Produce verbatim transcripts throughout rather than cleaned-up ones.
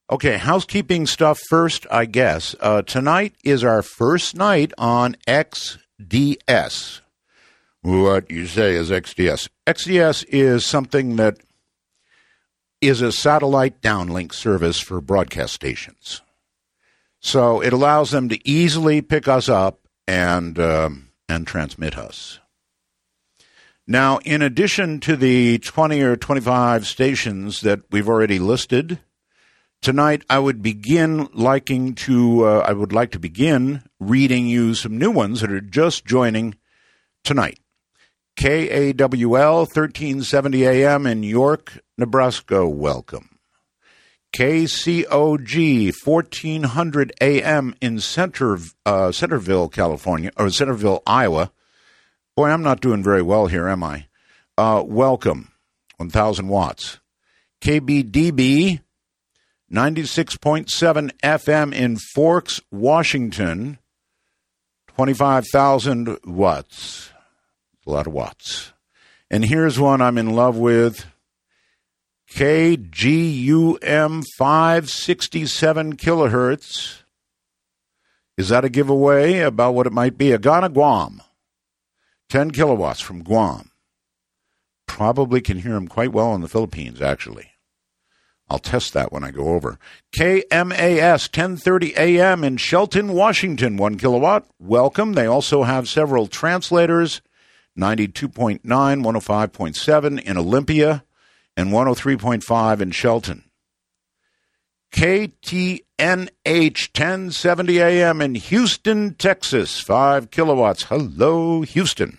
Okay, housekeeping stuff first, I guess. Uh, tonight is our first night on X D S. What you say is X D S. X D S is something that is a satellite downlink service for broadcast stations. So it allows them to easily pick us up and um, and transmit us. Now, in addition to the twenty or twenty-five stations that we've already listed, tonight I would begin liking to uh, I would like to begin reading you some new ones that are just joining tonight. K A W L thirteen seventy A M in York, Nebraska, welcome. K C O G fourteen hundred A M in Center, uh, Centerville, California, or Centerville, Iowa. Boy, I'm not doing very well here, am I? Uh, welcome, one thousand watts. K B D B ninety-six point seven F M in Forks, Washington, twenty-five thousand watts. A lot of watts. And here's one I'm in love with. K G U M five sixty-seven kilohertz. Is that a giveaway about what it might be? Agana, Guam. ten kilowatts from Guam. Probably can hear them quite well in the Philippines, actually. I'll test that when I go over. K M A S ten thirty A M in Shelton, Washington, one kilowatt. Welcome. They also have several translators, ninety-two point nine, one oh five point seven in Olympia, and one oh three point five in Shelton. K T N H ten seventy A M in Houston, Texas, five kilowatts. Hello, Houston.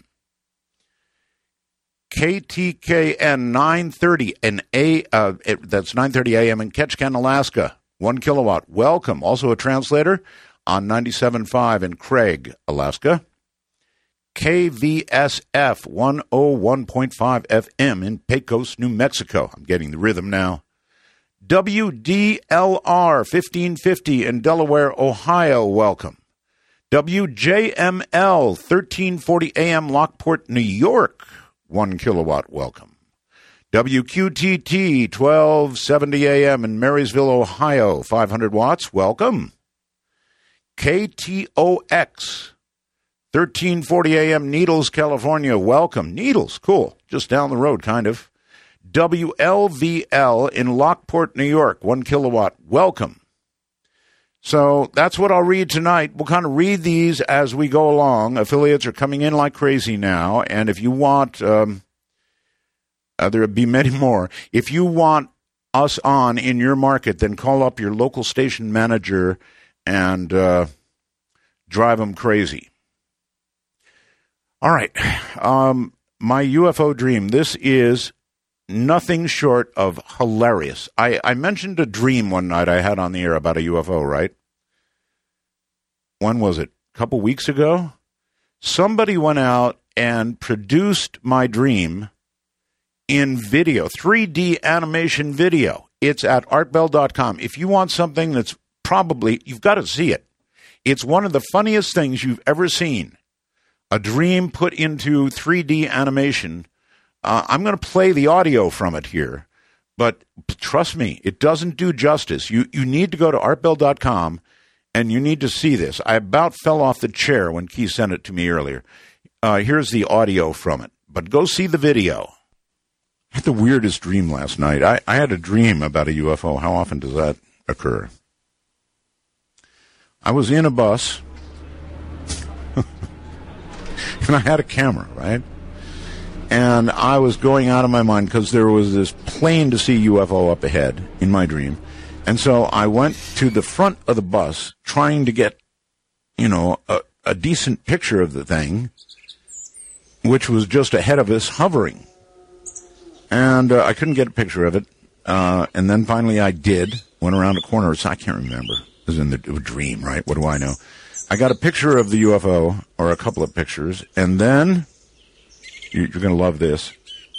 K T K N nine thirty in A, uh, it, that's nine thirty A M in Ketchikan, Alaska, one kilowatt. Welcome. Also a translator on ninety-seven point five in Craig, Alaska. K V S F one oh one point five F M in Pecos, New Mexico. I'm getting the rhythm now. W D L R fifteen fifty in Delaware, Ohio. Welcome. W J M L thirteen forty A M Lockport, New York. one kilowatt. Welcome. W Q T T twelve seventy A M in Marysville, Ohio. five hundred watts. Welcome. K T O X thirteen forty A M Needles, California. Welcome. Needles. Cool. Just down the road, kind of. W L V L in Lockport, New York. one kilowatt. Welcome. So that's what I'll read tonight. We'll kind of read these as we go along. Affiliates are coming in like crazy now. And if you want, um, uh, there'll be many more. If you want us on in your market, then call up your local station manager and uh, drive them crazy. All right. Um, my U F O dream. This is nothing short of hilarious. I, I mentioned a dream one night I had on the air about a U F O, right? When was it? A couple weeks ago? Somebody went out and produced my dream in video, three D animation video. It's at art bell dot com. If you want something that's probably, you've got to see it. It's one of the funniest things you've ever seen. A dream put into three D animation. Uh, I'm going to play the audio from it here, but trust me, it doesn't do justice. You you need to go to art bell dot com, and you need to see this. I about fell off the chair when Keith sent it to me earlier. Uh, here's the audio from it, but go see the video. I had the weirdest dream last night. I, I had a dream about a U F O. How often does that occur? I was in a bus, and I had a camera, right? And I was going out of my mind because there was this plain to see U F O up ahead in my dream. And so I went to the front of the bus trying to get, you know, a, a decent picture of the thing, which was just ahead of us hovering. And uh, I couldn't get a picture of it. Uh, and then finally I did, went around a corner. So I can't remember. It was in the a dream, right? What do I know? I got a picture of the U F O, or a couple of pictures, and then... You're going to love this.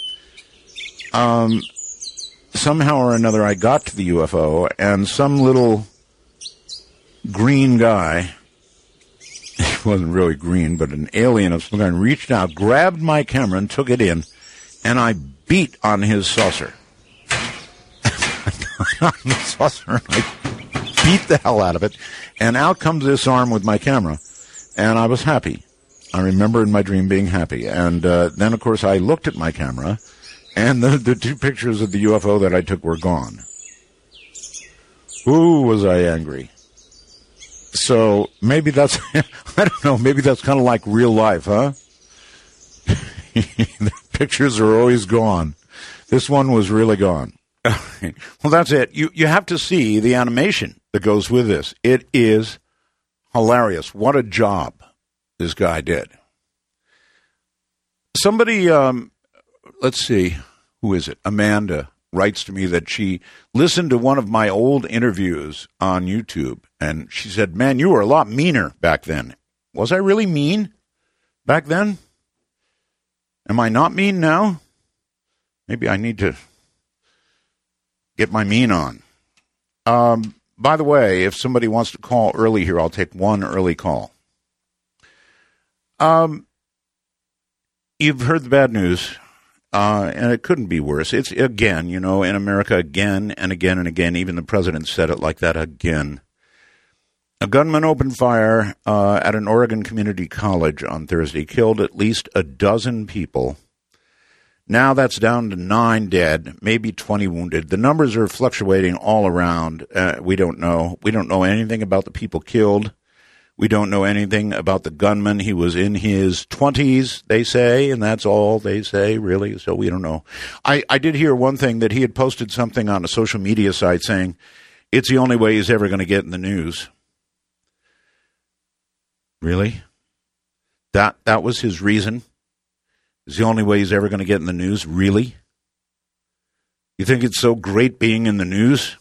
Um, somehow or another, I got to the U F O, and some little green guy, he wasn't really green, but an alien of some kind, reached out, grabbed my camera, and took it in, and I beat on his saucer. on the saucer, and I beat the hell out of it, and out comes this arm with my camera, and I was happy. I remember in my dream being happy. And uh, then, of course, I looked at my camera, and the, the two pictures of the U F O that I took were gone. Ooh, was I angry. So maybe that's, I don't know, maybe that's kind of like real life, huh? The pictures are always gone. This one was really gone. Well, that's it. You you have to see the animation that goes with this. It is hilarious. What a job this guy did. Somebody, um, let's see, who is it? Amanda writes to me that she listened to one of my old interviews on YouTube, and she said, man, you were a lot meaner back then. Was I really mean back then? Am I not mean now? Maybe I need to get my mean on. Um, by the way, if somebody wants to call early here, I'll take one early call. Um, you've heard the bad news. Uh, and it couldn't be worse. It's, again, you know, in America, again and again and again, even the president said it like that again. A gunman opened fire uh, at an Oregon community college on Thursday, killed at least a dozen people. Now that's down to nine dead, maybe twenty wounded. The numbers are fluctuating all around. Uh, we don't know. We don't know anything about the people killed. We don't know anything about the gunman. He was in his twenties, they say, and that's all they say, really, so we don't know. I, I did hear one thing, that he had posted something on a social media site saying it's the only way he's ever going to get in the news. Really? That that was his reason? It's the only way he's ever going to get in the news? Really? You think it's so great being in the news?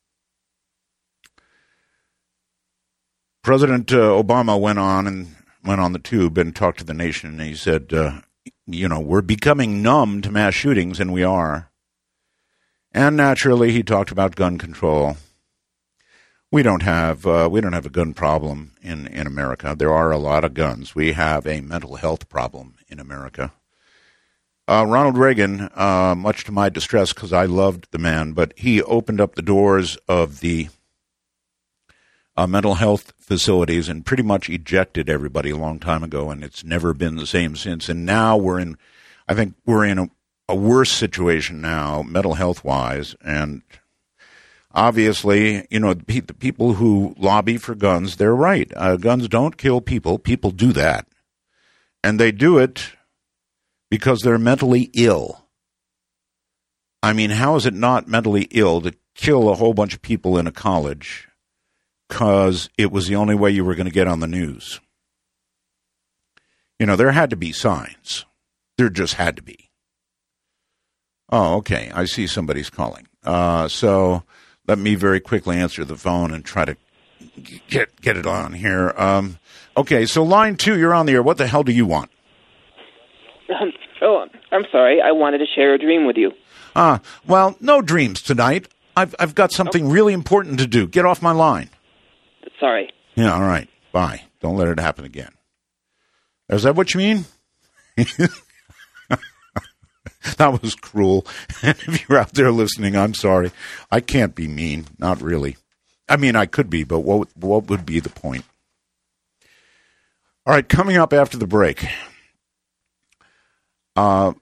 President uh, Obama went on and went on the tube and talked to the nation, and he said, uh, you know, we're becoming numb to mass shootings, and we are. And naturally, he talked about gun control. We don't have uh, we don't have a gun problem in, in America. There are a lot of guns. We have a mental health problem in America. Uh, Ronald Reagan, uh, much to my distress, because I loved the man, but he opened up the doors of the Uh, mental health facilities and pretty much ejected everybody a long time ago, and it's never been the same since. And now we're in, I think we're in a, a worse situation now, mental health wise. And obviously, you know, the, the people who lobby for guns, they're right. Uh, guns don't kill people. People do that. And they do it because they're mentally ill. I mean, how is it not mentally ill to kill a whole bunch of people in a college because it was the only way you were going to get on the news? You know, there had to be signs. There just had to be. Oh, okay. I see somebody's calling. Uh, so let me very quickly answer the phone and try to get get it on here. Um, okay, so line two, you're on the air. What the hell do you want? Um, oh, I'm sorry. I wanted to share a dream with you. Ah, uh, well, no dreams tonight. I've I've got something oh. really important to do. Get off my line. Sorry. Yeah, all right. Bye. Don't let it happen again. Is that what you mean? That was cruel. If you're out there listening, I'm sorry. I can't be mean. Not really. I mean, I could be, but what what would be the point? All right, coming up after the break, uh,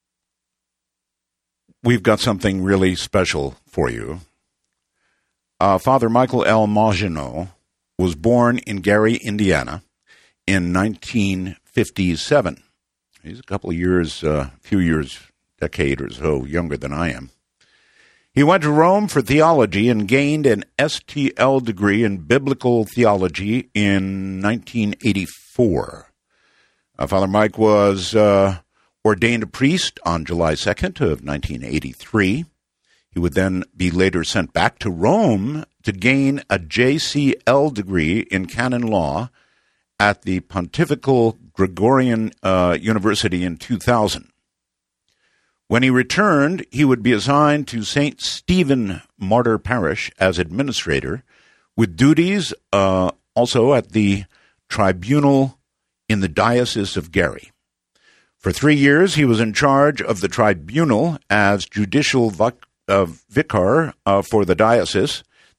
we've got something really special for you. Uh, Father Michael L. Maginot was born in Gary, Indiana, in nineteen fifty-seven. He's a couple of years, a uh, few years, decade or so younger than I am. He went to Rome for theology and gained an S T L degree in biblical theology in nineteen eighty-four. Uh, Father Mike was uh, ordained a priest on July second of nineteen eighty-three. He would then be later sent back to Rome to gain a J C L degree in canon law at the Pontifical Gregorian uh, University in two thousand. When he returned, he would be assigned to Saint Stephen Martyr Parish as administrator, with duties uh, also at the tribunal in the Diocese of Gary. For three years, he was in charge of the tribunal as judicial vic- uh, vicar uh, for the diocese.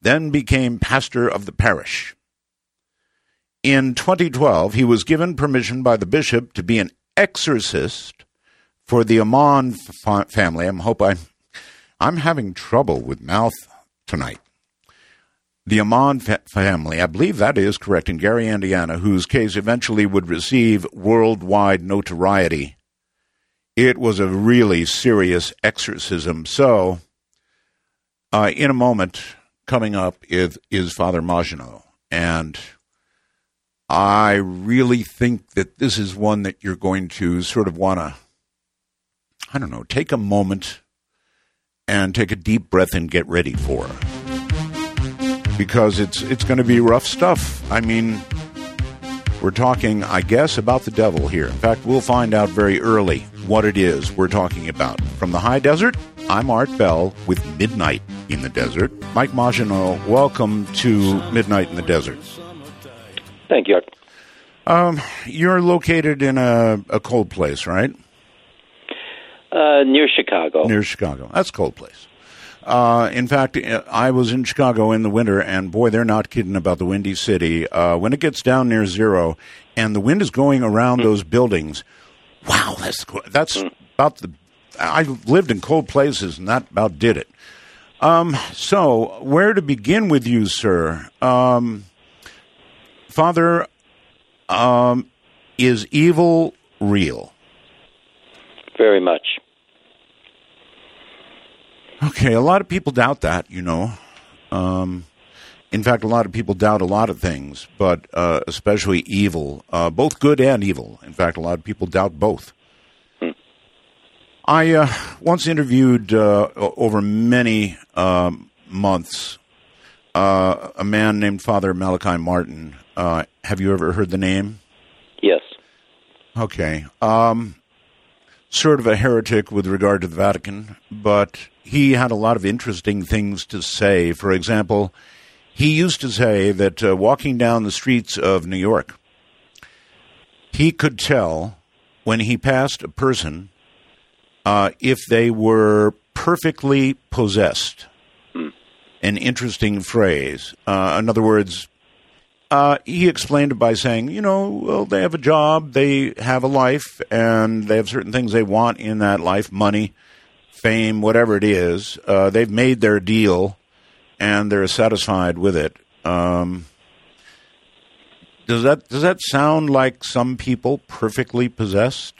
then became pastor of the parish. In twenty twelve, he was given permission by the bishop to be an exorcist for the Amon f- family. I hope I'm, I'm having trouble with mouth tonight. The Amon fa- family, I believe that is correct, in Gary, Indiana, whose case eventually would receive worldwide notoriety. It was a really serious exorcism. So, uh, in a moment, coming up is, is Father Maginot. And I really think that this is one that you're going to sort of want to, I don't know, take a moment and take a deep breath and get ready for. Because it's it's going to be rough stuff. I mean, we're talking, I guess, about the devil here. In fact, we'll find out very early what it is we're talking about. From the high desert, I'm Art Bell with Midnight in the Desert. Mike Maginot, welcome to Midnight in the Desert. Thank you, Art. Um, you're located in a, a cold place, right? Uh, near Chicago. Near Chicago. That's a cold place. Uh, in fact, I was in Chicago in the winter, and boy, they're not kidding about the Windy City. Uh, when it gets down near zero, and the wind is going around mm. those buildings, wow, that's that's mm. about the. I lived in cold places, and that about did it. Um, so, where to begin with you, sir? Um, Father, um, is evil real? Very much. Okay, a lot of people doubt that, you know. Um, in fact, a lot of people doubt a lot of things, but uh, especially evil, uh, both good and evil. In fact, a lot of people doubt both. Hmm. I uh, once interviewed uh, over many um, months uh, a man named Father Malachi Martin. Uh, have you ever heard the name? Yes. Okay. Um, sort of a heretic with regard to the Vatican, but he had a lot of interesting things to say. For example, he used to say that uh, walking down the streets of New York, he could tell when he passed a person uh, if they were perfectly possessed. Hmm. An interesting phrase. Uh, in other words, uh, he explained it by saying, you know, well, they have a job, they have a life, and they have certain things they want in that life, money, fame, whatever it is. Uh, they've made their deal, and they're satisfied with it. Um, does that does that sound like some people perfectly possessed?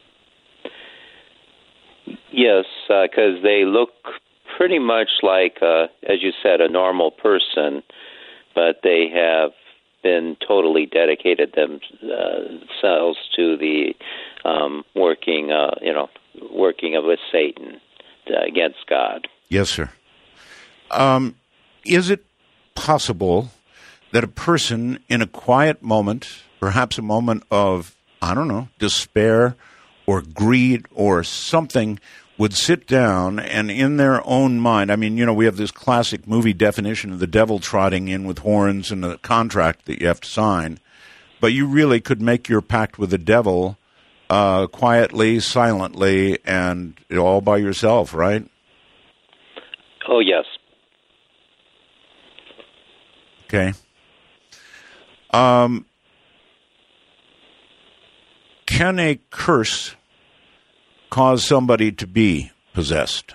Yes, because uh, they look pretty much like, uh, as you said, a normal person, but they have been totally dedicated themselves to the um, working, uh, you know, working with Satan against God. Yes, sir. Um, is it possible that a person in a quiet moment, perhaps a moment of, I don't know, despair or greed or something, would sit down and in their own mind, I mean, you know, we have this classic movie definition of the devil trotting in with horns and a contract that you have to sign, but you really could make your pact with the devil uh, quietly, silently, and all by yourself, right? Oh, yes. Okay. Um, can a curse cause somebody to be possessed?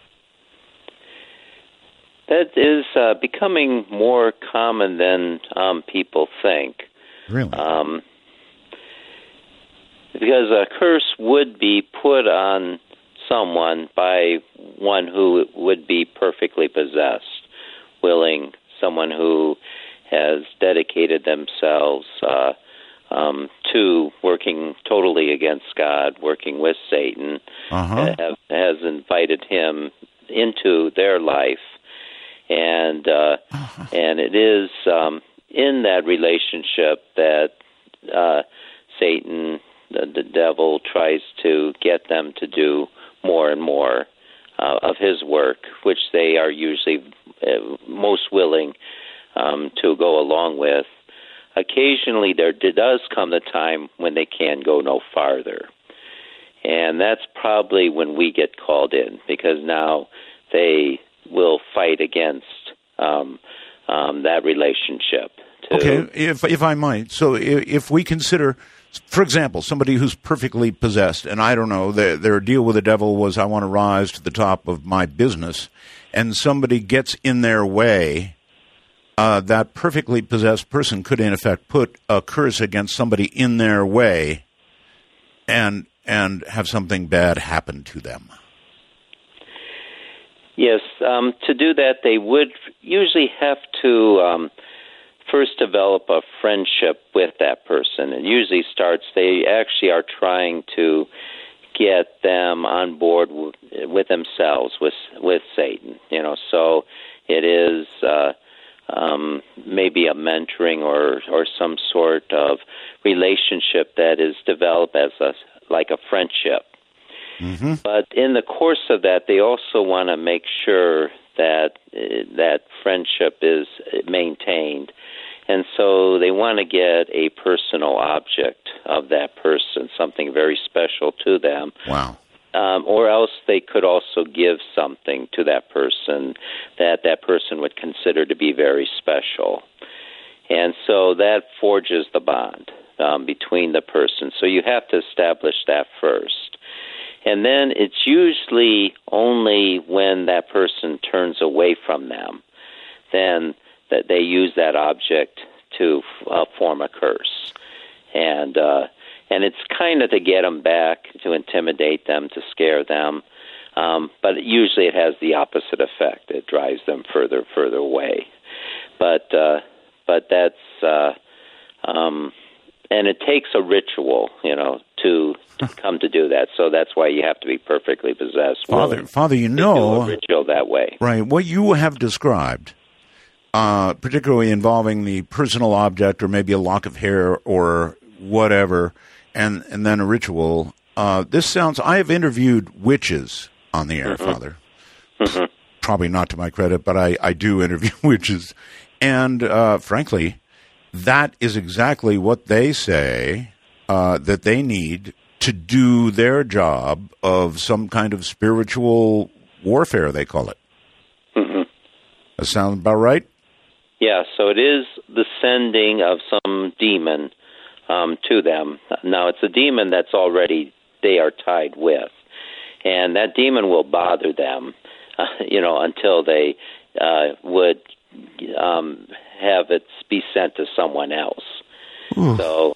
That is uh, becoming more common than um, people think. Really? Um, because a curse would be put on someone by one who would be perfectly possessed, willing, someone who has dedicated themselves uh, um, to working totally against God, working with Satan, uh-huh. have, has invited him into their life. And uh, uh-huh. and it is um, in that relationship that uh, Satan, the, the devil, tries to get them to do more and more uh, of his work, which they are usually uh, most willing um, to go along with. Occasionally, there does come a time when they can go no farther. And that's probably when we get called in, because now they will fight against um, um, that relationship. To, okay, if if I might, so if, if we consider, for example, somebody who's perfectly possessed, and I don't know, their, their deal with the devil was, I want to rise to the top of my business, and somebody gets in their way, uh, that perfectly possessed person could, in effect, put a curse against somebody in their way and and have something bad happen to them. Yes, um, to do that, they would usually have to um, first develop a friendship with that person. It usually starts, they actually are trying to get them on board w- with themselves, with with Satan. You know, so it is uh, um, maybe a mentoring or or some sort of relationship that is developed as a like a friendship. Mm-hmm. But in the course of that, they also want to make sure that uh, that friendship is maintained. And so they want to get a personal object of that person, something very special to them. Wow. Um, or else they could also give something to that person that that person would consider to be very special. And so that forges the bond um, between the person. So you have to establish that first. And then it's usually only when that person turns away from them then that they use that object to uh, form a curse. And uh, and it's kind of to get them back, to intimidate them, to scare them. Um, but usually it has the opposite effect. It drives them further, further away. But uh, but that's uh, um, and it takes a ritual, you know, to, to come to do that. So that's why you have to be perfectly possessed. Father, Father, you know, do a ritual that way, right? What you have described, uh, particularly involving the personal object, or maybe a lock of hair, or whatever, and and then a ritual. Uh, this sounds. I have interviewed witches on the air, mm-hmm. Father. Mm-hmm. Probably not to my credit, but I, I do interview witches, and uh, frankly, that is exactly what they say uh, that they need to do their job of some kind of spiritual warfare, they call it. Mm-hmm. That sound about right? Yeah, so it is the sending of some demon um, to them. Now, it's a demon that's already, they are tied with. And that demon will bother them, uh, you know, until they uh, would um, have it be sent to someone else. Ooh. So,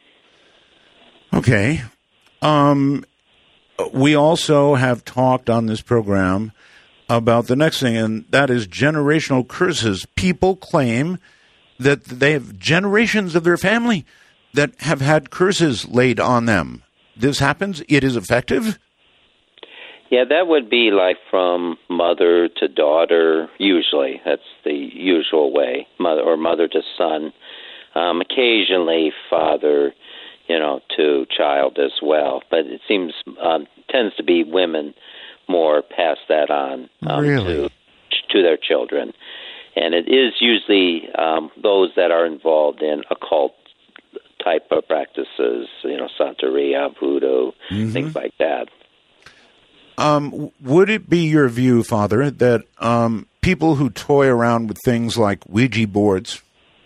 okay. Um, we also have talked on this program about the next thing, and that is generational curses. People claim that they have generations of their family that have had curses laid on them. This happens. It is effective. Yeah, that would be like from mother to daughter, usually. That's the usual way, mother or mother to son. Um, occasionally father, you know, to child as well. But it seems, um, tends to be women more pass that on um, really? to, to their children. And it is usually um, those that are involved in occult type of practices, you know, Santeria, voodoo, mm-hmm. things like that. Um, would it be your view, Father, that um, people who toy around with things like Ouija boards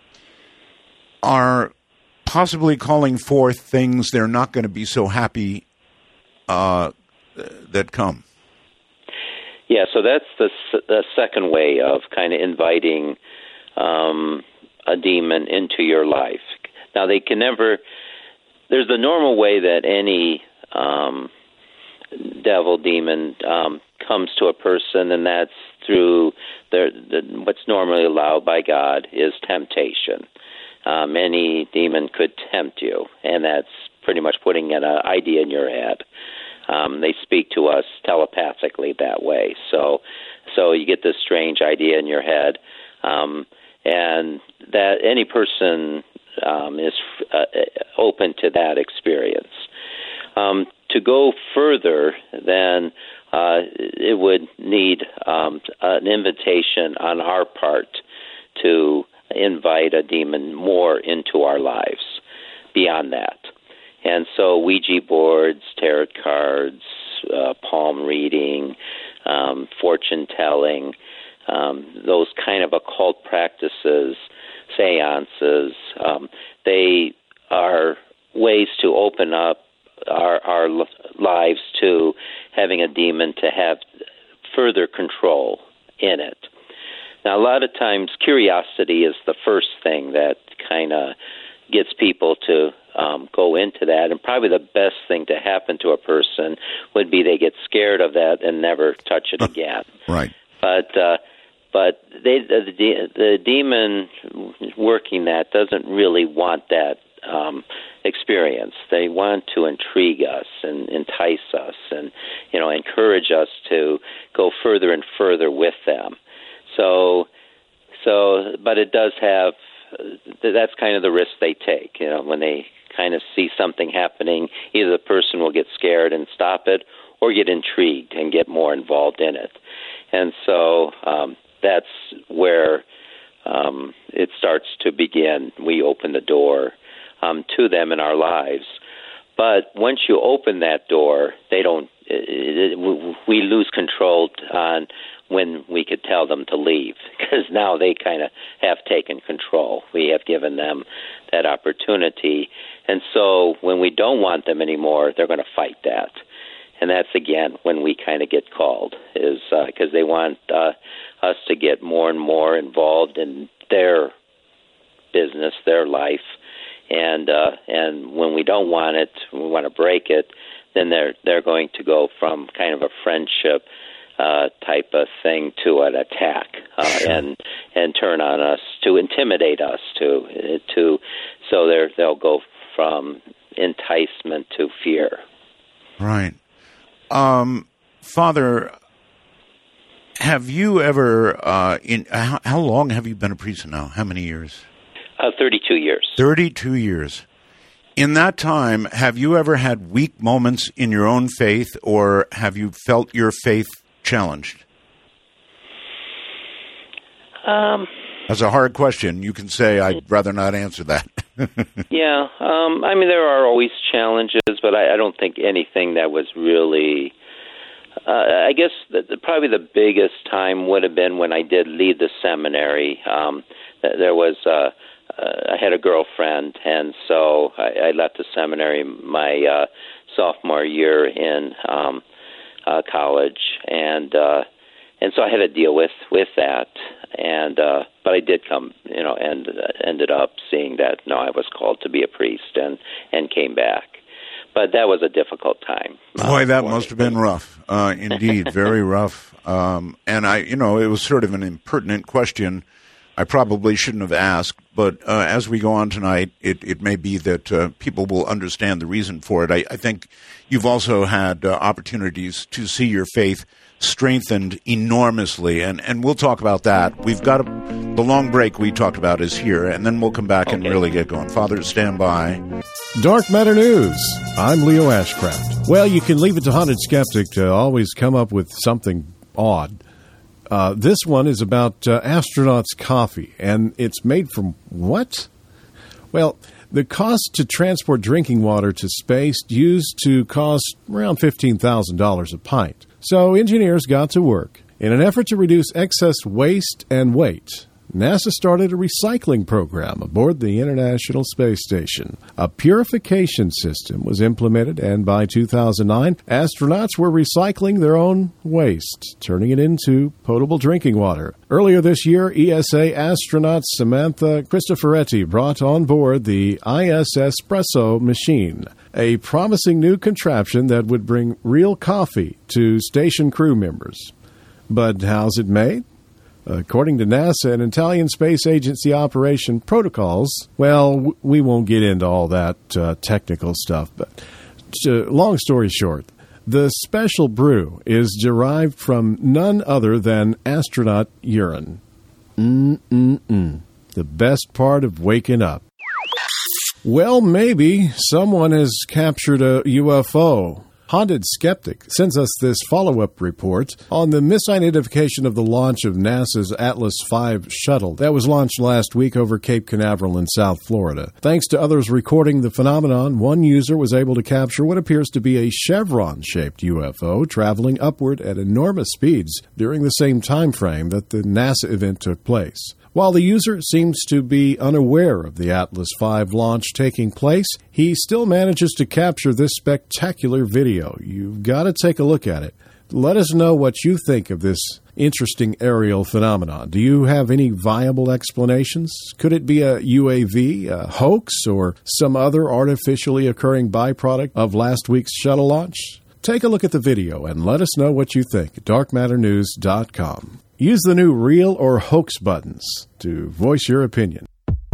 are possibly calling forth things they're not going to be so happy uh, that come? Yeah, so that's the, the second way of kind of inviting um, a demon into your life. Now, they can never, there's the normal way that any um, devil, demon um, comes to a person, and that's through the, the, what's normally allowed by God is temptation. Um, any demon could tempt you, and that's pretty much putting an uh, idea in your head. Um, they speak to us telepathically that way. So, so you get this strange idea in your head, um, and that any person um, is uh, open to that experience. Um, to go further, then uh, it would need um, an invitation on our part to invite a demon more into our lives beyond that. And so Ouija boards, tarot cards, uh, palm reading, um, fortune telling, um, those kind of occult practices, seances, um, they are ways to open up our, our lives to having a demon to have further control in it. Now, a lot of times, curiosity is the first thing that kind of gets people to um, go into that, and probably the best thing to happen to a person would be they get scared of that and never touch it again. Right. But uh, but they, the, the the demon working that doesn't really want that um, experience. They want to intrigue us and entice us, and you know, encourage us to go further and further with them. So, so, but it does have. That's kind of the risk they take. You know, when they kind of see something happening, either the person will get scared and stop it, or get intrigued and get more involved in it. And so um, that's where um, it starts to begin. We open the door um, to them in our lives. But once you open that door, they don't. It, it, we lose control on when we could tell them to leave, because now they kind of have taken control. We have given them that opportunity. And so when we don't want them anymore, they're going to fight that. And that's, again, when we kind of get called, is because uh, they want uh, us to get more and more involved in their business, their life. And uh, and when we don't want it, we want to break it, then they're they're going to go from kind of a friendship uh, type of thing to an attack, uh, and and turn on us to intimidate us to to so they they'll go from enticement to fear. Right, um, Father. Have you ever uh, in how, how long have you been a priest now? How many years? Uh, thirty-two years. Thirty-two years. In that time, have you ever had weak moments in your own faith, or have you felt your faith challenged? Um, That's a hard question. You can say, I'd rather not answer that. yeah. Um, I mean, there are always challenges, but I, I don't think anything that was really... Uh, I guess the, the, probably the biggest time would have been when I did leave the seminary. Um, there was... Uh, Uh, I had a girlfriend, and so I, I left the seminary my uh, sophomore year in um, uh, college, and uh, and so I had to deal with, with that. And uh, but I did come, you know, and uh, ended up seeing that no, I was called to be a priest, and, and came back. But that was a difficult time. Boy, uh, that must have been rough. Uh, indeed, very rough. Um, and I, you know, it was sort of an impertinent question. I probably shouldn't have asked, but uh, as we go on tonight, it, it may be that uh, people will understand the reason for it. I, I think you've also had uh, opportunities to see your faith strengthened enormously, and, and we'll talk about that. We've got a, the long break we talked about is here, and then we'll come back okay. and really get going. Father, stand by. Dark Matter News. I'm Leo Ashcraft. Well, you can leave it to Haunted Skeptic to always come up with something odd. Uh, this one is about uh, astronauts' coffee, and it's made from what? Well, the cost to transport drinking water to space used to cost around fifteen thousand dollars a pint. So engineers got to work. In an effort to reduce excess waste and weight, NASA started a recycling program aboard the International Space Station. A purification system was implemented, and by two thousand nine, astronauts were recycling their own waste, turning it into potable drinking water. Earlier this year, E S A astronaut Samantha Cristoforetti brought on board the I S S Espresso machine, a promising new contraption that would bring real coffee to station crew members. But how's it made? According to NASA and Italian Space Agency operation protocols, well, we won't get into all that uh, technical stuff, but uh, long story short, the special brew is derived from none other than astronaut urine. Mm-mm-mm. The best part of waking up. Well, maybe someone has captured a U F O. Haunted Skeptic sends us this follow-up report on the misidentification of the launch of NASA's Atlas five shuttle that was launched last week over Cape Canaveral in South Florida. Thanks to others recording the phenomenon, one user was able to capture what appears to be a chevron-shaped U F O traveling upward at enormous speeds during the same time frame that the NASA event took place. While the user seems to be unaware of the Atlas five launch taking place, he still manages to capture this spectacular video. You've got to take a look at it. Let us know what you think of this interesting aerial phenomenon. Do you have any viable explanations? Could it be a U A V, a hoax, or some other artificially occurring byproduct of last week's shuttle launch? Take a look at the video and let us know what you think. dark matter news dot com. Use the new real or hoax buttons to voice your opinion.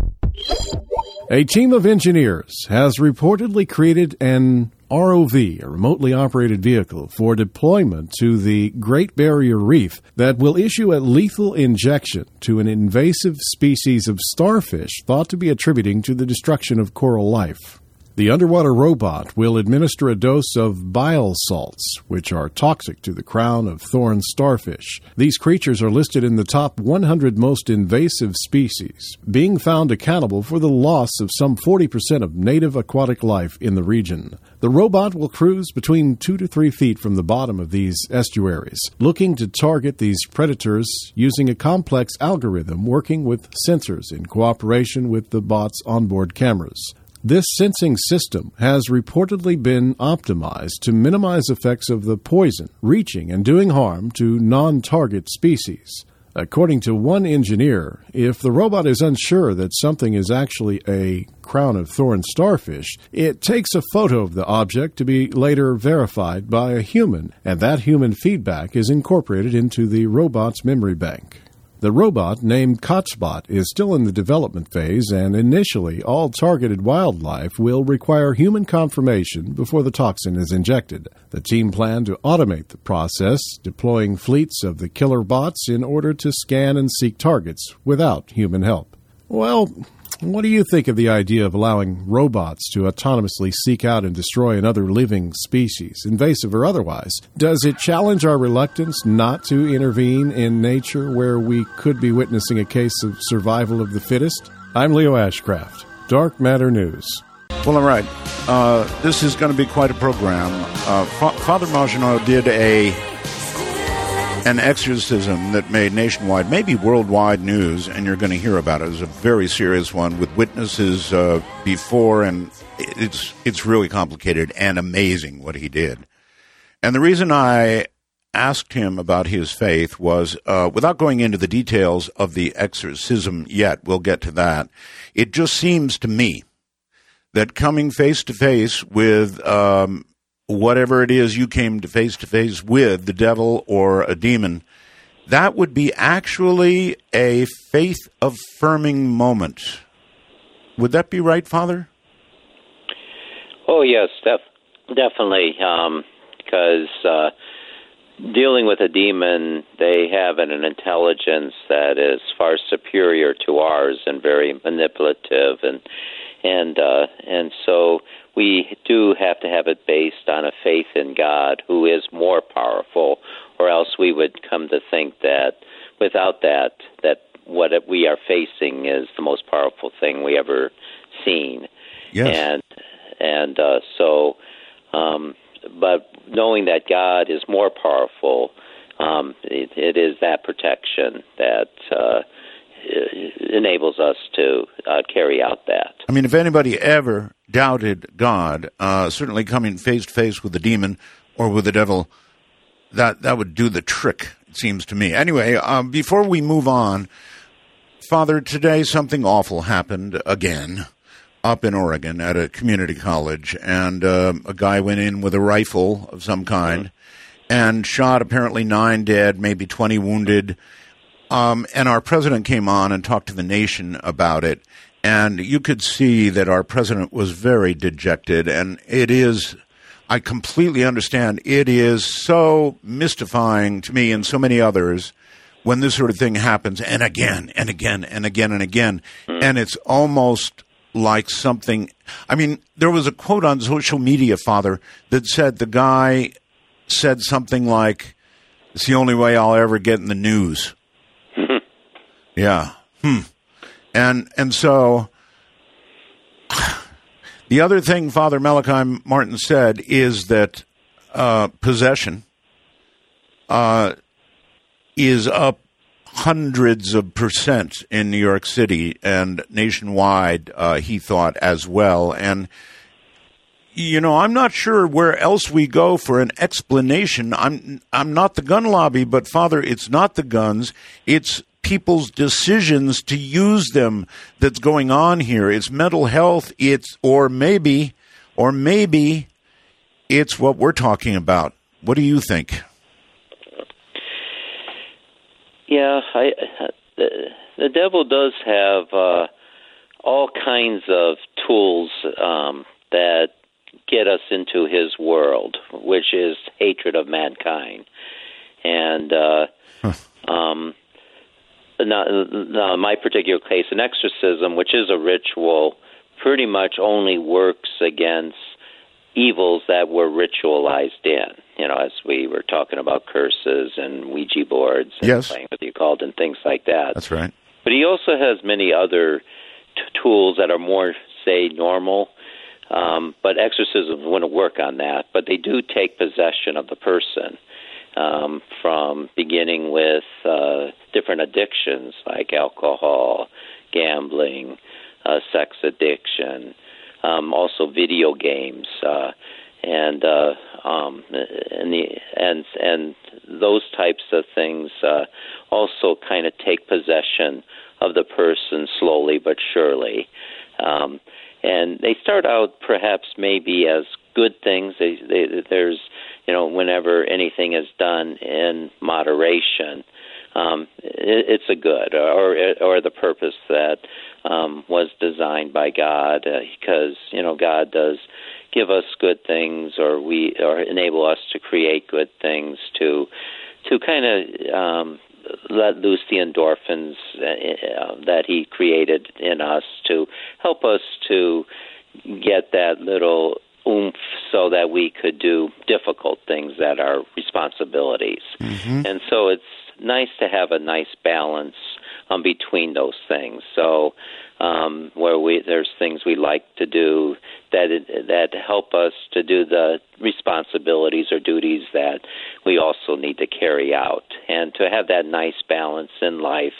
A team of engineers has reportedly created an R O V, a remotely operated vehicle, for deployment to the Great Barrier Reef that will issue a lethal injection to an invasive species of starfish thought to be attributing to the destruction of coral life. The underwater robot will administer a dose of bile salts, which are toxic to the crown of thorn starfish. These creatures are listed in the top one hundred most invasive species, being found accountable for the loss of some forty percent of native aquatic life in the region. The robot will cruise between two to three feet from the bottom of these estuaries, looking to target these predators using a complex algorithm working with sensors in cooperation with the bot's onboard cameras. This sensing system has reportedly been optimized to minimize effects of the poison reaching and doing harm to non-target species. According to one engineer, if the robot is unsure that something is actually a crown of thorn starfish, it takes a photo of the object to be later verified by a human, and that human feedback is incorporated into the robot's memory bank. The robot, named Kotzbot, is still in the development phase, and initially all targeted wildlife will require human confirmation before the toxin is injected. The team planned to automate the process, deploying fleets of the killer bots in order to scan and seek targets without human help. Well, what do you think of the idea of allowing robots to autonomously seek out and destroy another living species, invasive or otherwise? Does it challenge our reluctance not to intervene in nature where we could be witnessing a case of survival of the fittest? I'm Leo Ashcraft, Dark Matter News. Well, all right. Uh, this is going to be quite a program. Uh, Fa- Father Margenot did a an exorcism that made nationwide, maybe worldwide news, and you're going to hear about it. It was a very serious one with witnesses uh, before, and it's it's really complicated and amazing what he did. And the reason I asked him about his faith was, uh, without going into the details of the exorcism yet, we'll get to that, it just seems to me that coming face-to-face with um whatever it is you came to face-to-face with, the devil or a demon, that would be actually a faith-affirming moment. Would that be right, Father? Oh, yes, def- definitely, um, because uh, dealing with a demon, they have an, an intelligence that is far superior to ours and very manipulative, and and uh, and so we do have to have it based on a faith in God, who is more powerful, or else we would come to think that without that, that what we are facing is the most powerful thing we ever seen. Yes. And and uh, so, um, but knowing that God is more powerful, um, it, it is that protection that uh, enables us to uh, carry out that. I mean, if anybody ever doubted God, uh, certainly coming face-to-face with the demon or with the devil, that, that would do the trick, it seems to me. Anyway, um, before we move on, Father, today something awful happened again up in Oregon at a community college, and uh, a guy went in with a rifle of some kind and shot apparently nine dead, maybe twenty wounded. Um, and our president came on and talked to the nation about it, and you could see that our president was very dejected, and it is, I completely understand, it is so mystifying to me and so many others when this sort of thing happens, and again, and again, and again, and again, and it's almost like something. I mean, there was a quote on social media, Father, that said the guy said something like, "It's the only way I'll ever get in the news." Yeah. Hmm. And and so the other thing Father Malachi Martin said is that uh, possession uh, is up hundreds of percent in New York City and nationwide, uh, he thought, as well. And, you know, I'm not sure where else we go for an explanation. I'm I'm not the gun lobby, but, Father, it's not the guns. It's people's decisions to use them that's going on here. It's mental health. It's or maybe, or maybe it's what we're talking about. What do you think? Yeah, I, the, the devil does have uh, all kinds of tools um, that get us into his world, which is hatred of mankind. And uh, huh. um, now, now, in my particular case, an exorcism, which is a ritual, pretty much only works against evils that were ritualized in, you know, as we were talking about curses and Ouija boards and yes. playing with the occult and things like that. That's right. But he also has many other t- tools that are more, say, normal, um, but exorcisms wouldn't work on that. But they do take possession of the person, um, from beginning with uh, different addictions like alcohol, gambling, uh, sex addiction, Um, also video games, uh, and uh, um, and the and and those types of things uh, also kind of take possession of the person slowly but surely, um, and they start out perhaps maybe as good things. They, they, there's you know whenever anything is done in moderation, um, it, it's a good or or the purpose that Um, was designed by God, uh, because you know God does give us good things, or we or enable us to create good things to to kind of um, let loose the endorphins uh, that He created in us to help us to get that little oomph so that we could do difficult things that are responsibilities. Mm-hmm. And so it's nice to have a nice balance Um, between those things. So um, where we there's things we like to do that that help us to do the responsibilities or duties that we also need to carry out, and to have that nice balance in life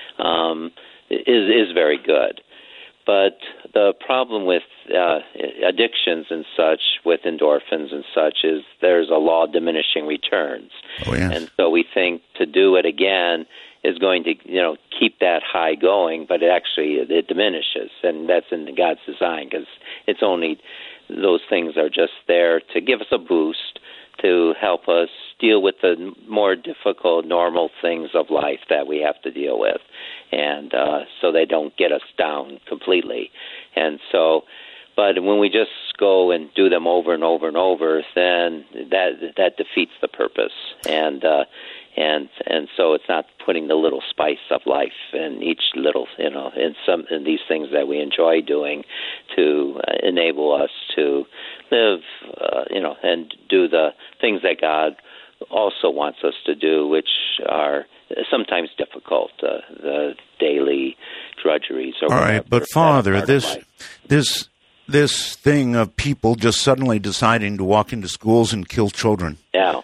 um, is is very good. But the problem with uh, addictions and such, with endorphins and such, is there's a law of diminishing returns. Oh, yes. And so we think to do it again is going to, you know, keep that high going, but it actually it diminishes, and that's in God's design, because it's only those things are just there to give us a boost to help us deal with the more difficult, normal things of life that we have to deal with, and uh, so they don't get us down completely. And so, but when we just go and do them over and over and over, then that that defeats the purpose, and uh, and and so it's not putting the little spice of life in each little, you know, in some in these things that we enjoy doing to uh, enable us to live, uh, you know, and do the things that God also wants us to do, which are sometimes difficult, uh, the daily drudgeries. Or All right, but Father, this this this thing of people just suddenly deciding to walk into schools and kill children. Yeah.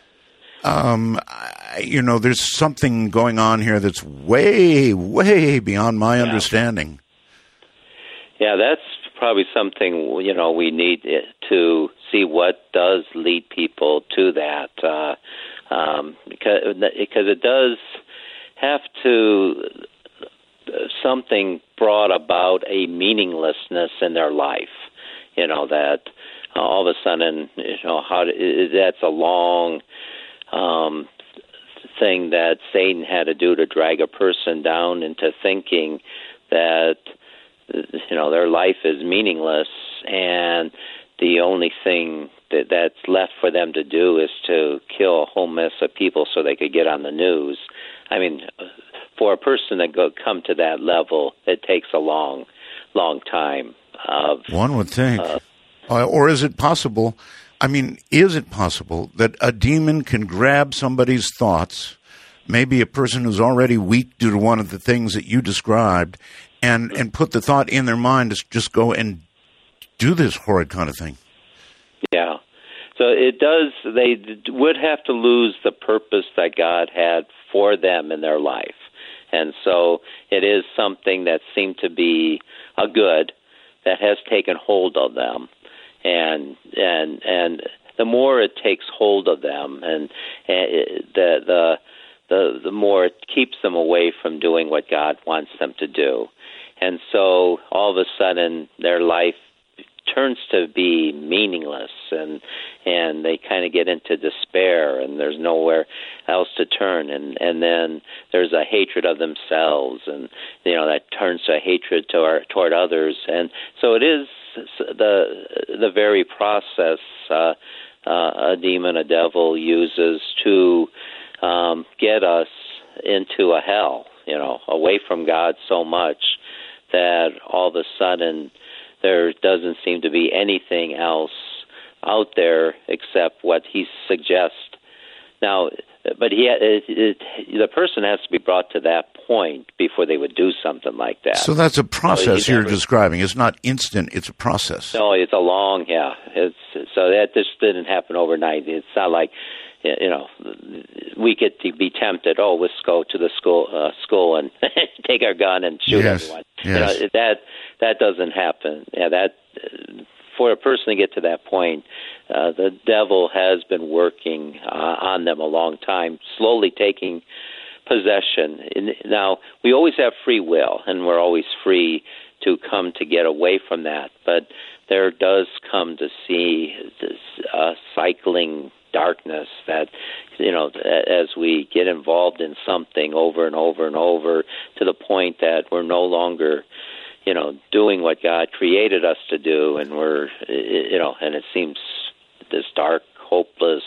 Um, I, you know, there's something going on here that's way, way beyond my yeah. understanding. Yeah, that's probably something, you know, we need to see what does lead people to that, uh, um, because, because it does have to, something brought about a meaninglessness in their life, you know, that uh, all of a sudden, you know, how to, that's a long um, thing that Satan had to do to drag a person down into thinking that, you know, their life is meaningless, and the only thing that that's left for them to do is to kill a whole mess of people so they could get on the news. I mean, for a person to go come to that level, it takes a long, long time Of one would think, uh, uh, or is it possible? I mean, is it possible that a demon can grab somebody's thoughts, maybe a person who's already weak due to one of the things that you described, and, and put the thought in their mind to just go and do this horrid kind of thing? Yeah. So it does, they would have to lose the purpose that God had for them in their life. And so it is something that seemed to be a good that has taken hold of them. And and and the more it takes hold of them, and, and the the the the more it keeps them away from doing what God wants them to do. And so all of a sudden their life turns to be meaningless, and and they kind of get into despair, and there's nowhere else to turn, and and then there's a hatred of themselves, and you know that turns to a hatred toward toward others, and so it is the the very process uh, uh, a demon, a devil uses to um, get us into a hell, you know, away from God so much that all of a sudden there doesn't seem to be anything else out there except what he suggests. Now, but he, it, it, the person has to be brought to that point before they would do something like that. So that's a process so you're never, describing. It's not instant. It's a process. No, it's a long, yeah. It's so that this didn't happen overnight. It's not like, you know, we get to be tempted. Oh, let's go to the school, uh, school and take our gun and shoot yes. everyone. Yes. You know, that that doesn't happen. Yeah, that for a person to get to that point, uh, the devil has been working uh, on them a long time, slowly taking possession. Now, we always have free will, and we're always free to come to get away from that. But there does come to see this uh, cycling darkness that, you know, as we get involved in something over and over and over to the point that we're no longer, you know, doing what God created us to do, and we're, you know, and it seems this dark, hopeless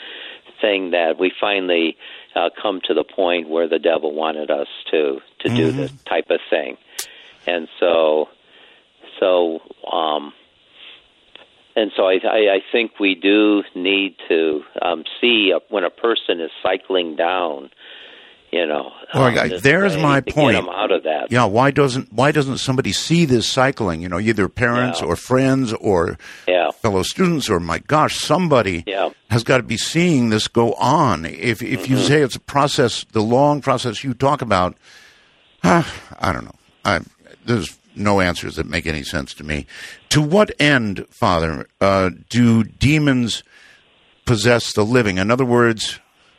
thing that we finally uh, come to the point where the devil wanted us to to mm-hmm. do this type of thing. And so, so, um, and so I, I, I think we do need to um, see a, when a person is cycling down, you know. Well, um, there's my point. Get them out of that. Yeah, why doesn't why doesn't somebody see this cycling? You know, either parents yeah. or friends or yeah. fellow students, or my gosh, somebody yeah. has got to be seeing this go on. If if mm-hmm. you say it's a process, the long process you talk about, uh, I don't know. I, there's no answers that make any sense to me. To what end, Father, uh, do demons possess the living? In other words,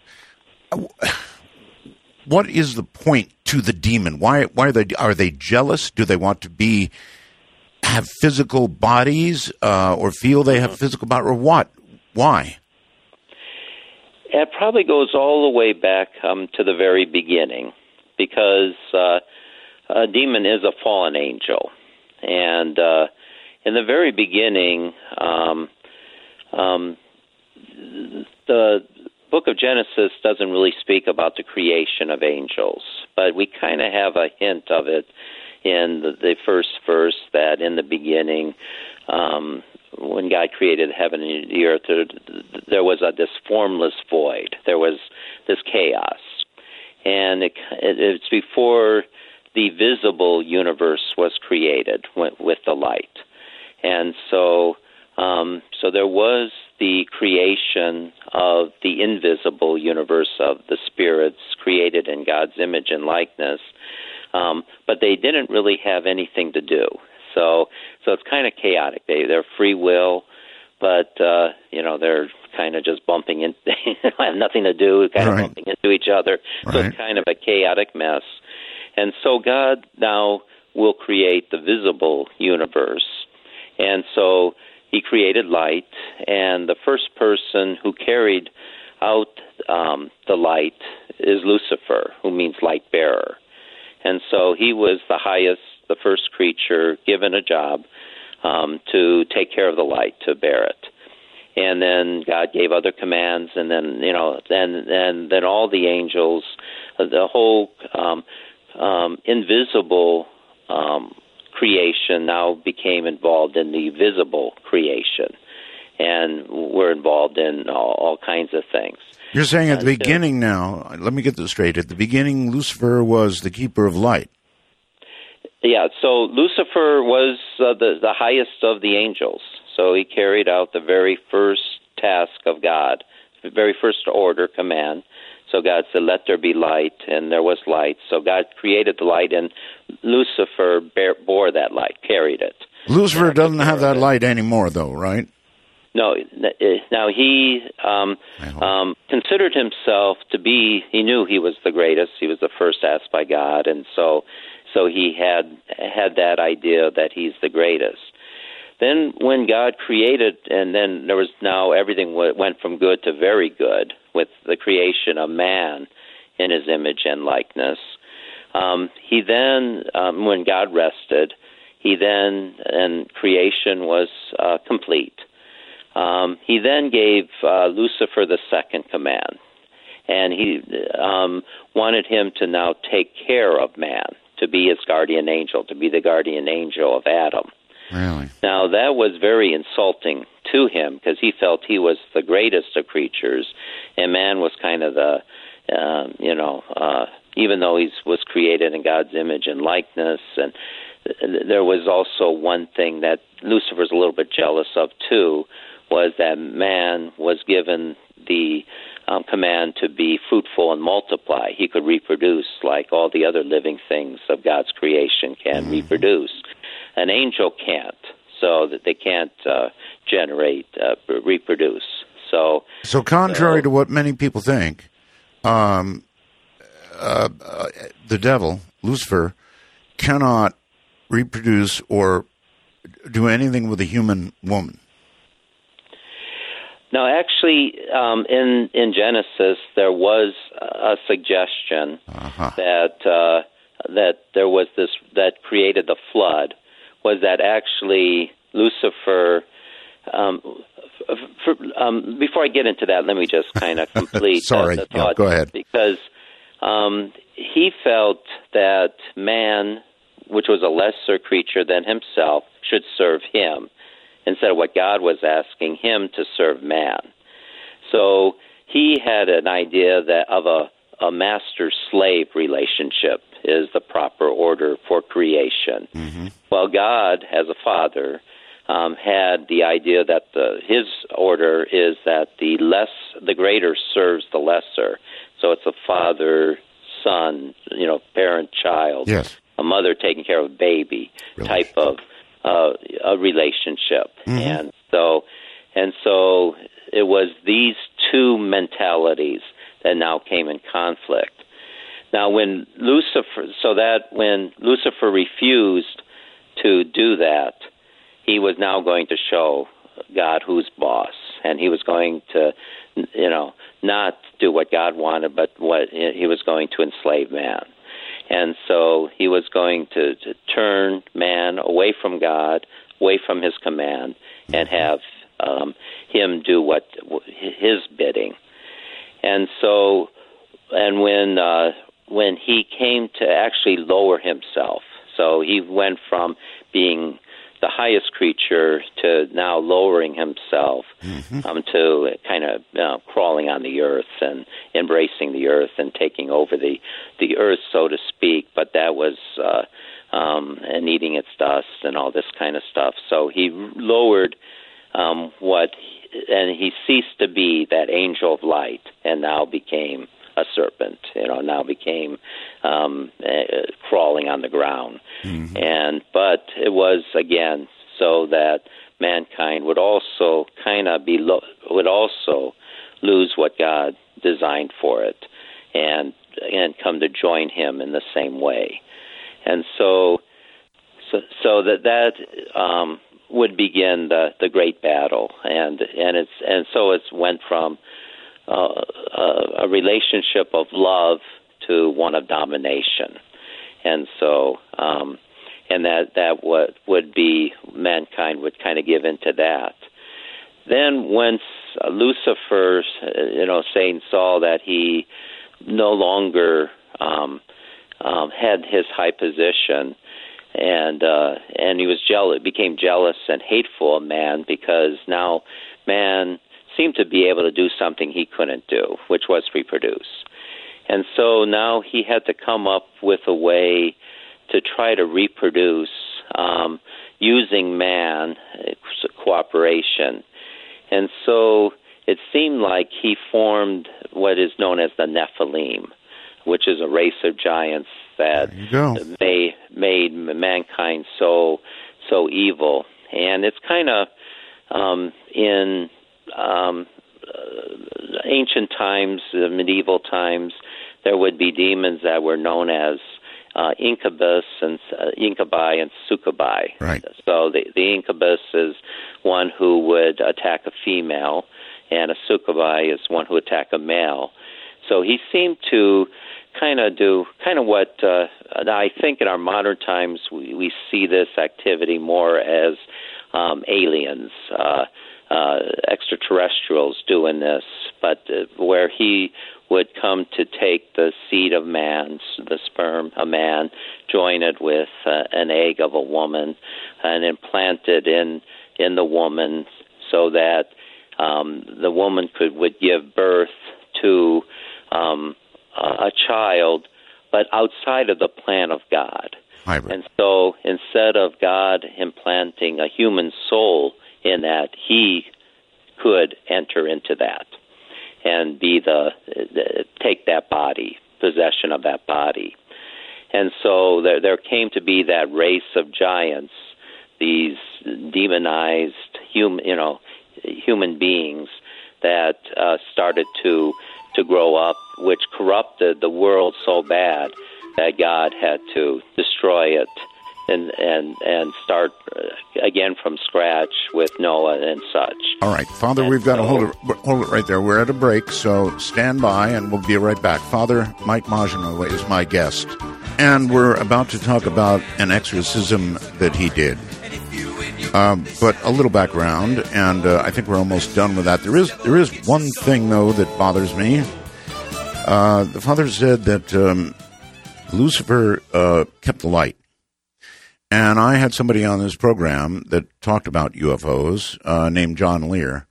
what is the point to the demon? Why why are they are they jealous? Do they want to be have physical bodies uh, or feel they have physical body, or what? Why? It probably goes all the way back um, to the very beginning, because uh, a demon is a fallen angel, and uh, in the very beginning, um, um, the Book of Genesis doesn't really speak about the creation of angels, but we kind of have a hint of it in the, the first verse, that in the beginning, um, when God created heaven and the earth, there, there was a, this formless void. There was this chaos. And it, it, it's before the visible universe was created with, with the light. And so um, so there was the creation of the invisible universe of the spirits created in God's image and likeness, um, but they didn't really have anything to do. So so it's kind of chaotic. They, they're free will, but, uh, you know, they're kind of just bumping in, have nothing to do, kind right. of bumping into each other. Right. So it's kind of a chaotic mess. And so God now will create the visible universe. And so he created light, and the first person who carried out um, the light is Lucifer, who means light bearer. And so he was the highest, the first creature given a job um, to take care of the light, to bear it. And then God gave other commands, and then, you know, then and then all the angels, the whole um, um, invisible um, creation now became involved in the visible creation, and we're involved in all, all kinds of things. You're saying at and, the beginning uh, now, let me get this straight, at the beginning Lucifer was the keeper of light. Yeah, so Lucifer was uh, the, the highest of the angels, so he carried out the very first task of God, the very first order, command. So God said, let there be light, and there was light. So God created the light, and Lucifer bear, bore that light, carried it. Lucifer doesn't have that light anymore, though, right? No. Now, he um, um, considered himself to be, he knew he was the greatest. He was the first asked by God, and so so he had had that idea that he's the greatest. Then when God created, and then there was now everything went from good to very good with the creation of man in his image and likeness. Um, he then, um, when God rested, he then, and creation was uh, complete. Um, he then gave uh, Lucifer the second command, and he um, wanted him to now take care of man, to be his guardian angel, to be the guardian angel of Adam. Really? Now, that was very insulting to him because he felt he was the greatest of creatures, and man was kind of the, uh, you know, uh, even though he was created in God's image and likeness. And there was also one thing that Lucifer's a little bit jealous of, too, was that man was given the um, command to be fruitful and multiply. He could reproduce like all the other living things of God's creation can mm-hmm. reproduce. An angel can't, so that they can't uh, generate, uh, reproduce. So, so contrary so, to what many people think, um, uh, uh, the devil, Lucifer, cannot reproduce or do anything with a human woman. Now, actually, um, in in Genesis, there was a suggestion uh-huh. that uh, that there was this that created the flood. Was that actually Lucifer? Um, for, um, before I get into that, let me just kind of complete. Sorry, the, the thought, yeah, go ahead. Because um, he felt that man, which was a lesser creature than himself, should serve him, instead of what God was asking him to serve man. So he had an idea that of a, a master-slave relationship is the proper order for creation. Mm-hmm. Well, God, as a father, um, had the idea that the, his order is that the less, the greater serves the lesser. So it's a father, son, you know, parent, child, yes. a mother taking care of a baby type of Uh, a relationship, mm-hmm. and so and so it was these two mentalities that now came in conflict. Now, when Lucifer, so that when Lucifer refused to do that, he was now going to show God who's boss, and he was going to, you know, not do what God wanted, but what he was going to enslave man. And so he was going to, to turn man away from God, away from his command, and have um, him do what his bidding. And so, and when uh, when he came to actually lower himself, so he went from being the highest creature to now lowering himself mm-hmm. um, to kind of you know, crawling on the earth and embracing the earth and taking over the, the earth, so to speak. But that was uh, um, and eating its dust and all this kind of stuff. So he lowered um, what, and he ceased to be that angel of light and now became a serpent, you know, now became um, uh, crawling on the ground. Mm-hmm. And but it was, again, so that mankind would also kind of be, lo- would also lose what God designed for it and and come to join him in the same way. And so so, so that that um, would begin the, the great battle. And and it's and so it went from Uh, a, a relationship of love to one of domination, and so um, and that that what would be mankind would kind of give into that. Then once uh, Lucifer, you know, Satan saw that he no longer um, um, had his high position, and uh, and he was jealous, became jealous and hateful of man, because now man seemed to be able to do something he couldn't do, which was reproduce. And so now he had to come up with a way to try to reproduce um, using man, cooperation. And so it seemed like he formed what is known as the Nephilim, which is a race of giants that made, made mankind so so evil. And it's kind of um, in um, uh, ancient times, uh, medieval times, there would be demons that were known as uh, incubus and uh, incubi and succubi. Right. So the, the incubus is one who would attack a female, and a succubi is one who would attack a male. So he seemed to kind of do kind of what uh, I think in our modern times we, we see this activity more as um, aliens, uh, uh, extraterrestrials doing this, but uh, where he would come to take the seed of man, the sperm of man, join it with uh, an egg of a woman, and implant it in in the woman, so that um, the woman could would give birth to um, a child, but outside of the plan of God. Hybrid. And so instead of God implanting a human soul in that, he could enter into that and be the, the take that body, possession of that body. And so there, there came to be that race of giants, these demonized human, you know, human beings that uh, started to to grow up, which corrupted the world so bad that God had to destroy it and and and start again from scratch with Noah and such. All right, Father, and we've got so, to hold it, hold it right there. We're at a break, so stand by, and we'll be right back. Father Mike Maginot is my guest, and we're about to talk about an exorcism that he did. Um, but a little background, and uh, I think we're almost done with that. There is there is one thing, though, that bothers me. Uh, the Father said that um, Lucifer uh, kept the light. And I had somebody on this program that talked about U F Os uh, named John Lear.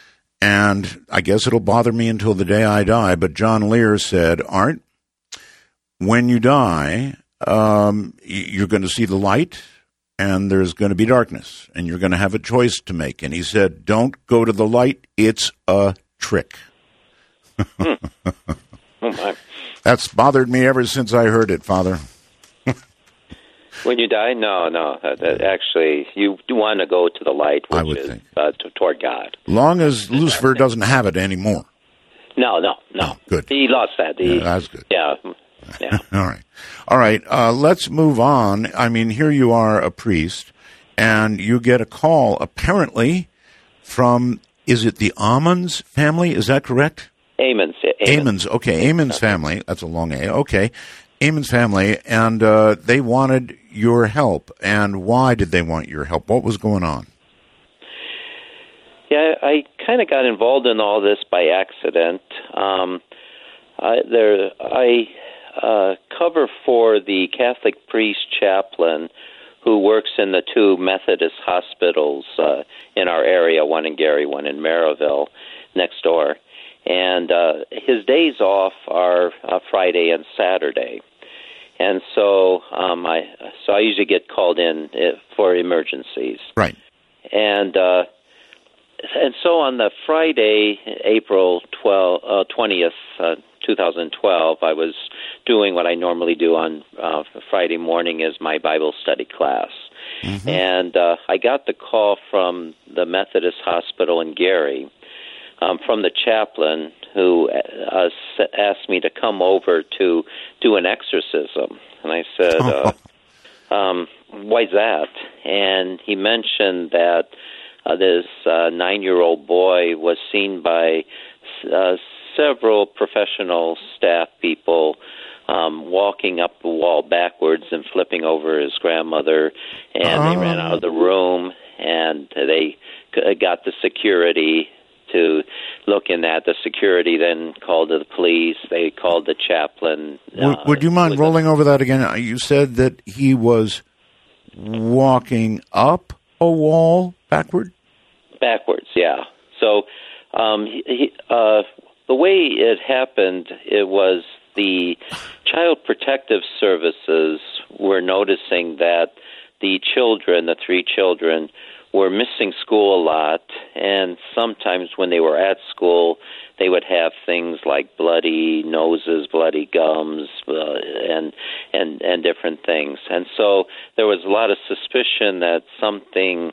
And I guess it'll bother me until the day I die, but John Lear said, Art, when you die, um, you're going to see the light, and there's going to be darkness, and you're going to have a choice to make. And he said, don't go to the light. It's a trick. hmm. Oh, my. That's bothered me ever since I heard it, Father. When you die? No, no. Uh, that actually, you do want to go to the light, which I would is think. Uh, t- toward God. Long as Lucifer doesn't have it anymore. No, no, no. Oh, good. He lost that. He, yeah, that's good. Yeah. Yeah. All right. All right. Uh, let's move on. I mean, here you are, a priest, and you get a call, apparently, from, is it the Ammons family? Is that correct? Ammons. Ammons. Okay. Ammons family. That's a long A. Okay. Ammons family, and uh, they wanted your help. And why did they want your help? What was going on? Yeah, I kind of got involved in all this by accident. Um, I, there, I uh, cover for the Catholic priest chaplain who works in the two Methodist hospitals uh, in our area, one in Gary, one in Maryville, next door. And uh, his days off are uh, Friday and Saturday. And so um, I so I usually get called in for emergencies. Right. And uh, and so on the Friday, April twelfth, uh, twentieth, uh, twenty twelve, I was doing what I normally do on uh, Friday morning is my Bible study class. Mm-hmm. And uh, I got the call from the Methodist Hospital in Gary, Um, from the chaplain who uh, asked me to come over to do an exorcism. And I said, uh, um, why's that? And he mentioned that uh, this uh, nine-year-old boy was seen by uh, several professional staff people um, walking up the wall backwards and flipping over his grandmother, and oh. they ran out of the room, and they got the security to look in that. The security then called the police. They called the chaplain. Would, uh, would you mind rolling over that again? You said that he was walking up a wall backward? Backwards, yeah. So um, he, he, uh, the way it happened, it was the Child Protective Services were noticing that the children, the three children, were missing school a lot, and sometimes when they were at school, they would have things like bloody noses, bloody gums, uh, and and and different things. And so there was a lot of suspicion that something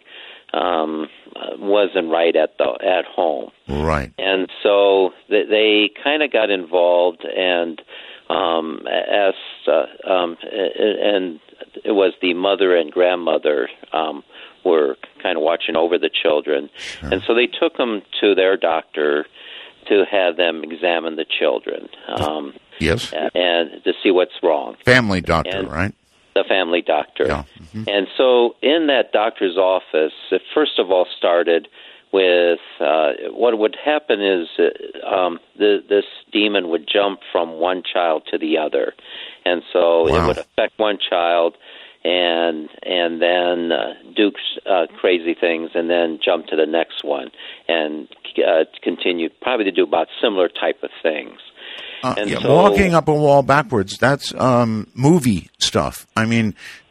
um, wasn't right at the at home. Right. And so they, they kind of got involved and um, asked, uh, um, and it was the mother and grandmother um, were kind of watching over the children. Sure. And so they took them to their doctor to have them examine the children. Um, yes. And to see what's wrong. Family doctor, and right? The family doctor. Yeah. Mm-hmm. And so in that doctor's office, it first of all started with uh, what would happen is uh, um, the, this demon would jump from one child to the other. And so wow. it would affect one child and and then uh, do uh, crazy things and then jump to the next one and uh, continue probably to do about similar type of things. Uh, and yeah, so, walking up a wall backwards, that's um, movie stuff. I mean,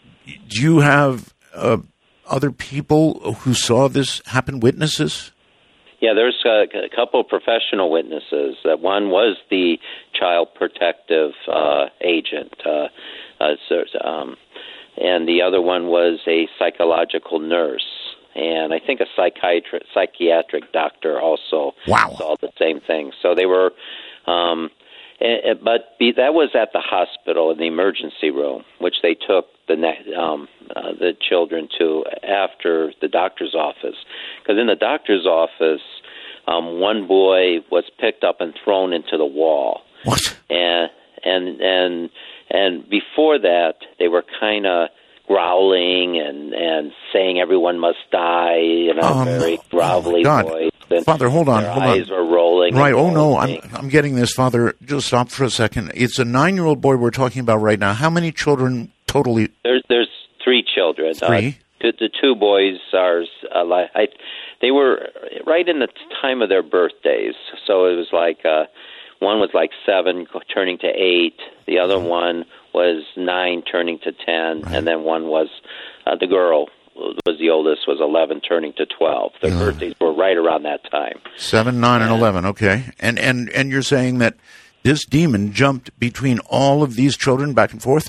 do you have uh, other people who saw this happen, witnesses? Yeah, there's a, a couple of professional witnesses. That one was the child protective uh, agent, uh, uh, so, um, and the other one was a psychological nurse, and I think a psychiatric psychiatric doctor also wow. saw the same thing. So they were, um, and, but be, that was at the hospital in the emergency room, which they took the ne- um, uh, the children to after the doctor's office, because in the doctor's office, um, one boy was picked up and thrown into the wall. What? And and and and before that, they were kind of growling and, and saying everyone must die in a oh, very no. grovelly oh voice. And Father, hold on, their hold eyes on. were rolling. Right. Oh no, rolling. I'm I'm getting this, Father. Just stop for a second. It's a nine-year-old boy we're talking about right now. How many children totally? There's there's three children. Three. Uh, the two boys are uh, like I, they were right in the time of their birthdays. So it was like uh, one was like seven, turning to eight. The other mm-hmm. one was nine, turning to ten, right. And then one was uh, the girl. Was the oldest, was eleven, turning to twelve. Their yeah. birthdays were right around that time. Seven, nine, and, and eleven. Okay, and and and you're saying that this demon jumped between all of these children back and forth?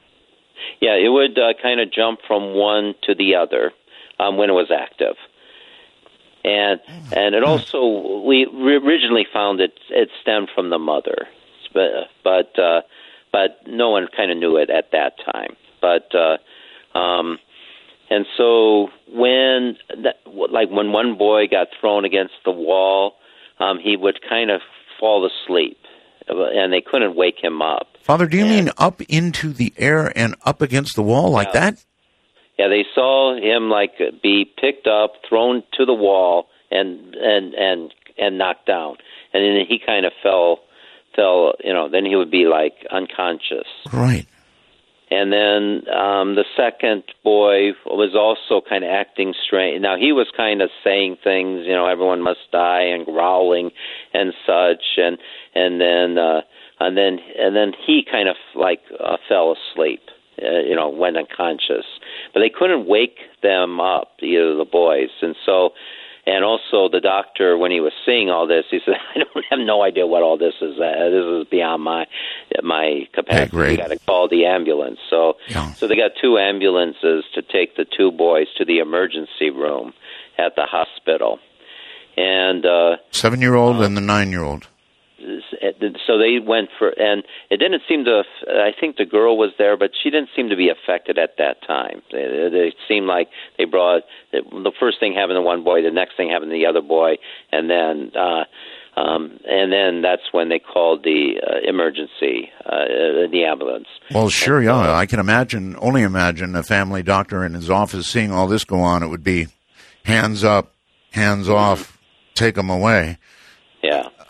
Yeah, it would uh, kind of jump from one to the other um, when it was active, and and it also we originally found it it stemmed from the mother, but but uh, but no one kind of knew it at that time, but. Uh, um, And so when, that, like when one boy got thrown against the wall, um, he would kind of fall asleep, and they couldn't wake him up. Father, do you and, mean up into the air and up against the wall like yeah. that? Yeah, they saw him like be picked up, thrown to the wall, and and and and knocked down, and then he kind of fell, fell. You know, then he would be like unconscious. Right. And then um, the second boy was also kind of acting strange. Now, he was kind of saying things, you know, everyone must die, and growling and such. And and then uh, and then and then he kind of like uh, fell asleep, uh, you know, went unconscious. But they couldn't wake them up, either of the boys. And so, and also the doctor, when he was seeing all this, he said, "I don't have no idea what all this is. Uh, this is beyond my my capacity. Hey, we got to call the ambulance." So, yeah. so they got two ambulances to take the two boys to the emergency room at the hospital, and uh, seven-year-old uh, and the nine-year-old. So they went for, and it didn't seem to. I think the girl was there, but she didn't seem to be affected at that time. It, it seemed like they brought the first thing happened to one boy, the next thing happened to the other boy, and then uh, um, and then that's when they called the uh, emergency, uh, the ambulance. Well, sure, and, yeah, uh, I can imagine, only imagine a family doctor in his office seeing all this go on. It would be hands up, hands off, take them away. Yeah.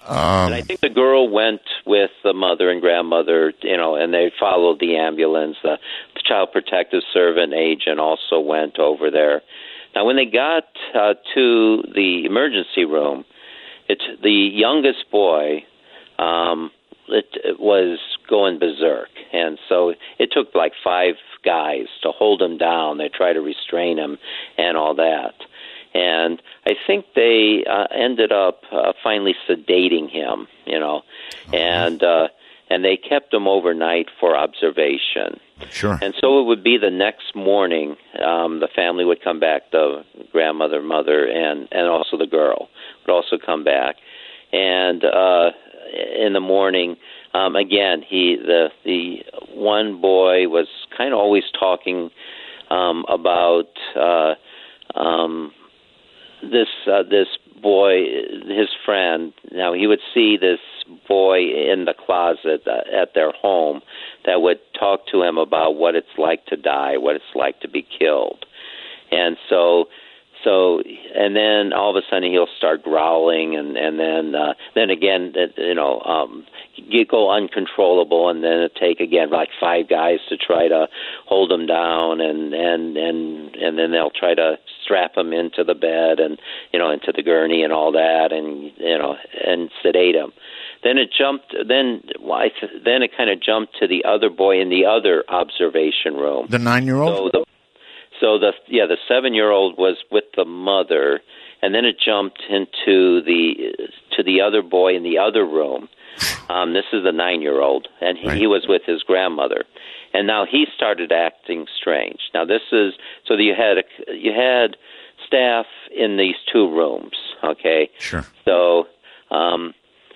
Um, and I think the girl went with the mother and grandmother, you know, and they followed the ambulance. The, the child protective servant agent also went over there. Now, when they got uh, to the emergency room, it's the youngest boy. Um, it, it was going berserk, and so it took like five guys to hold him down. They tried to restrain him and all that. And I think they uh, ended up uh, finally sedating him, you know, and uh, and they kept him overnight for observation. Sure. And so it would be the next morning, um, the family would come back, the grandmother, mother, and, and also the girl would also come back. And uh, in the morning, um, again, he the the one boy was kind of always talking um, about uh, um, this uh, this boy, his friend. Now he would see this boy in the closet uh, at their home that would talk to him about what it's like to die, what it's like to be killed, and so. So, and then all of a sudden he'll start growling, and and then uh, then again, you know, um, you go uncontrollable, and then it take again like five guys to try to hold him down, and and and and then they'll try to strap him into the bed, and you know, into the gurney and all that, and you know, and sedate him. Then it jumped. Then why? Then it kind of jumped to the other boy in the other observation room. The nine-year-old. So the So the yeah the seven-year-old was with the mother, and then it jumped into the to the other boy in the other room. Um, this is the nine-year-old, and he, right. he was with his grandmother, and now he started acting strange. Now this is so that you had a, you had staff in these two rooms, okay? Sure. So, um,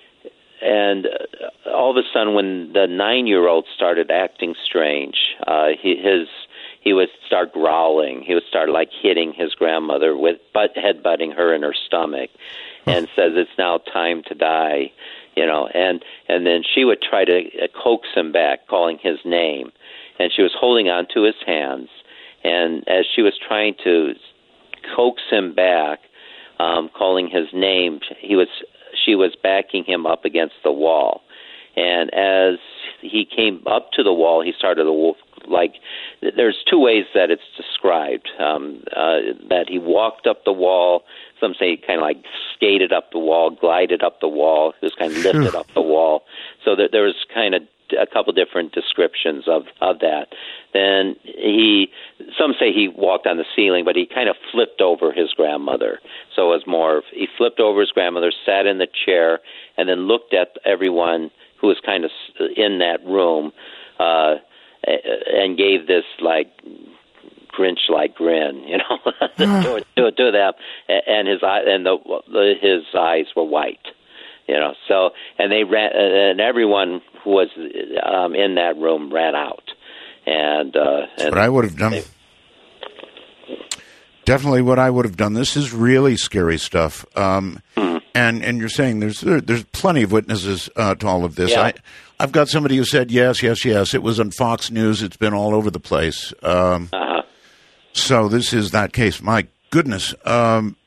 and uh, all of a sudden, when the nine-year-old started acting strange, uh, he, his He would start growling. He would start like hitting his grandmother with butt headbutting her in her stomach, and says it's now time to die, you know. And and then she would try to coax him back, calling his name, and she was holding on to his hands. And as she was trying to coax him back, um, calling his name, he was she was backing him up against the wall. And as he came up to the wall, he started to like. There's two ways that it's described. Um, uh, that he walked up the wall. Some say he kind of like skated up the wall, glided up the wall. He was kind of lifted up the wall. So that there was kind of a couple different descriptions of, of that. Then he, some say he walked on the ceiling, but he kind of flipped over his grandmother. So it was more, he flipped over his grandmother, sat in the chair, and then looked at everyone who was kind of in that room, uh, and gave this like Grinch-like grin, you know, to, to, to them, and his eye and the, the his eyes were white, you know. So and they ran, and everyone who was um, in that room ran out, and uh, That's and what I would have done. They, Definitely what I would have done. This is really scary stuff. Um, hmm. And and you're saying there's there, there's plenty of witnesses uh, to all of this. Yeah. I, I've got somebody who said yes, yes, yes. It was on Fox News. It's been all over the place. Um, uh-huh. So this is that case. My goodness. Um,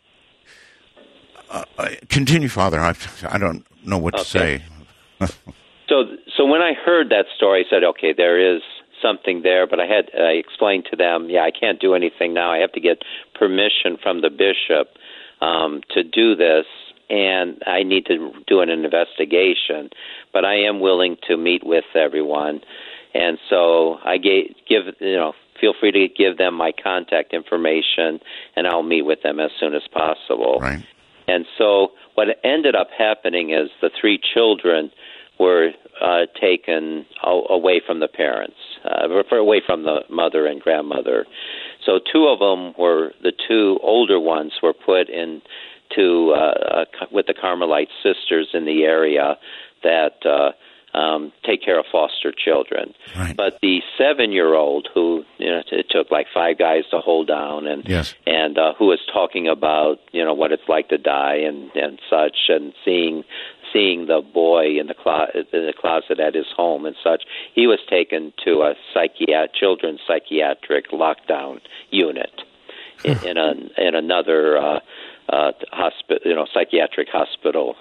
uh, continue, Father. I I don't know what to Okay. say. So so when I heard that story, I said, okay, there is something there, but I had I explained to them, yeah, I can't do anything now. I have to get permission from the bishop um, to do this, and I need to do an investigation. But I am willing to meet with everyone, and so I gave, give you know feel free to give them my contact information, and I'll meet with them as soon as possible. Right. And so what ended up happening is the three children were uh, taken a- away from the parents, uh, away from the mother and grandmother. So two of them were, the two older ones were put in to, uh, uh, with the Carmelite sisters in the area that uh, um, take care of foster children. Right. But the seven-year-old who, you know, it took like five guys to hold down, and Yes. and uh, who was talking about, you know, what it's like to die and, and such, and seeing seeing the boy in the, clo- in the closet at his home and such, he was taken to a psychiat- children's psychiatric lockdown unit in, in, a, in another uh, uh, hospital, you know, psychiatric hospital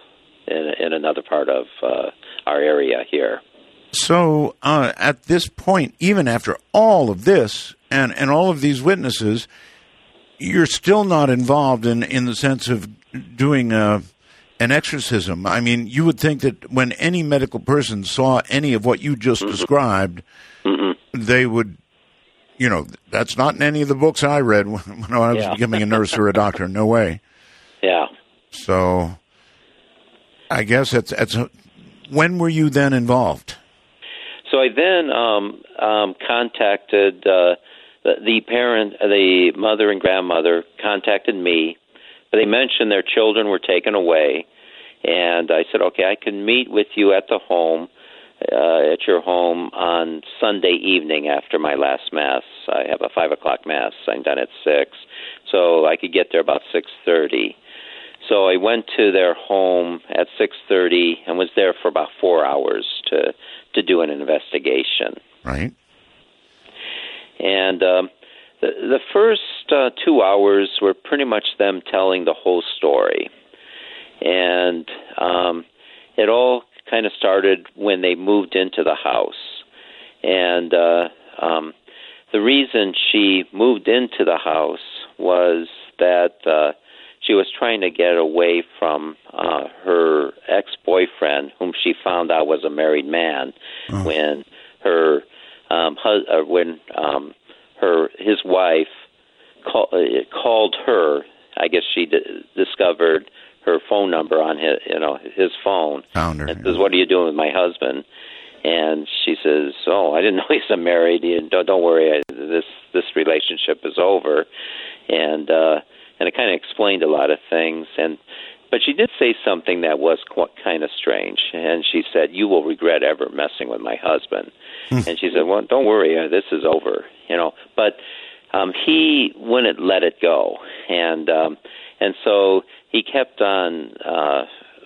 in, in another part of uh, our area here. So uh, at this point, even after all of this and, and all of these witnesses, you're still not involved in, in the sense of doing a, an exorcism. I mean, you would think that when any medical person saw any of what you just mm-hmm. described, mm-hmm. they would, you know, that's not in any of the books I read when, when I was yeah. becoming a nurse or a doctor. No way. Yeah. So I guess it's, it's a, when were you then involved? So I then um, um, contacted uh, the, the parent, the mother and grandmother contacted me, but they mentioned their children were taken away, and I said, okay, I can meet with you at the home, uh, at your home on Sunday evening after my last Mass. I have a five o'clock Mass. I'm done at six, so I could get there about six thirty. So I went to their home at six thirty and was there for about four hours to to do an investigation. Right. And um, the, the first uh, two hours were pretty much them telling the whole story. And um, it all kind of started when they moved into the house. And uh, um, the reason she moved into the house was that uh, she was trying to get away from uh, her ex-boyfriend, whom she found out was a married man, oh. when her um, hus- uh, when um, her his wife call- uh, called her. I guess she d- discovered her phone number on his, you know, his phone. Found her. And says, "What are you doing with my husband?" And she says, "Oh, I didn't know he's married. Don't, don't worry, this this relationship is over." And uh, and it kind of explained a lot of things. And but she did say something that was quite, kind of strange. And she said, "You will regret ever messing with my husband." And she said, "Well, don't worry, uh, this is over." You know, but um, he wouldn't let it go, and um, and so he kept on. Uh,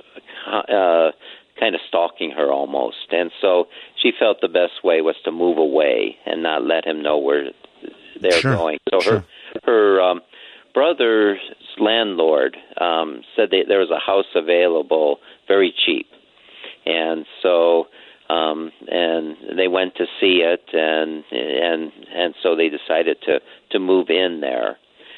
uh, kind of stalking her almost. And so she felt the best way was to move away and not let him know where they're sure. going. So sure. her her um, brother's landlord um, said that there was a house available very cheap. And so um, and they went to see it, and and and so they decided to, to move in there.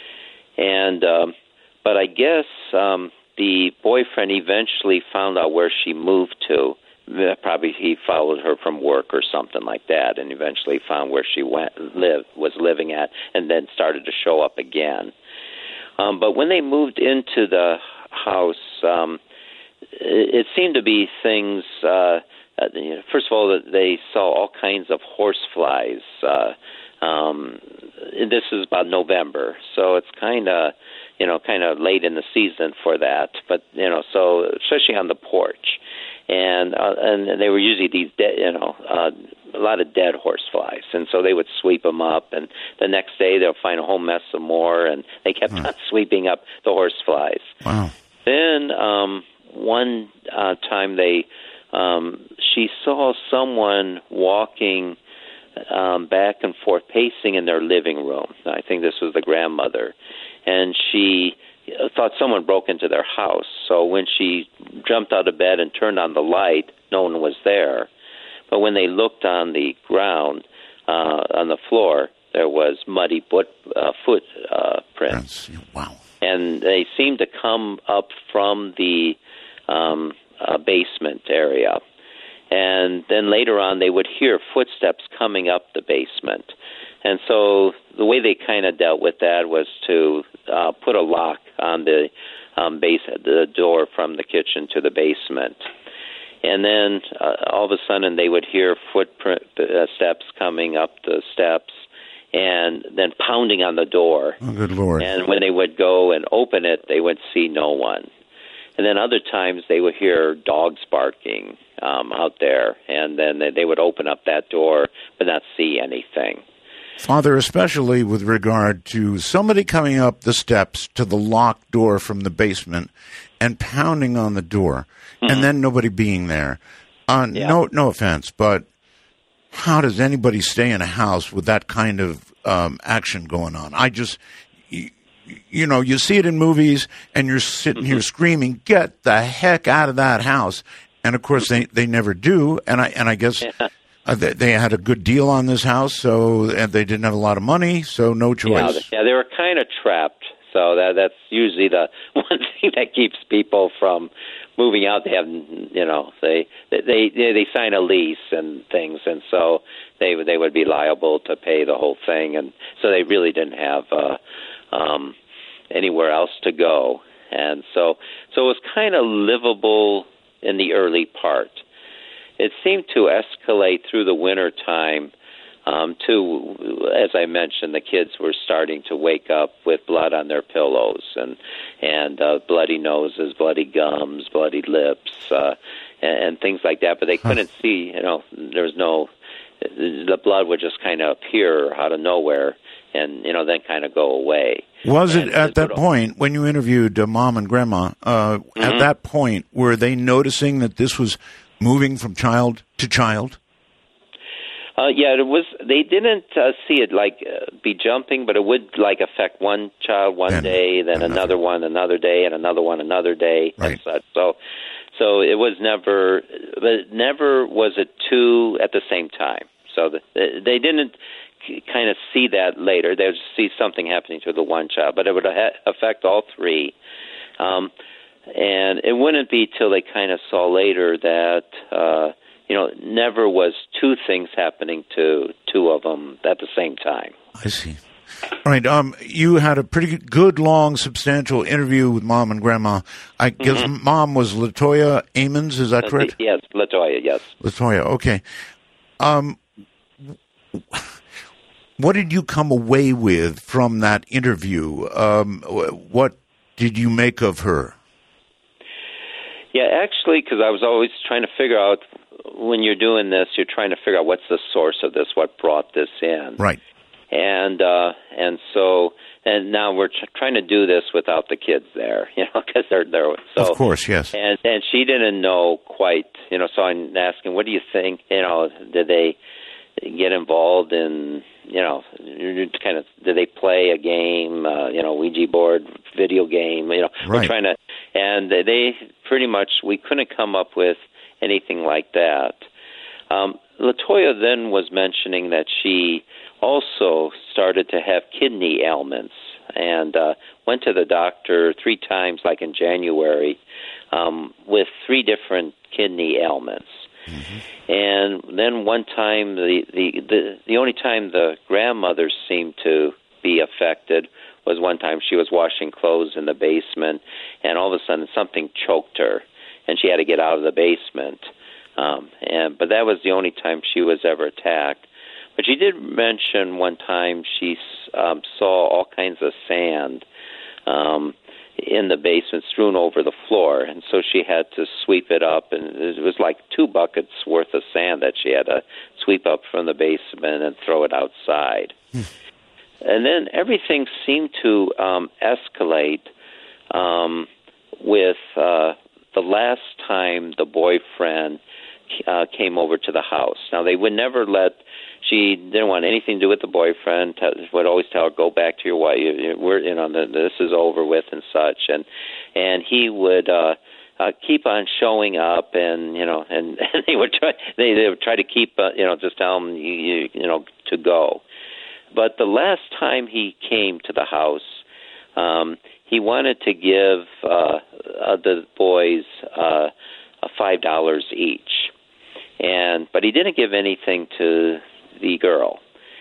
And um, but I guess um, the boyfriend eventually found out where she moved to. Probably he followed her from work or something like that, and eventually found where she went, lived, was living at, and then started to show up again. Um, but when they moved into the house, um, it, it seemed to be things. Uh, uh, first of all, they saw all kinds of horse flies. Uh, um, this is about November, so it's kind of. you know, kind of late in the season for that, but, you know, so especially on the porch. And uh, and they were usually these, dead, you know, uh, a lot of dead horse flies. And so they would sweep them up, and the next day they'll find a whole mess of more, and they kept hmm. on sweeping up the horse flies. Wow. Then um, one uh, time they, um, she saw someone walking um, back and forth, pacing in their living room. I think this was the grandmother. And she thought someone broke into their house. So when she jumped out of bed and turned on the light, no one was there. But when they looked on the ground, uh, on the floor, there was muddy foot, uh, foot uh, prints. Wow. And they seemed to come up from the um, uh, basement area. And then later on, they would hear footsteps coming up the basement. And so the way they kind of dealt with that was to uh, put a lock on the um, base, the door from the kitchen to the basement. And then uh, all of a sudden they would hear footprint uh, steps coming up the steps and then pounding on the door. Oh, good Lord. And when they would go and open it, they would see no one. And then other times they would hear dogs barking um, out there, and then they would open up that door but not see anything. Father, especially with regard to somebody coming up the steps to the locked door from the basement and pounding on the door, mm-hmm. and then nobody being there. Uh, yeah. No, no offense, but how does anybody stay in a house with that kind of um, action going on? I just, you know, you see it in movies, and you're sitting mm-hmm. here screaming, "Get the heck out of that house!" And of course, they, they never do. And I and I guess yeah. uh, they, they had a good deal on this house, so and they didn't have a lot of money, so no choice. Yeah, yeah they were kind of trapped. So that that's usually the one thing that keeps people from moving out. They have, you know, they they they, they sign a lease and things, and so they they would be liable to pay the whole thing, and so they really didn't have uh, um, anywhere else to go, and so so it was kind of livable in the early part. It seemed to escalate through the winter time. Um, to, as I mentioned, the kids were starting to wake up with blood on their pillows and and uh, bloody noses, bloody gums, bloody lips, uh, and, and things like that. But they couldn't see, you know, there was no, the blood would just kind of appear out of nowhere and, you know, then kind of go away. Was and it at that point, when you interviewed uh, Mom and Grandma, uh, mm-hmm. at that point, were they noticing that this was moving from child to child? Uh, yeah, it was. They didn't uh, see it like uh, be jumping, but it would like affect one child one and day, then another. another one another day, and another one another day, right. and such. So, so it was never, but never was it two at the same time. So the, they didn't kind of see that later. They would see something happening to the one child, but it would ha- affect all three. Um, and it wouldn't be till they kind of saw later that. Uh, You know, never was two things happening to two of them at the same time. I see. All right. Um, you had a pretty good, long, substantial interview with Mom and Grandma. I guess mm-hmm. Mom was Latoya Amons. Is that correct? Uh, yes, Latoya. Yes. Latoya. Okay. Um, what did you come away with from that interview? Um, what did you make of her? Yeah, actually, because I was always trying to figure out. When you're doing this, you're trying to figure out what's the source of this, what brought this in. Right. And uh, and so and now we're tr- trying to do this without the kids there, you know, because they're there. So, of course, yes. And and she didn't know quite, you know. So I'm asking, what do you think? You know, did they get involved in, you know, kind of? Did they play a game? Uh, you know, Ouija board, video game. You know, right. We're trying to, and they pretty much we couldn't come up with anything like that. Um, Latoya then was mentioning that she also started to have kidney ailments and uh, went to the doctor three times, like in January, um, with three different kidney ailments. Mm-hmm. And then one time, the, the, the, the only time the grandmother seemed to be affected was one time she was washing clothes in the basement, and all of a sudden something choked her. And she had to get out of the basement. Um, and But that was the only time she was ever attacked. But she did mention one time she um, saw all kinds of sand um, in the basement strewn over the floor. And so she had to sweep it up. And it was like two buckets worth of sand that she had to sweep up from the basement and throw it outside. Hmm. And then everything seemed to um, escalate um, with... Uh, the last time the boyfriend uh, came over to the house. Now, they would never let, she didn't want anything to do with the boyfriend, t- would always tell her, go back to your wife, you, we're, you know, this is over with and such. And and he would uh, uh, keep on showing up and, you know, and, and they would try, they, they would try to keep, uh, you know, just tell him, you, you, you know, to go. But the last time he came to the house, um, he wanted to give uh, uh, the boys uh, five dollars each, and but he didn't give anything to the girl,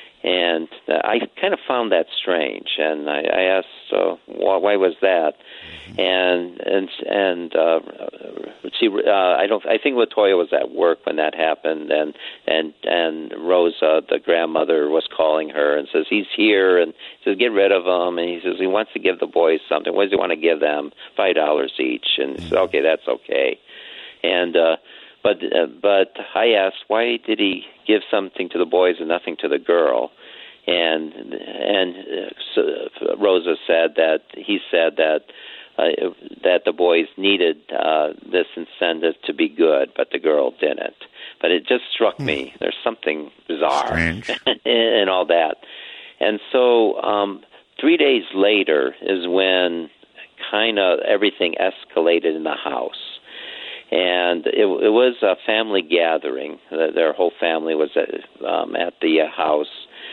and I kind of found that strange. And I, I asked, uh, why, why was that? Mm-hmm. And and and uh, she, uh, I don't, I think Latoya was at work when that happened, and and and Rosa, the grandmother, was calling her and says he's here, and says get rid of him, and he says he wants to give the boys something. What does he want to give them? Five dollars each, and he said, okay, that's okay. And uh, but uh, but I asked, why did he give something to the boys and nothing to the girl? And and uh, so Rosa said that he said that uh, that the boys needed uh, this incentive to be good, but the girl didn't. But it just struck me there's something bizarre in all that. And so um, three days later is when kind of everything escalated in the house. And it, it was a family gathering. Their whole family was at, um, at the house.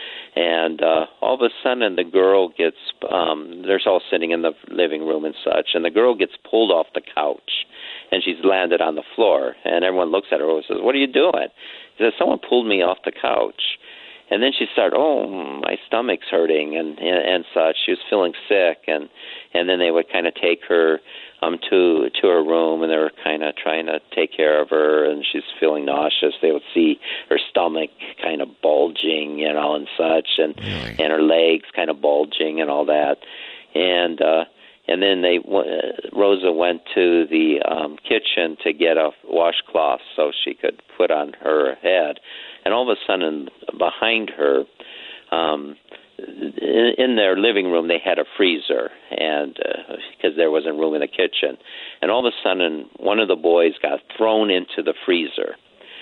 And uh, all of a sudden, the girl gets, um, they're all sitting in the living room and such, and the girl gets pulled off the couch, and she's landed on the floor. And everyone looks at her and says, "What are you doing?" She says, "Someone pulled me off the couch." And then she started, "Oh, my stomach's hurting," and, and, and such. She was feeling sick, and, and then they would kind of take her um, to to her room, and they were kind of trying to take care of her, and she's feeling nauseous. They would see her stomach kind of bulging, you know, and such, and Really? and her legs kind of bulging and all that. And uh, and then they uh, Rosa went to the um, kitchen to get a washcloth so she could put on her head. And all of a sudden, behind her, um, in, in their living room, they had a freezer, and because uh, there wasn't room in the kitchen. And all of a sudden, one of the boys got thrown into the freezer.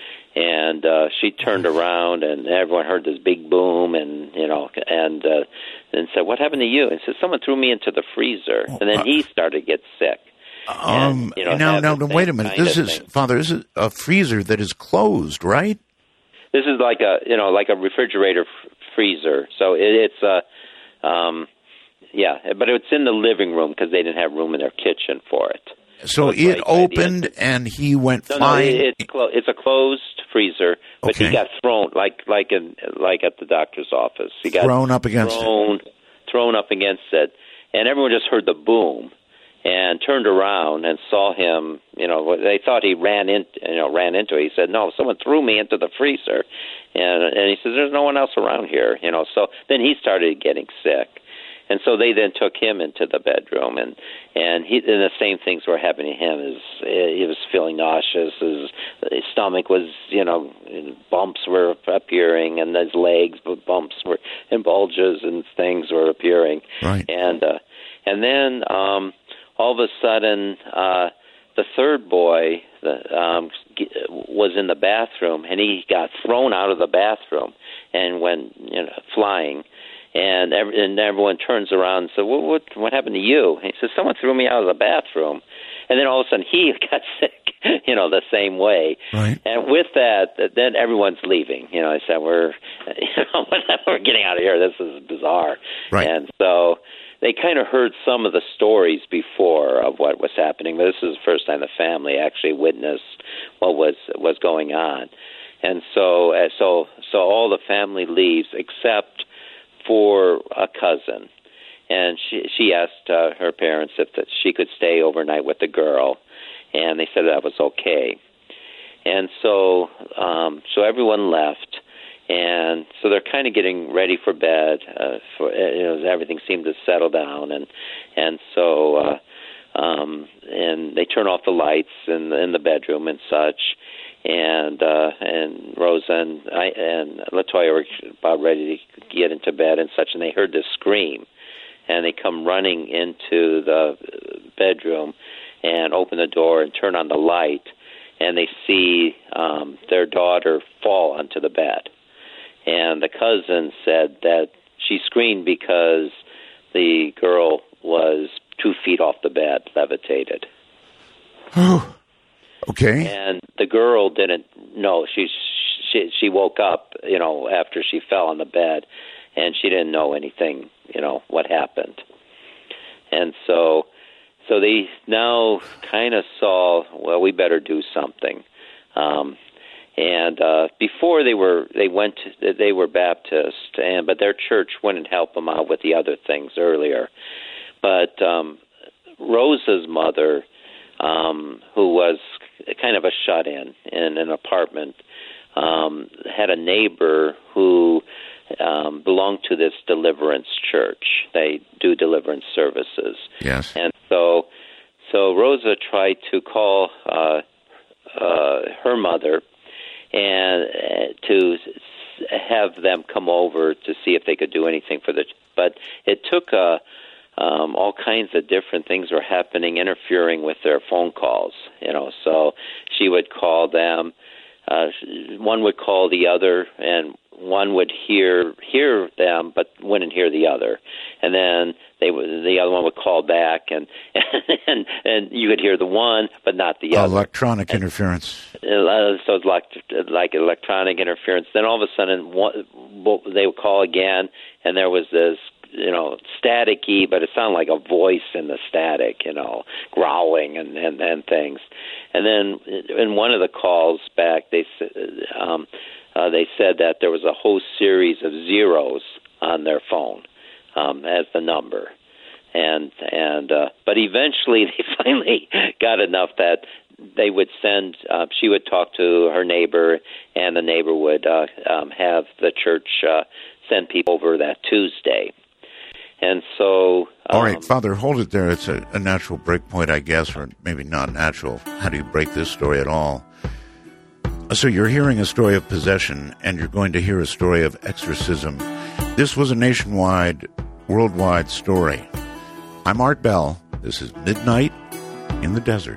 And uh, she turned around, and everyone heard this big boom, and you know, and uh, and said, "What happened to you?" And said, "Someone threw me into the freezer." And then he started to get sick. Um, and, you know, now, now, the wait a minute. This is, thing. Father, this is a freezer that is closed, right? This is like a, you know, like a refrigerator f- freezer. So it, it's a, um, yeah, but it's in the living room because they didn't have room in their kitchen for it. So, so it right opened and he went no, flying. No, it, it's, clo- it's a closed freezer, but okay. he got thrown like like in like at the doctor's office. He got thrown up against thrown, it. Thrown up against it, and everyone just heard the boom. And turned around and saw him. You know, they thought he ran in. You know, ran into it. He said, "No, someone threw me into the freezer," and and he says, "There's no one else around here." You know, so then he started getting sick, and so they then took him into the bedroom, and and he and the same things were happening to him. His he was feeling nauseous. His, his stomach was, you know, bumps were appearing, and his legs bumps were and bulges and things were appearing. Right, and uh, and then. Um, All of a sudden, uh, the third boy the, um, was in the bathroom, and he got thrown out of the bathroom and went, you know, flying. And, every, and everyone turns around and says, "What, what, what happened to you?" And he says, "Someone threw me out of the bathroom." And then all of a sudden, he got sick, you know, the same way. Right. And with that, then everyone's leaving. You know, I said, "We're, you know, we're getting out of here. This is bizarre." Right. And so they kind of heard some of the stories before of what was happening, but this is the first time the family actually witnessed what was was going on. And so, uh, so, so all the family leaves except for a cousin, and she she asked uh, her parents if that she could stay overnight with the girl, and they said that was okay. And so, um, so everyone left. And so they're kind of getting ready for bed. Uh, for you know, everything seemed to settle down, and and so uh, um, and they turn off the lights in the, in the bedroom and such. And uh, and Rosa and I and Latoya were about ready to get into bed and such, and they heard this scream, and they come running into the bedroom and open the door and turn on the light, and they see um, their daughter fall onto the bed. And the cousin said that she screamed because the girl was two feet off the bed, levitated. Oh, okay. And the girl didn't know. She, she she woke up, you know, after she fell on the bed, and she didn't know anything, you know, what happened. And so, so they now kind of saw, well, we better do something. Um, And uh, before they were, they went, to, they were Baptist, and but their church wouldn't help them out with the other things earlier. But um, Rosa's mother, um, who was kind of a shut-in in an apartment, um, had a neighbor who um, belonged to this deliverance church. They do deliverance services. Yes. And so, so Rosa tried to call uh, uh, her mother and uh, to have them come over to see if they could do anything for the. But it took uh, um, all kinds of different things were happening, interfering with their phone calls. You know, so she would call them uh, one would call the other, and one would hear hear them, but wouldn't hear the other, and then they would, the other one would call back, and and and you could hear the one, but not the uh, other. Electronic and, interference. Uh, so it's like like electronic interference. Then all of a sudden, one, they would call again, and there was this, you know, staticky, but it sounded like a voice in the static, you know, growling and, and, and things. And then in one of the calls back, they um, uh, they said that there was a whole series of zeros on their phone um, as the number. And and uh, but eventually they finally got enough that they would send, uh, she would talk to her neighbor, and the neighbor would uh, um, have the church uh, send people over that Tuesday. And so... Um, All right, Father, hold it there. It's a, a natural break point, I guess, or maybe not natural. How do you break this story at all? So you're hearing a story of possession, and you're going to hear a story of exorcism. This was a nationwide, worldwide story. I'm Art Bell. This is Midnight in the Desert.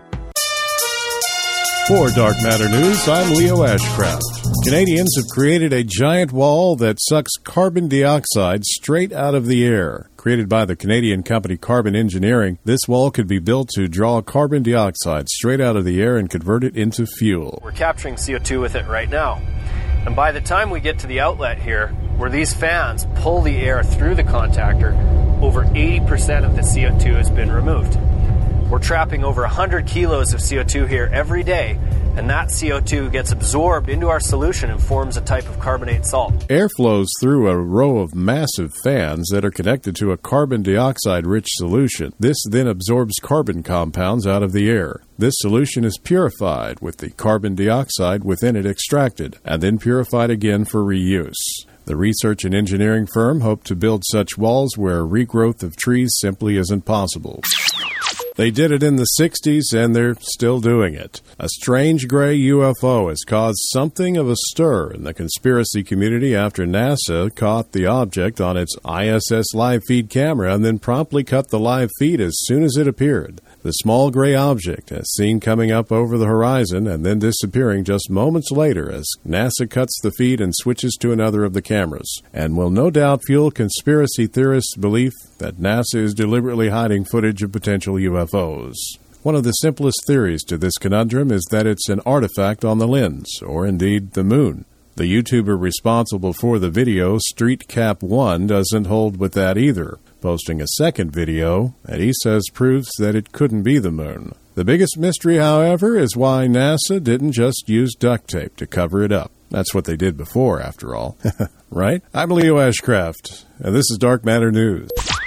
For Dark Matter News, I'm Leo Ashcraft. Canadians have created a giant wall that sucks carbon dioxide straight out of the air. Created by the Canadian company Carbon Engineering, this wall could be built to draw carbon dioxide straight out of the air and convert it into fuel. We're capturing C O two with it right now. And by the time we get to the outlet here, where these fans pull the air through the contactor, over eighty percent of the C O two has been removed. We're trapping over one hundred kilos of C O two here every day, and that C O two gets absorbed into our solution and forms a type of carbonate salt. Air flows through a row of massive fans that are connected to a carbon dioxide-rich solution. This then absorbs carbon compounds out of the air. This solution is purified with the carbon dioxide within it extracted, and then purified again for reuse. The research and engineering firm hoped to build such walls where regrowth of trees simply isn't possible. They did it in the sixties, and they're still doing it. A strange gray U F O has caused something of a stir in the conspiracy community after NASA caught the object on its I S S live feed camera and then promptly cut the live feed as soon as it appeared. The small gray object is seen coming up over the horizon and then disappearing just moments later as NASA cuts the feed and switches to another of the cameras, and will no doubt fuel conspiracy theorists' belief that NASA is deliberately hiding footage of potential U F Os. One of the simplest theories to this conundrum is that it's an artifact on the lens, or indeed the moon. The YouTuber responsible for the video, StreetCap one, doesn't hold with that either, posting a second video that he says proves that it couldn't be the moon. The biggest mystery, however, is why NASA didn't just use duct tape to cover it up. That's what they did before, after all. Right? I'm Leo Ashcraft, and this is Dark Matter News.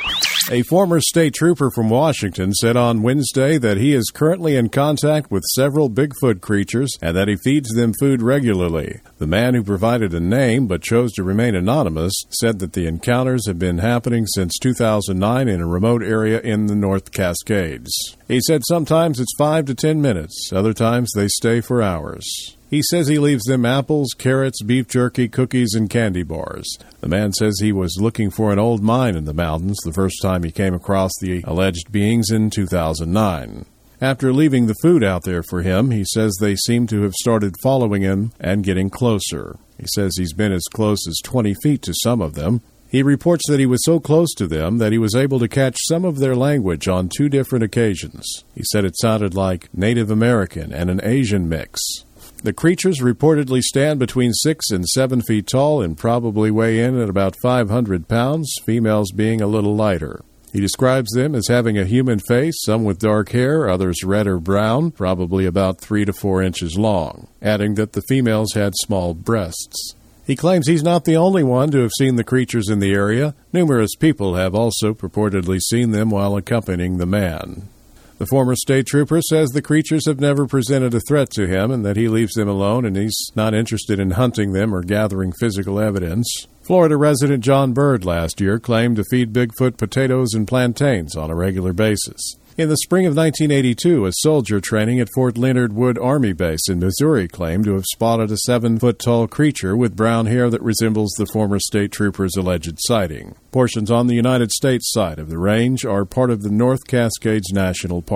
A former state trooper from Washington said on Wednesday that he is currently in contact with several Bigfoot creatures and that he feeds them food regularly. The man, who provided a name but chose to remain anonymous, said that the encounters have been happening since two thousand nine in a remote area in the North Cascades. He said sometimes it's five to ten minutes, other times they stay for hours. He says he leaves them apples, carrots, beef jerky, cookies, and candy bars. The man says he was looking for an old mine in the mountains the first time he came across the alleged beings in two thousand nine. After leaving the food out there for him, he says they seem to have started following him and getting closer. He says he's been as close as twenty feet to some of them. He reports that he was so close to them that he was able to catch some of their language on two different occasions. He said it sounded like Native American and an Asian mix. The creatures reportedly stand between six and seven feet tall and probably weigh in at about five hundred pounds, females being a little lighter. He describes them as having a human face, some with dark hair, others red or brown, probably about three to four inches long, adding that the females had small breasts. He claims he's not the only one to have seen the creatures in the area. Numerous people have also purportedly seen them while accompanying the man. The former state trooper says the creatures have never presented a threat to him and that he leaves them alone and he's not interested in hunting them or gathering physical evidence. Florida resident John Bird last year claimed to feed Bigfoot potatoes and plantains on a regular basis. In the spring of nineteen eighty-two, a soldier training at Fort Leonard Wood Army Base in Missouri claimed to have spotted a seven-foot-tall creature with brown hair that resembles the former state trooper's alleged sighting. Portions on the United States side of the range are part of the North Cascades National Park.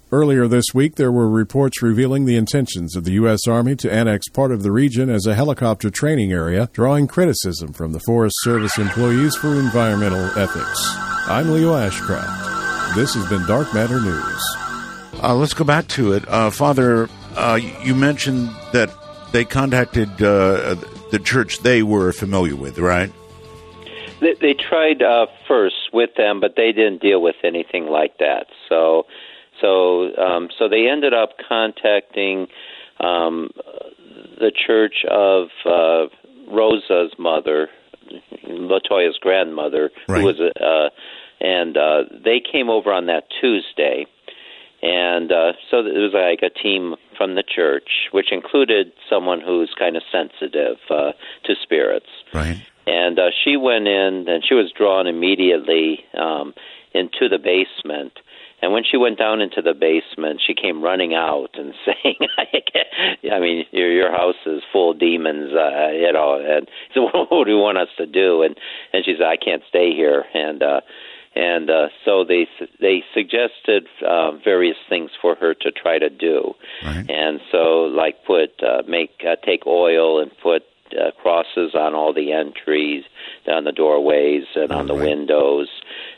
Earlier this week, there were reports revealing the intentions of the U S. Army to annex part of the region as a helicopter training area, drawing criticism from the Forest Service employees for environmental ethics. I'm Leo Ashcraft. This has been Dark Matter News. Uh, let's go back to it. Uh, Father, uh, you mentioned that they contacted uh, the church they were familiar with, right? They, they tried uh, first with them, but they didn't deal with anything like that. So... So, um, so they ended up contacting um, the church of uh, Rosa's mother, LaToya's grandmother, right. who was, uh, and uh, they came over on that Tuesday, and uh, so it was like a team from the church, which included someone who's kind of sensitive uh, to spirits, right? And uh, she went in, and she was drawn immediately um, into the basement. And when she went down into the basement, she came running out and saying, I mean, your your house is full of demons, uh, you know, and so what do you want us to do? And and she said, I can't stay here. And uh, and uh, so they they suggested uh, various things for her to try to do. Right. And so, like, put, uh, make, uh, take oil and put uh, crosses on all the entries, on the doorways and on right. the windows,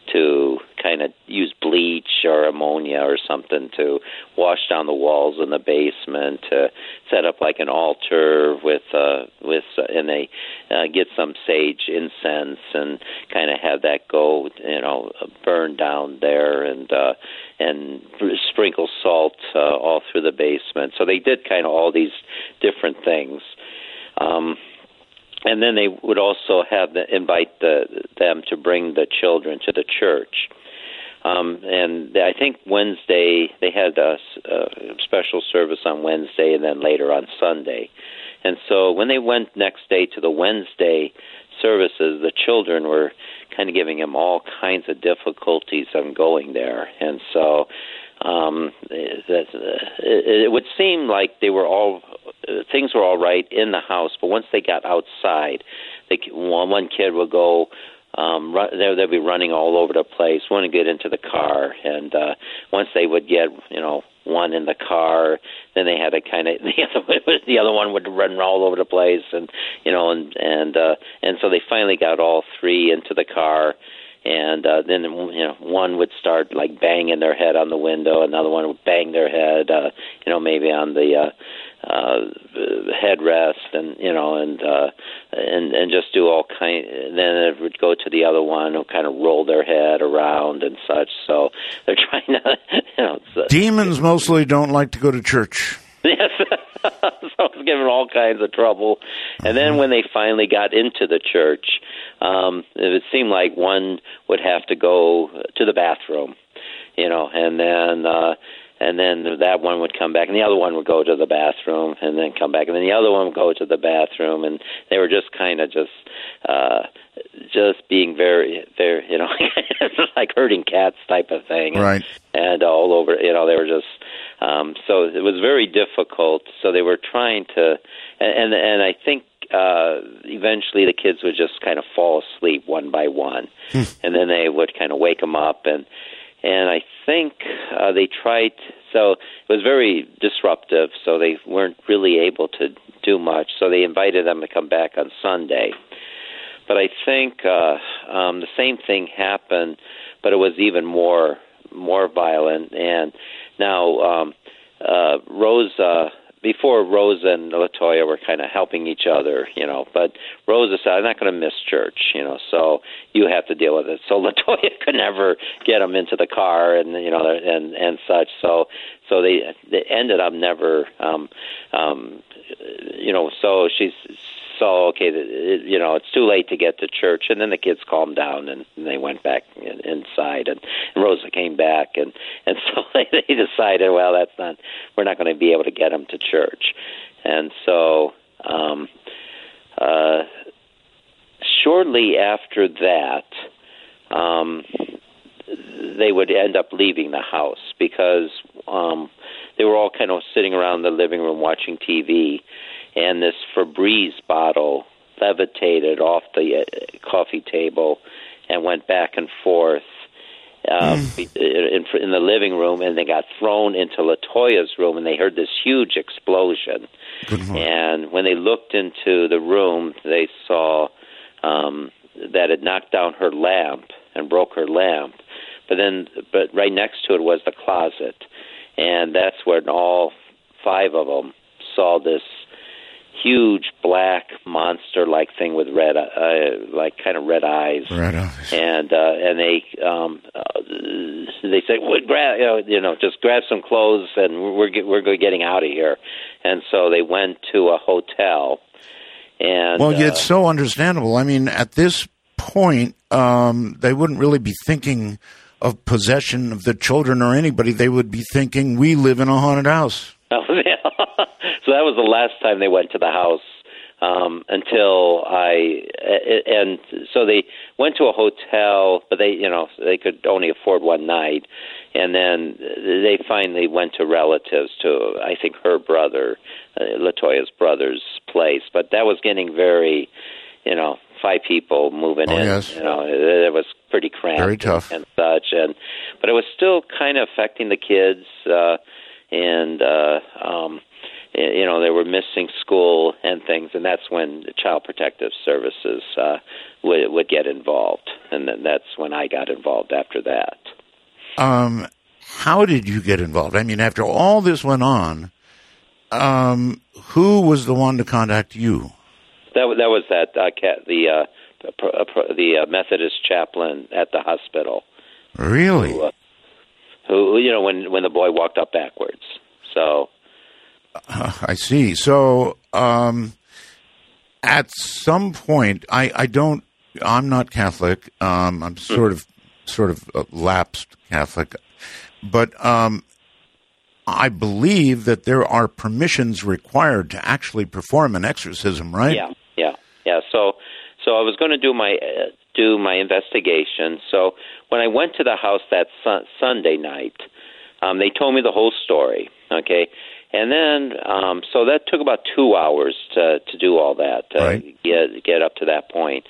to kind of use bleach or ammonia or something to wash down the walls in the basement, to set up like an altar with uh, with uh, and they uh, get some sage incense and kind of have that go, you know, burn down there, and uh, and sprinkle salt uh, all through the basement. So they did kind of all these different things. Um, And then they would also have the, invite the, them to bring the children to the church. Um, and I think Wednesday, they had a, a special service on Wednesday and then later on Sunday. And so when they went next day to the Wednesday services, the children were kind of giving them all kinds of difficulties on going there. And so um, that, it, it would seem like they were all... things were all right in the house, but once they got outside, they, one, one kid would go, um, run, they'll, they'll be running all over the place, want to get into the car, and uh, once they would get, you know, one in the car, then they had to kind of, the other, the other one would run all over the place, and, you know, and, and, uh, and so they finally got all three into the car. And uh, then, you know, one would start like banging their head on the window, another one would bang their head, uh, you know, maybe on the uh, uh, headrest, and you know, and uh, and and just do all kind. And then it would go to the other one who kind of roll their head around and such. So they're trying to, you know. Demons mostly don't like to go to church. Yes, so I was giving all kinds of trouble. And then when they finally got into the church, um, it would seem like one would have to go to the bathroom, you know, and then uh, and then that one would come back, and the other one would go to the bathroom, and then come back, and then the other one would go to the bathroom, and they were just kind of just uh, just being very, very, you know, like herding cats type of thing, right? And, and all over, you know, they were just. Um, so it was very difficult. So they were trying to, and and, and I think uh, eventually the kids would just kind of fall asleep one by one, and then they would kind of wake them up, and and I think uh, they tried. So it was very disruptive. So they weren't really able to do much. So they invited them to come back on Sunday. But I think uh, um, the same thing happened, but it was even more more violent. And now um, uh, Rosa, before Rosa and LaToya were kind of helping each other, you know, but Rosa said, I'm not going to miss church, you know, so you have to deal with it. So LaToya could never get them into the car and, you know, and, and such. So so they, they ended up never, um, um, you know, so she's, so, okay, it, you know, it's too late to get to church. And then the kids calmed down, and, and they went back in, inside. And, and Rosa came back, and, and so they, they decided, well, that's not, we're not going to be able to get them to church. And so um, uh, shortly after that, um, they would end up leaving the house because um, they were all kind of sitting around the living room watching T V, and this Febreze bottle levitated off the uh, coffee table and went back and forth. um, mm. in, in the living room, and they got thrown into LaToya's room, and they heard this huge explosion. And when they looked into the room, they saw um, that it knocked down her lamp and broke her lamp. But then, but right next to it was the closet, and that's where all five of them saw this huge black monster-like thing with red, uh, like kind of red eyes. Red eyes. And uh, and they um, uh, they said, well, grab, you know, you know, just grab some clothes, and we're get, we're getting out of here. And so they went to a hotel. And well, uh, it's so understandable. I mean, at this point, um, they wouldn't really be thinking of possession of the children or anybody. They would be thinking, we live in a haunted house. Oh, yeah. So that was the last time they went to the house um, until I, and so they went to a hotel, but they, you know, they could only afford one night. And then they finally went to relatives, to, I think, her brother, uh, LaToya's brother's place. But that was getting very, you know, five people moving oh, in. Yes. You know, it, it was pretty cramped. Very tough. And, and such. And, but it was still kind of affecting the kids. Uh, and, uh, um, you know, they were missing school and things. And that's when the Child Protective Services uh, would, would get involved. And then that's when I got involved after that. Um, how did you get involved? I mean, after all this went on, um, who was the one to contact you? That that was that uh, the uh, the uh, Methodist chaplain at the hospital. Really? Who, uh, who you know when when the boy walked up backwards. So uh, I see. So um, at some point, I, I don't. I'm not Catholic. Um, I'm sort of sort of a lapsed Catholic, but um, I believe that there are permissions required to actually perform an exorcism, right? Yeah, yeah, yeah. So, so I was going to do my uh, do my investigation. So when I went to the house that su- Sunday night, um, they told me the whole story. Okay, and then um, so that took about two hours to to do all that, to right. get get up to that point.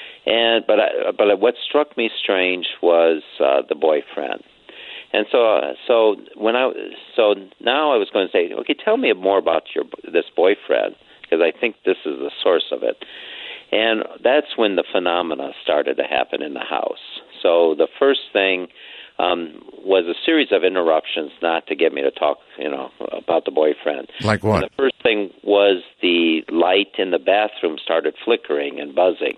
And but I, but what struck me strange was uh, the boyfriend, and so uh, so when I so now I was going to say, okay, tell me more about your this boyfriend, because I think this is the source of it, and that's when the phenomena started to happen in the house. So the first thing um, was a series of interruptions, not to get me to talk, you know, about the boyfriend. Like what? And the first thing was the light in the bathroom started flickering and buzzing.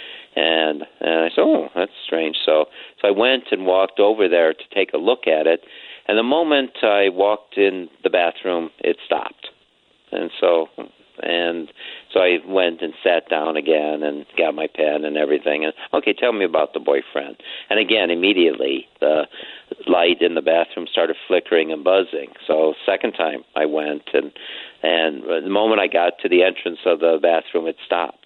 And, and I said, oh, that's strange. So so I went and walked over there to take a look at it. And the moment I walked in the bathroom, it stopped. And so and so I went and sat down again and got my pen and everything. And, okay, tell me about the boyfriend. And again, immediately, the light in the bathroom started flickering and buzzing. So second time I went, and, and the moment I got to the entrance of the bathroom, it stopped.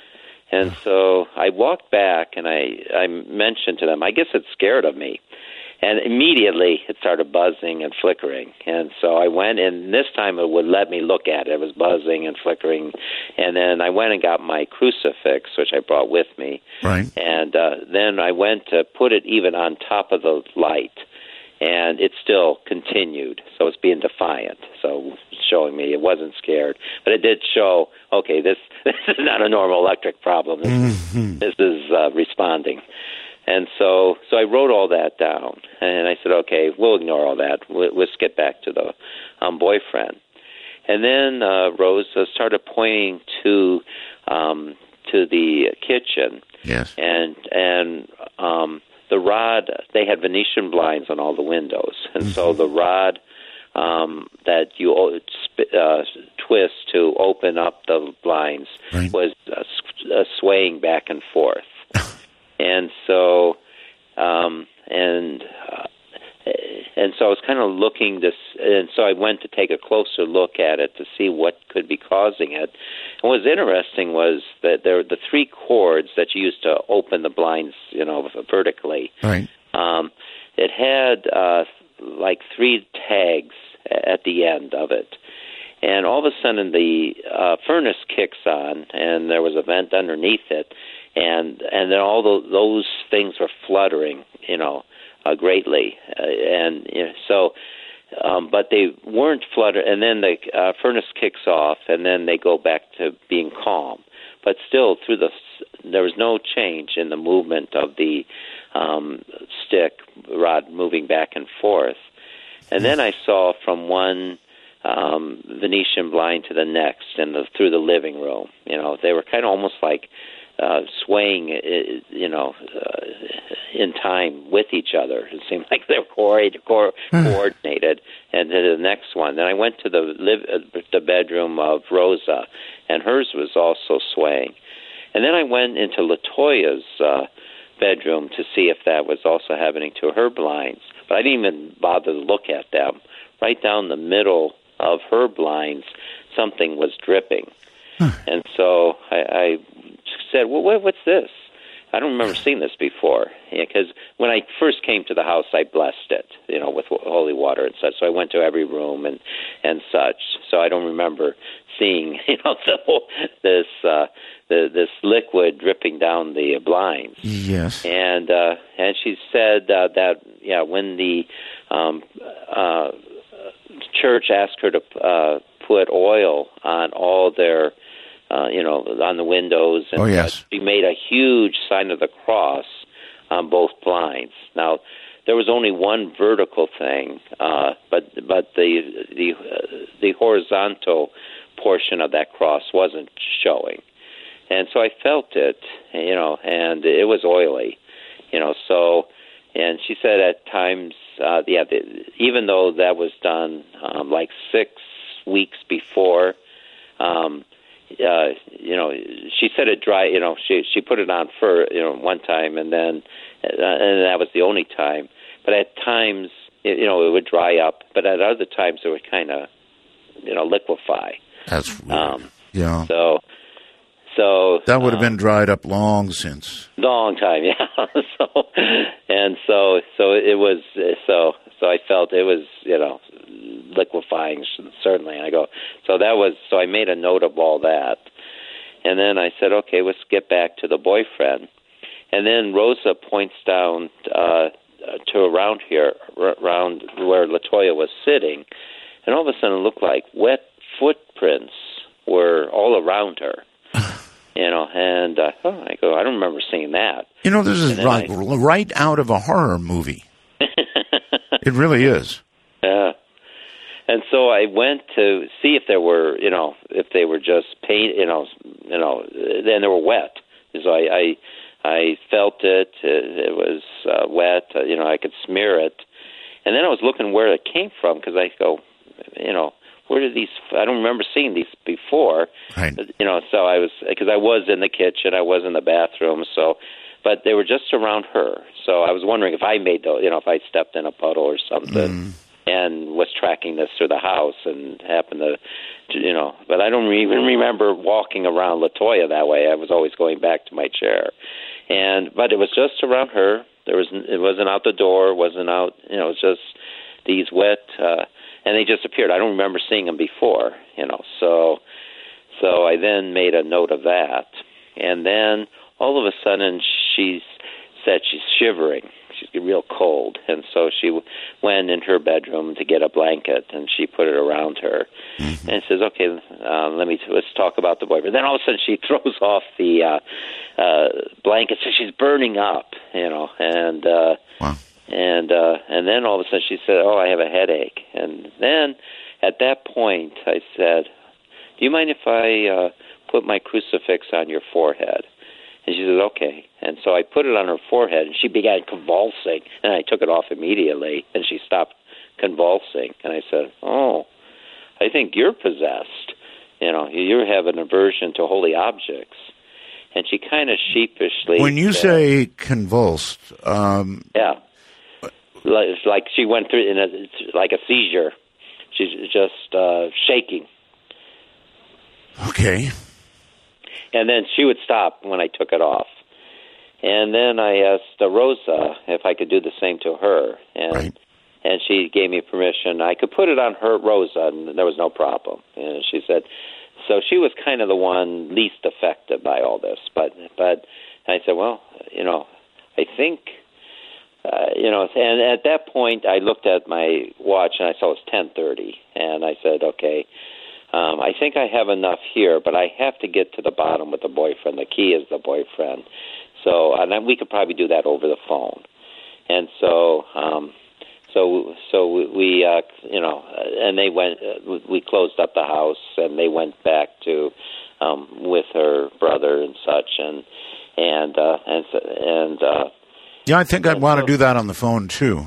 And so I walked back, and I, I mentioned to them, I guess it's scared of me. And immediately it started buzzing and flickering. And so I went, and this time it would let me look at it. It was buzzing and flickering. And then I went and got my crucifix, which I brought with me. Right. And uh, then I went to put it even on top of the light. And it still continued. So it's being defiant. So showing me it wasn't scared. But it did show, okay, this, this is not a normal electric problem. This, mm-hmm. this is uh, responding. And so so I wrote all that down. And I said, okay, we'll ignore all that. We'll, let's get back to the um, boyfriend. And then uh, Rose started pointing to um, to the kitchen. Yes. And, and um, the rod, they had Venetian blinds on all the windows. And mm-hmm. so the rod um, that you uh, twist to open up the blinds right. was uh, uh, swaying back and forth. And so, um, and uh, and so I was kind of looking this, and so I went to take a closer look at it to see what could be causing it. And what was interesting was that there were the three cords that you used to open the blinds, you know, vertically. Right. Um, it had uh, like three tags at the end of it. And all of a sudden the uh, furnace kicks on, and there was a vent underneath it. And and then all the, those things were fluttering, you know, uh, greatly, uh, and you know, so. Um, but they weren't flooded, and then the uh, furnace kicks off, and then they go back to being calm. But still, through the there was no change in the movement of the um, stick rod moving back and forth. And then I saw from one um, Venetian blind to the next, and the, through the living room. You know, they were kind of almost like uh, swaying, you know, uh, in time with each other. It seemed like they were co- co- coordinated. And to the next one. Then I went to the live, uh, the bedroom of Rosa, and hers was also swaying. And then I went into LaToya's uh, bedroom to see if that was also happening to her blinds. But I didn't even bother to look at them. Right down the middle of her blinds, something was dripping. Huh. And so I, I said, well, what, what's this? I don't remember seeing this before. Because yeah, when I first came to the house, I blessed it, you know, with holy water and such. So I went to every room and, and such. So I don't remember seeing, you know, the whole, this uh, the, this liquid dripping down the blinds. Yes. And uh, and she said uh, that yeah, when the um, uh, church asked her to uh, put oil on all their, uh, you know, on the windows, and oh, yes. uh, she made a huge sign of the cross on both blinds. Now, there was only one vertical thing, uh, but but the the uh, the horizontal portion of that cross wasn't showing, and so I felt it, you know, and it was oily, you know. So, and she said at times, uh, yeah, the, even though that was done um, like six weeks before, um, uh, you know, she said it dry. You know, she she put it on for you know one time, and then uh, and that was the only time. But at times, you know, it would dry up. But at other times, it would kind of, you know, liquefy. That's weird. Um, yeah. So, so that would have um, been dried up long since. Long time, yeah. so, and so, so it was. So, so I felt it was, you know, liquefying certainly. And I go. So that was. So I made a note of all that, and then I said, okay, let's get back to the boyfriend. And then Rosa points down uh, to around here, around where LaToya was sitting, and all of a sudden it looked like wet footprints were all around her. You know, and uh, oh, I go, I don't remember seeing that. You know, this is right, I, right out of a horror movie. It really is. Yeah. And so I went to see if there were, you know, if they were just paint, you know, you know, then they were wet. So I, I, I felt it. It was uh, wet. Uh, you know, I could smear it. And then I was looking where it came from because I go, you know, where did these? I don't remember seeing these before. Right. You know, so I was because I was in the kitchen, I was in the bathroom, so, but they were just around her. So I was wondering if I made those, you know, if I stepped in a puddle or something, mm. and was tracking this through the house and happened to, you know. But I don't even remember walking around LaToya that way. I was always going back to my chair, and but it was just around her. There was it wasn't out the door, wasn't out, you know, it was just these wet. Uh, And they just appeared. I don't remember seeing them before, you know. So, so I then made a note of that, and then all of a sudden she said she's shivering. She's real cold, and so she went in her bedroom to get a blanket, and she put it around her, mm-hmm. and says, "Okay, um, let me let's talk about the boyfriend." Then all of a sudden she throws off the uh, uh, blanket, so she's burning up, you know, and. Uh, wow. And uh, and then all of a sudden she said, "Oh, I have a headache." And then at that point I said, "Do you mind if I uh, put my crucifix on your forehead?" And she said, "Okay." And so I put it on her forehead, and she began convulsing. And I took it off immediately, and she stopped convulsing. And I said, "Oh, I think you're possessed. You know, you have an aversion to holy objects." And she kind of sheepishly. When you said, say convulsed, um, yeah. It's like she went through in a like a seizure. She's just uh, shaking. Okay. And then she would stop when I took it off. And then I asked uh, Rosa if I could do the same to her, and right. and she gave me permission. I could put it on her, Rosa, and there was no problem. And she said, so she was kind of the one least affected by all this. But but I said, well, you know, I think. uh, you know, and at that point, I looked at my watch and I saw it was ten thirty, and I said, okay, um, I think I have enough here, but I have to get to the bottom with the boyfriend. The key is the boyfriend. So, and then we could probably do that over the phone. And so, um, so, so we, uh, you know, and they went. Uh, we closed up the house, and they went back to um, with her brother and such, and and uh, and and. Uh, yeah, I think I'd want so, to do that on the phone too.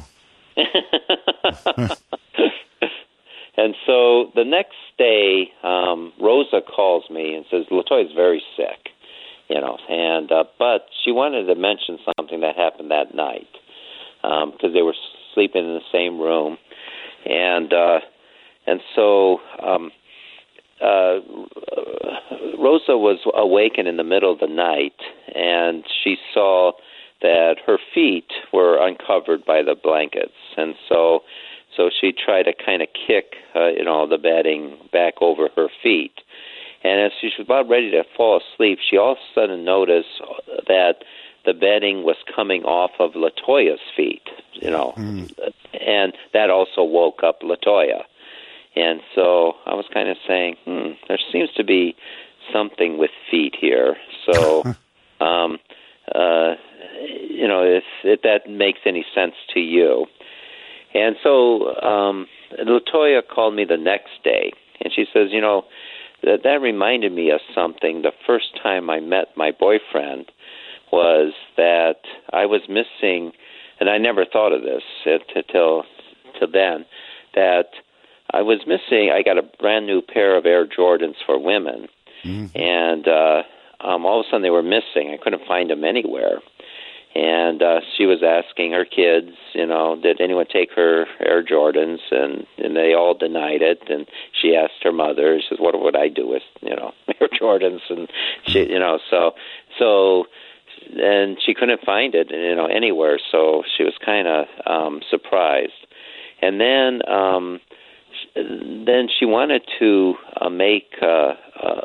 And so the next day, um, Rosa calls me and says LaToya's very sick, you know, and uh, but she wanted to mention something that happened that night because um, they were sleeping in the same room, and uh, and so um, uh, Rosa was awakened in the middle of the night, and she saw that her feet were uncovered by the blankets, and so. So she tried to kind of kick, uh, you know, the bedding back over her feet. And as she was about ready to fall asleep, she all of a sudden noticed that the bedding was coming off of LaToya's feet, you know. Mm. And that also woke up LaToya. And so I was kind of saying, hmm, there seems to be something with feet here. So, um, uh, you know, if, if that makes any sense to you. And so um, LaToya called me the next day, and she says, you know, that, that reminded me of something. The first time I met my boyfriend was that I was missing, and I never thought of this until till then, that I was missing, I got a brand new pair of Air Jordans for women, mm-hmm. and uh, um, all of a sudden they were missing. I couldn't find them anywhere. And uh, she was asking her kids, you know, did anyone take her Air Jordans? And, and they all denied it. And she asked her mother, she says, what would I do with, you know, Air Jordans? And she, you know, so, so, and she couldn't find it, you know, anywhere. So she was kind of um, surprised. And then, um, then she wanted to uh, make uh,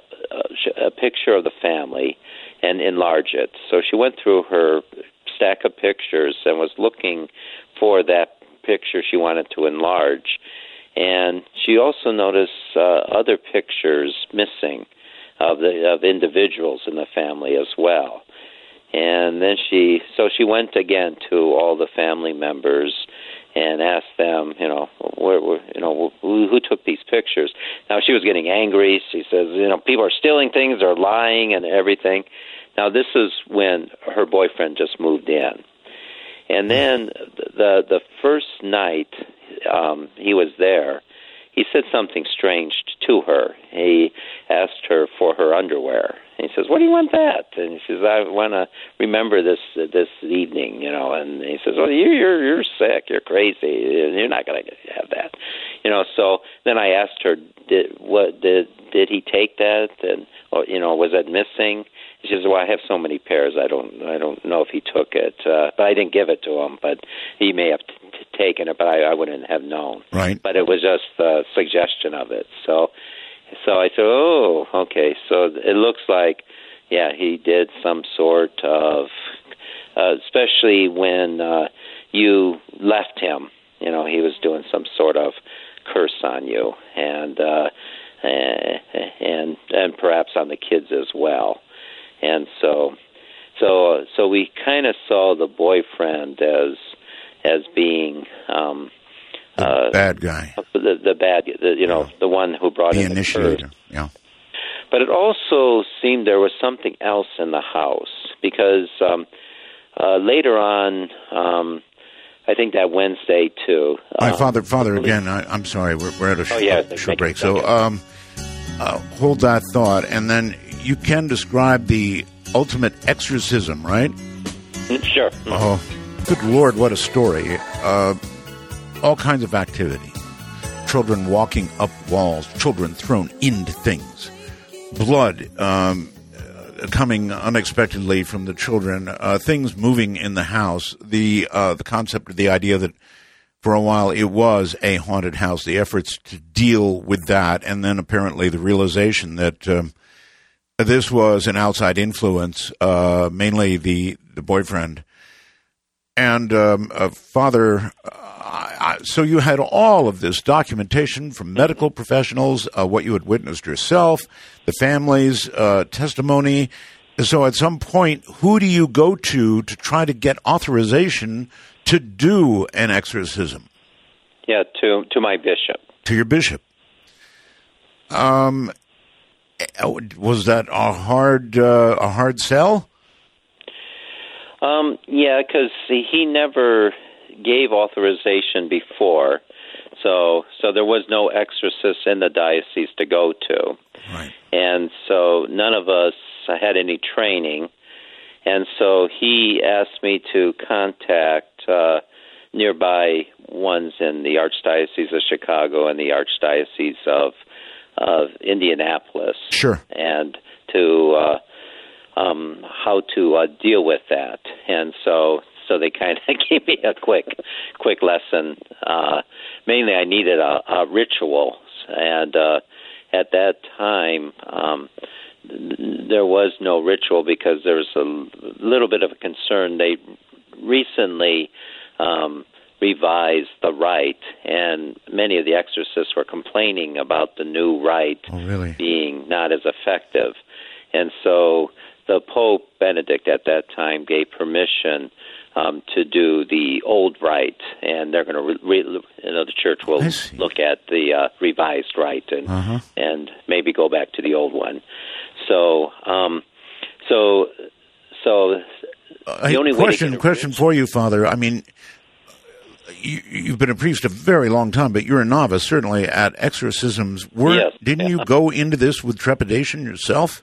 uh, a picture of the family and enlarge it. So she went through her stack of pictures and was looking for that picture she wanted to enlarge. And she also noticed uh, other pictures missing of the of individuals in the family as well. And then she, so she went again to all the family members and asked them, you know, where, where, you know, who, who took these pictures? Now she was getting angry. She says, you know, people are stealing things, they're lying, and everything. Now this is when her boyfriend just moved in, and then the the first night um, he was there, he said something strange to her. He asked her for her underwear. And he says, "What do you want that?" And he says, "I want to remember this uh, this evening, you know." And he says, "Well, you, you're you're sick. You're crazy. You're not going to have that, you know." So then I asked her, "Did what did did he take that? And or, you know, was it missing?" She says, "Well, I have so many pairs. I don't I don't know if he took it, uh, but I didn't give it to him. But he may have t- t- taken it, but I, I wouldn't have known. Right. But it was just a suggestion of it. So." So I said, oh, okay. So it looks like, yeah, he did some sort of, uh, especially when uh, you left him. You know, he was doing some sort of curse on you, and uh, and and perhaps on the kids as well. And so, so so we kind of saw the boyfriend as as being. Um, The uh, bad guy. The, the bad, the, you know, yeah. the one who brought the in initiator. the curse. Yeah. But it also seemed there was something else in the house because um, uh, later on, um, I think that Wednesday too. My um, father, father, again. I, I'm sorry, we're, we're at a oh, sh- yeah, short break. So um, uh, hold that thought, and then you can describe the ultimate exorcism, right? Sure. Oh, good Lord, what a story! Uh, all kinds of activity. Children walking up walls, children thrown into things, blood um, coming unexpectedly from the children, uh, things moving in the house, the uh, the concept, the idea that for a while it was a haunted house, the efforts to deal with that, and then apparently the realization that um, this was an outside influence, uh, mainly the, the boyfriend. And um, uh, Father, uh, I, so you had all of this documentation from medical professionals, uh, what you had witnessed yourself, the family's uh, testimony. So at some point, who do you go to to try to get authorization to do an exorcism? Yeah, to to my bishop. To your bishop. Um, was that a hard uh, a hard sell? Um, yeah, because he never gave authorization before, so so there was no exorcist in the diocese to go to, right. And so none of us had any training, and so he asked me to contact uh, nearby ones in the Archdiocese of Chicago and the Archdiocese of of Indianapolis, sure, and to uh, um, how to uh, deal with that, and so so they kind of gave me a quick quick lesson. Uh, mainly, I needed a, a ritual, and uh, at that time, um, there was no ritual because there was a little bit of a concern. They recently um, revised the rite, and many of the exorcists were complaining about the new rite oh, really? being not as effective. And so the Pope Benedict at that time gave permission um, to do the old rite, and they're going to, re- re- you know, the church will look at the uh, revised rite and uh-huh. and maybe go back to the old one. So, um, so, so uh, the only question way to question for you, Father. I mean, you, you've been a priest a very long time, but you're a novice, certainly at exorcisms. Were, yes. Didn't you go into this with trepidation yourself?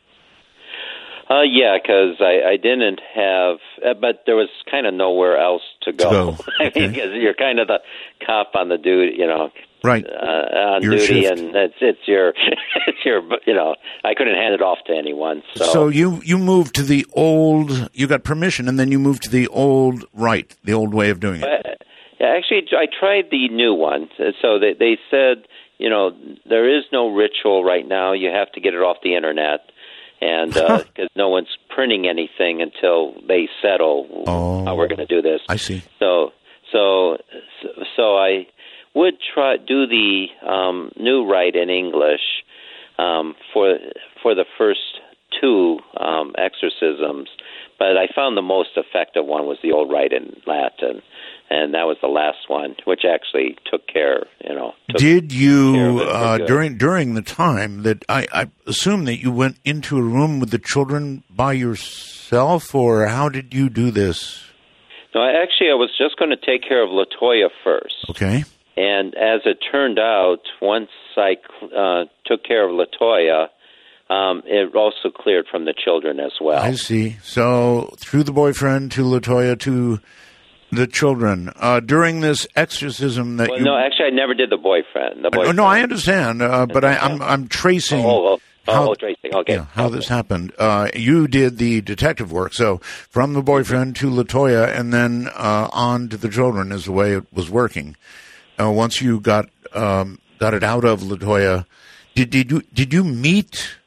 Uh, yeah, because I, I didn't have, uh, but there was kind of nowhere else to go. To go. I mean, because you're kind of the cop on the duty, you know, right? Uh, on your duty, shift. and it's it's your it's your, you know, I couldn't hand it off to anyone. So, so you you moved to the old. You got permission, and then you moved to the old rite, the old way of doing it. Uh, yeah, actually, I tried the new one. So they they said, you know, there is no ritual right now. You have to get it off the internet. And because uh, no one's printing anything until they settle oh, how we're going to do this. I see. So, so, so I would try do the um, new rite in English um, for for the first two um, exorcisms, but I found the most effective one was the old rite in Latin, and that was the last one, which actually took care. You know. Took Did you uh, during during the time that I, I assume that you went into a room with the children by yourself, or how did you do this? No, I, actually, I was just going to take care of LaToya first. Okay. And as it turned out, once I uh, took care of LaToya, um, it also cleared from the children as well. I see. So through the boyfriend to LaToya to the children. Uh, during this exorcism that well, you... No, actually, I never did the boyfriend. The boyfriend. No, I understand, uh, but I, I'm I'm tracing... Oh, oh, oh, how, oh tracing, okay. Yeah, how okay. this happened. Uh, you did the detective work, so from the boyfriend to LaToya and then uh, on to the children is the way it was working. Uh, once you got um, got it out of LaToya, did, did, you, did you meet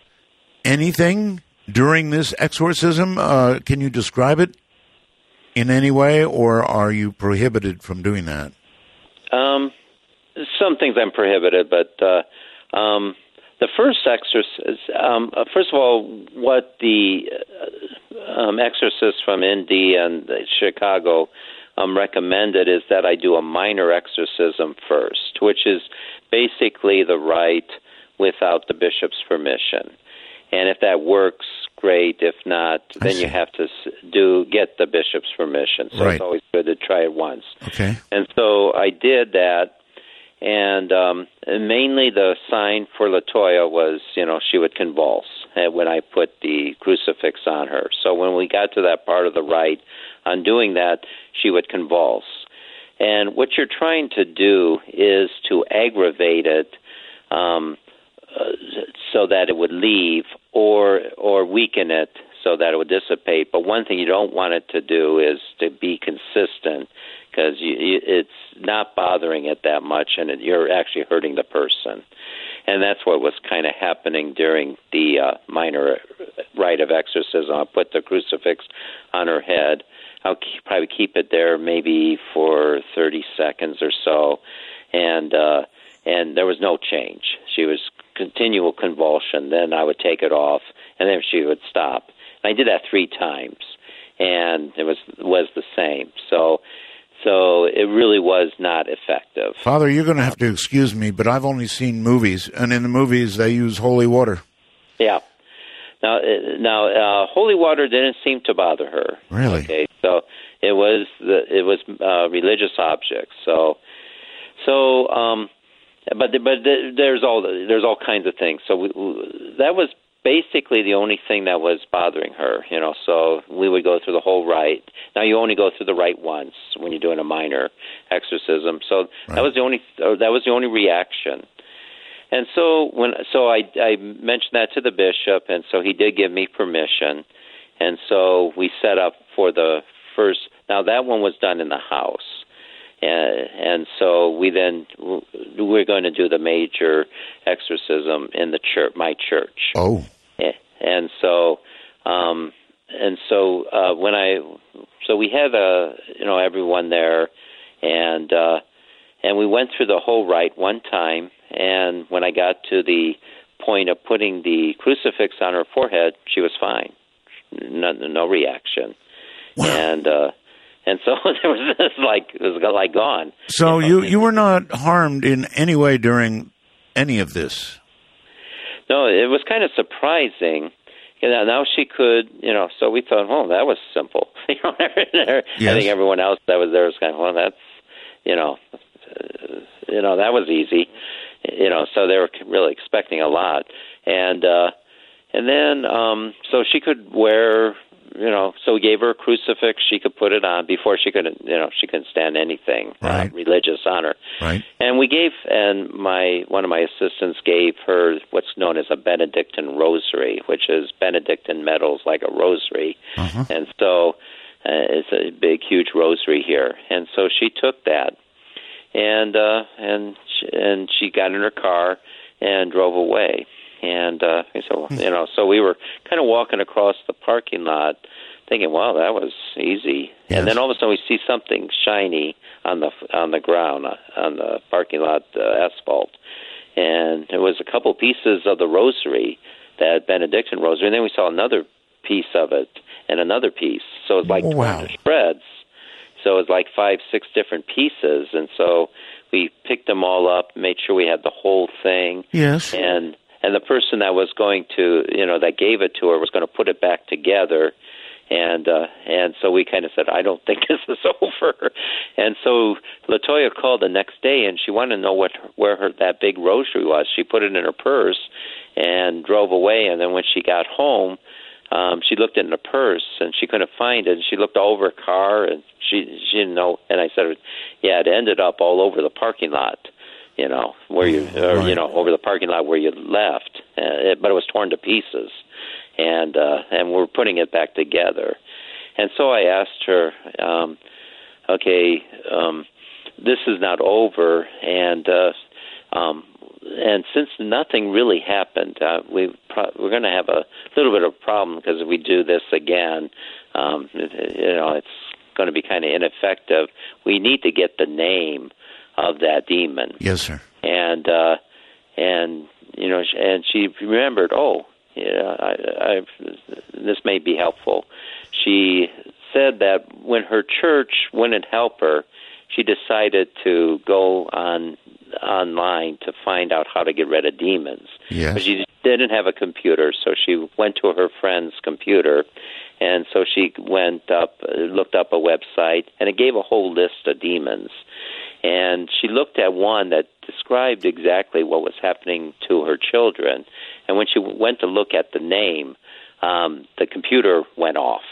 anything during this exorcism? Uh, can you describe it in any way, or are you prohibited from doing that? Um, some things I'm prohibited, but uh, um, the first exorcism, um, uh, first of all, what the uh, um, exorcists from Indy and Chicago um, recommended is that I do a minor exorcism first, which is basically the rite without the bishop's permission. And if that works, great. If not, then you have to do get the bishop's permission. So right. It's always good to try it once. Okay. And so I did that, and, um, and mainly the sign for LaToya was, you know, she would convulse when I put the crucifix on her. So when we got to that part of the rite, on doing that, she would convulse. And what you're trying to do is to aggravate it um, uh, so that it would leave, or or weaken it so so that it would dissipate. But one thing you don't want it to do is to be consistent, because it's not bothering it that much, and it, you're actually hurting the person. And that's what was kind of happening during the uh, minor rite of exorcism. I put the crucifix on her head. I'll keep, probably keep it there maybe for thirty seconds or so, and uh, and there was no change. She was continual convulsion. Then I would take it off, and then she would stop. And I did that three times, and it was was the same. So. So it really was not effective. Father, you're going to have to excuse me, but I've only seen movies, and in the movies they use holy water. Yeah. Now, now, uh, holy water didn't seem to bother her. Really? Okay. So it was the it was uh, religious objects. So, so, um, but but there's all there's all kinds of things. So we, that was basically the only thing that was bothering her, you know, so we would go through the whole rite. Now, you only go through the rite once when you're doing a minor exorcism, so right. that was the only that was the only reaction. And so when so I, I mentioned that to the bishop, and so he did give me permission, and so we set up for the first. Now, that one was done in the house. And, and so we then we're going to do the major exorcism in the church, my church. Oh, and so um, and so uh, when I so we had uh, you know everyone there, and uh, and we went through the whole rite one time. And when I got to the point of putting the crucifix on her forehead, she was fine, no, no reaction, wow. and. Uh, And so there was this like it was like gone. So you, you were not harmed in any way during any of this? No, it was kind of surprising. You know, now she could, you know. So we thought, oh, that was simple. You know, yes. I think everyone else that was there was kind of, well, that's, you know, uh, you know, that was easy. You know, so they were really expecting a lot, and uh, and then um, so she could wear. You know, so we gave her a crucifix. She could put it on before she couldn't. You know, she couldn't stand anything right. uh, religious on her. Right. And we gave, and my one of my assistants gave her what's known as a Benedictine rosary, which is Benedictine metals like a rosary. Uh-huh. And so uh, it's a big, huge rosary here. And so she took that, and uh, and she, and she got in her car and drove away. And uh, so, you know, so we were kind of walking across the parking lot thinking, wow, that was easy. Yes. And then all of a sudden we see something shiny on the on the ground, uh, on the parking lot uh, asphalt. And there was a couple pieces of the rosary, that Benedictine rosary, and then we saw another piece of it and another piece. So it was like oh, wow. torn to shreds. So it was like five, six different pieces. And so we picked them all up, made sure we had the whole thing. Yes. And And the person that was going to, you know, that gave it to her was going to put it back together. And uh, and so we kind of said, I don't think this is over. And so LaToya called the next day, and she wanted to know what where her that big rosary was. She put it in her purse and drove away. And then when she got home, um, she looked in the purse, and she couldn't find it. And she looked all over her car, and she, she didn't know. And I said, yeah, it ended up all over the parking lot. You know, where you, or, right. you know, over the parking lot where you left, uh, it, but it was torn to pieces, and uh, and we're putting it back together. And so I asked her, um, okay, um, this is not over, and uh, um, and since nothing really happened, uh, we pro- we're going to have a little bit of a problem, because if we do this again, um, you know, it's going to be kind of ineffective. We need to get the name of that demon. Yes, sir. And uh, and you know, and she remembered. Oh, yeah, I, I, this may be helpful. She said that when her church wouldn't help her, she decided to go on online to find out how to get rid of demons. Yes. But she didn't have a computer, so she went to her friend's computer, and so she went up, looked up a website, and it gave a whole list of demons. And she looked at one that described exactly what was happening to her children. And when she went to look at the name, um, the computer went off.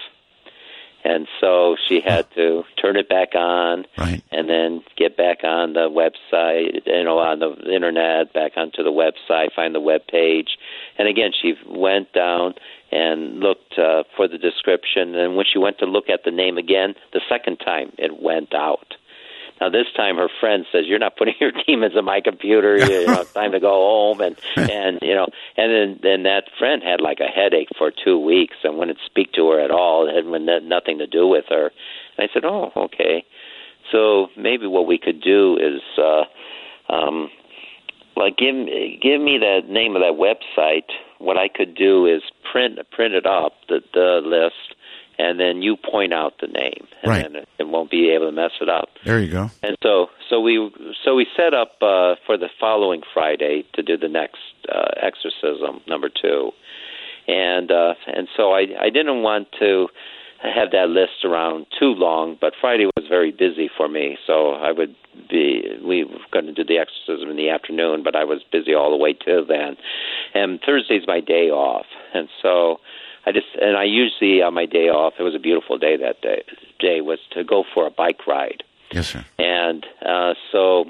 And so she had to turn it back on, right. and then get back on the website, you know, on the internet, back onto the website, find the web page. And again, she went down and looked uh, for the description. And when she went to look at the name again, the second time it went out. Now, this time her friend says, "You're not putting your demons in my computer. You know, it's time to go home." And, and you know, and then, then that friend had like a headache for two weeks and wouldn't speak to her at all. It had nothing to do with her. And I said, "Oh, okay. So maybe what we could do is, uh, um, like, give, give me the name of that website. What I could do is print print it up, the, the list, and then you point out the name, and right. then it, it won't be able to mess it up." There you go. And so, so we so we set up uh, for the following Friday to do the next uh, exorcism, number two, and uh, and so I I didn't want to have that list around too long, but Friday was very busy for me, so I would be we were going to do the exorcism in the afternoon, but I was busy all the way till then, and Thursday's my day off, and so. I just and I usually on my day off. It was a beautiful day that day. Day was to go for a bike ride. Yes, sir. And uh, so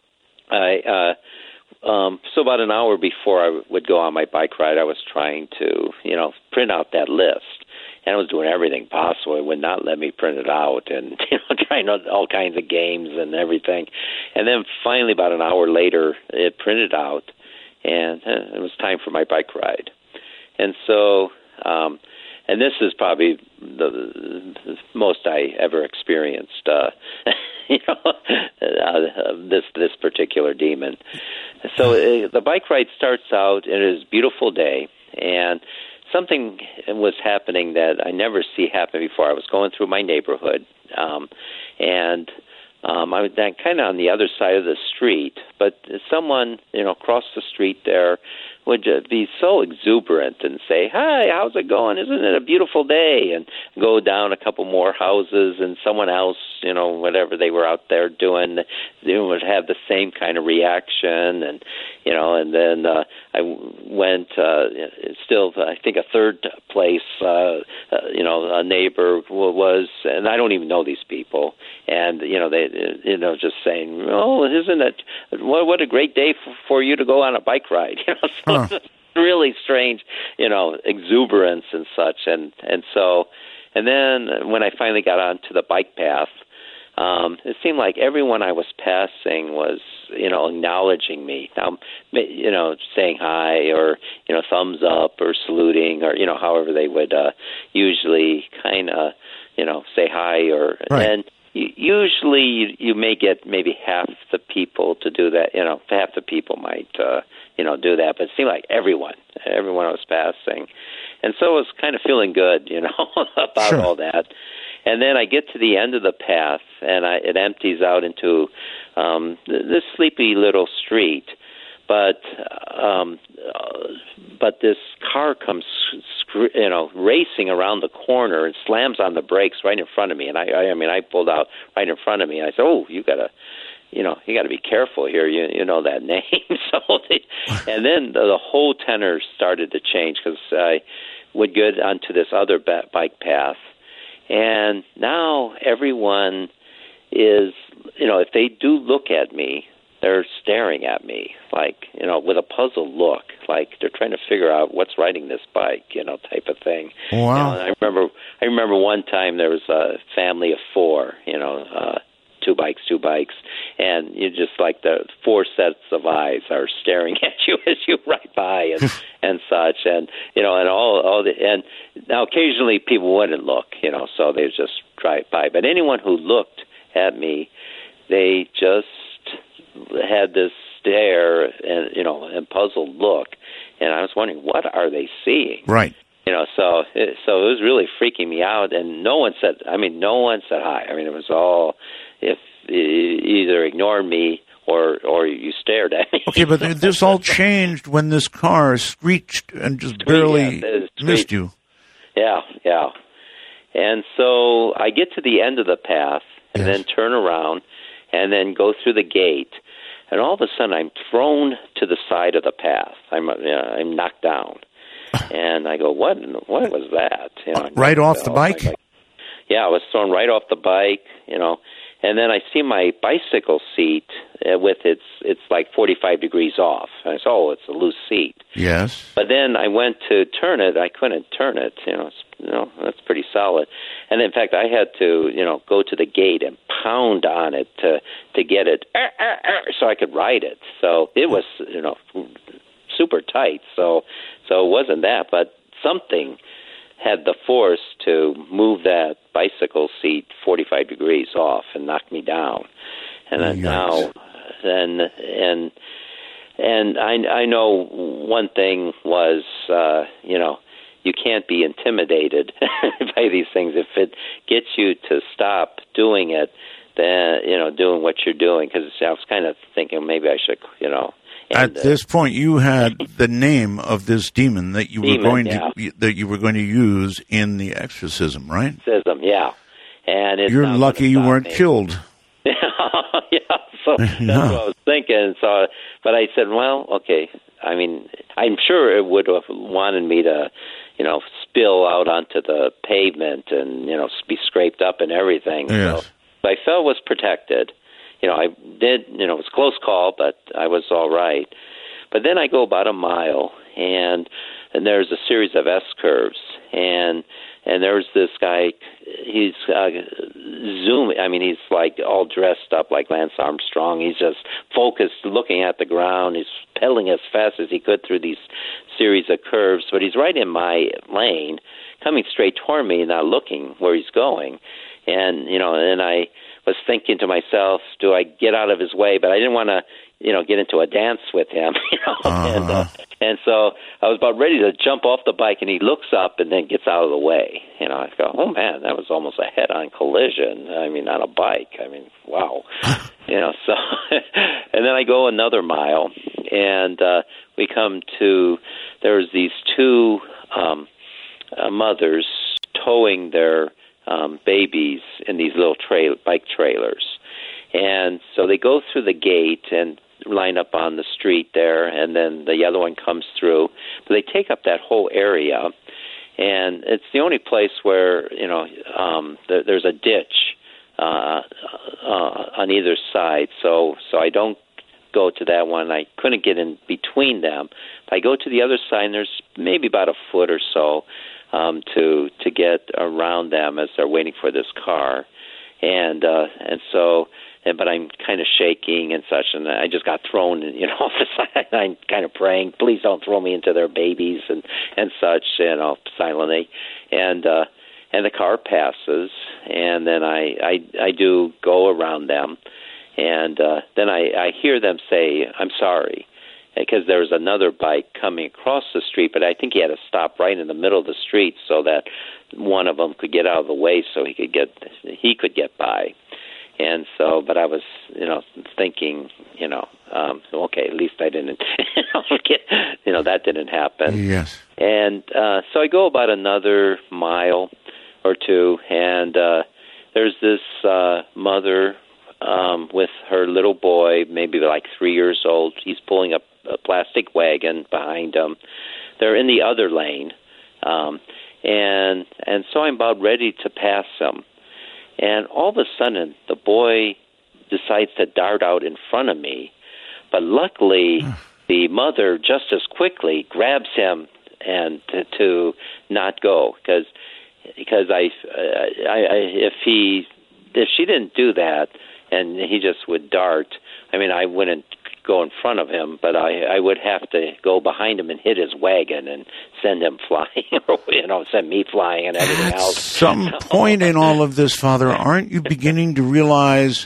I uh, um, so about an hour before I would go on my bike ride, I was trying to you know print out that list, and I was doing everything possible. It would not let me print it out, and you know trying out all kinds of games and everything. And then finally, about an hour later, it printed out, and uh, it was time for my bike ride. And so. Um, and this is probably the, the most I ever experienced, uh, you know, uh, this this particular demon. So uh, the bike ride starts out, and it is a beautiful day, and something was happening that I never see happen before. I was going through my neighborhood, um, and um, I was kind of on the other side of the street, but someone, you know, across the street there would uh, be so exuberant and say, "Hi, how's it going? Isn't it a beautiful day?" And go down a couple more houses, and someone else, you know, whatever they were out there doing, they would have the same kind of reaction. And, you know, and then uh, I went uh, still, I think, a third place, uh, uh, you know, a neighbor was, and I don't even know these people, and, you know, they, you know, just saying, "Oh, isn't it, what, what a great day for, for you to go on a bike ride," you know, so huh. Really strange, you know, exuberance and such, and and so, and then when I finally got onto the bike path, um, it seemed like everyone I was passing was, you know, acknowledging me. Now, you know, saying hi or you know, thumbs up or saluting or you know, however they would uh, usually kind of, you know, say hi or right. and. Usually, you, you may get maybe half the people to do that. You know, half the people might, uh, you know, do that. But it seemed like everyone, everyone I was passing, and so I was kind of feeling good, you know, about sure. all that. And then I get to the end of the path, and I, it empties out into um, this sleepy little street. But um, uh, but this car comes, you know, racing around the corner and slams on the brakes right in front of me. And I, I, I mean, I pulled out right in front of me. And I said, "Oh, you gotta, you know, you gotta be careful here. You, you know that name." So, they, and then the, the whole tenor started to change because I would get onto this other ba- bike path, and now everyone is, you know, if they do look at me, they're staring at me like, you know, with a puzzled look, like they're trying to figure out what's riding this bike, you know, type of thing. Wow. You know, and I remember, I remember one time there was a family of four, you know, uh, two bikes, two bikes, and you just like the four sets of eyes are staring at you as you ride by and and such, and you know, and all all the and now occasionally people wouldn't look, you know, so they just drive by, but anyone who looked at me, they just had this stare and you know and puzzled look, and I was wondering what are they seeing? Right. You know, so it, so it was really freaking me out, and no one said. I mean, no one said hi. I mean, it was all if either ignored me or or you stared at me. Okay, but this all changed when this car screeched and just barely yeah, missed you. Yeah, yeah. And so I get to the end of the path and yes. then turn around and then go through the gate, and all of a sudden I'm thrown to the side of the path. I'm uh, I'm knocked down, and I go, what? What was that? You know, right off so the bike? Like, yeah, I was thrown right off the bike. You know, and then I see my bicycle seat uh, with its it's like forty-five degrees off. And I said, oh, it's a loose seat. Yes. But then I went to turn it. I couldn't turn it. You know, it's, you know, that's pretty solid. And in fact, I had to, you know, go to the gate and pound on it to to get it uh, uh, uh, so I could ride it. So it was, you know, super tight. So so it wasn't that, but something had the force to move that bicycle seat forty-five degrees off and knock me down. And then now, and and and I I know one thing was, uh, you know, you can't be intimidated by these things. If it gets you to stop doing it, then, you know, doing what you're doing, because I was kind of thinking maybe I should, you know. And, At this point, you had the name of this demon that you demon, were going yeah. to that you were going to use in the exorcism, right? Exorcism, yeah. And it's you're lucky you weren't me. killed. yeah, so that's yeah. what I was thinking. So, but I said, well, okay. I mean, I'm sure it would have wanted me to, you know, spill out onto the pavement and, you know, be scraped up and everything. Yes. So I felt was protected. You know, I did, you know, it was a close call, but I was all right. But then I go about a mile, and and there's a series of S-curves, and and there's this guy, he's uh, zooming, I mean, he's like all dressed up like Lance Armstrong. He's just focused, looking at the ground. He's pedaling as fast as he could through these series of curves, but he's right in my lane, coming straight toward me, not looking where he's going. And, you know, and I was thinking to myself, do I get out of his way? But I didn't want to, you know, get into a dance with him, you know. Uh-huh. And, uh, and so I was about ready to jump off the bike, and he looks up and then gets out of the way. You know, I go, oh, man, that was almost a head-on collision. I mean, on a bike. I mean, wow. you know, so, and then I go another mile, and uh, we come to, there's these two um, uh, mothers towing their Um, babies in these little tra- bike trailers. And so they go through the gate and line up on the street there, and then the other one comes through. But they take up that whole area, and it's the only place where, you know, um, there, there's a ditch uh, uh, on either side. So, so I don't go to that one. I couldn't get in between them. If I go to the other side, and there's maybe about a foot or so Um, to to get around them as they're waiting for this car, and uh, and so, and, but I'm kind of shaking and such, and I just got thrown, you know, off the side. I'm kind of praying, please don't throw me into their babies and and such, you know, silently, and uh, and the car passes, and then I I, I do go around them, and uh, then I, I hear them say, "I'm sorry." Because there was another bike coming across the street, but I think he had to stop right in the middle of the street so that one of them could get out of the way, so he could get he could get by. And so, but I was, you know, thinking, you know, um, okay, at least I didn't, get, you know, that didn't happen. Yes. And uh, so I go about another mile or two, and uh, there's this uh, mother um, with her little boy, maybe like three years old. He's pulling up a plastic wagon behind them. They're in the other lane, um, and and so I'm about ready to pass them, and all of a sudden the boy decides to dart out in front of me, but luckily the mother just as quickly grabs him and to, to not go, because because I, uh, I, I if he if she didn't do that and he just would dart, I mean I wouldn't go in front of him, but I, I would have to go behind him and hit his wagon and send him flying, or, you know, send me flying and everything At else. some point in all of this, Father, aren't you beginning to realize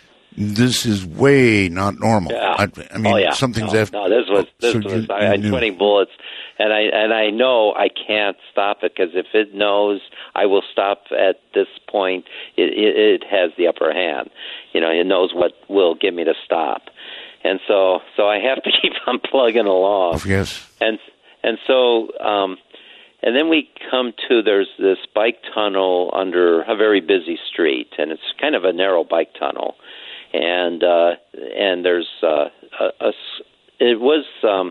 this is way not normal? Yeah. I, I mean, oh, yeah. something's no, after. no, this was this so was you, I you had knew. twenty bullets, and I and I know I can't stop it, because if it knows I will stop at this point, it, it, it has the upper hand. You know, it knows what will get me to stop. And so, so I have to keep on plugging along. Yes. And and so, um, and then we come to, there's this bike tunnel under a very busy street, and it's kind of a narrow bike tunnel. And uh, and there's uh, a, a it was um,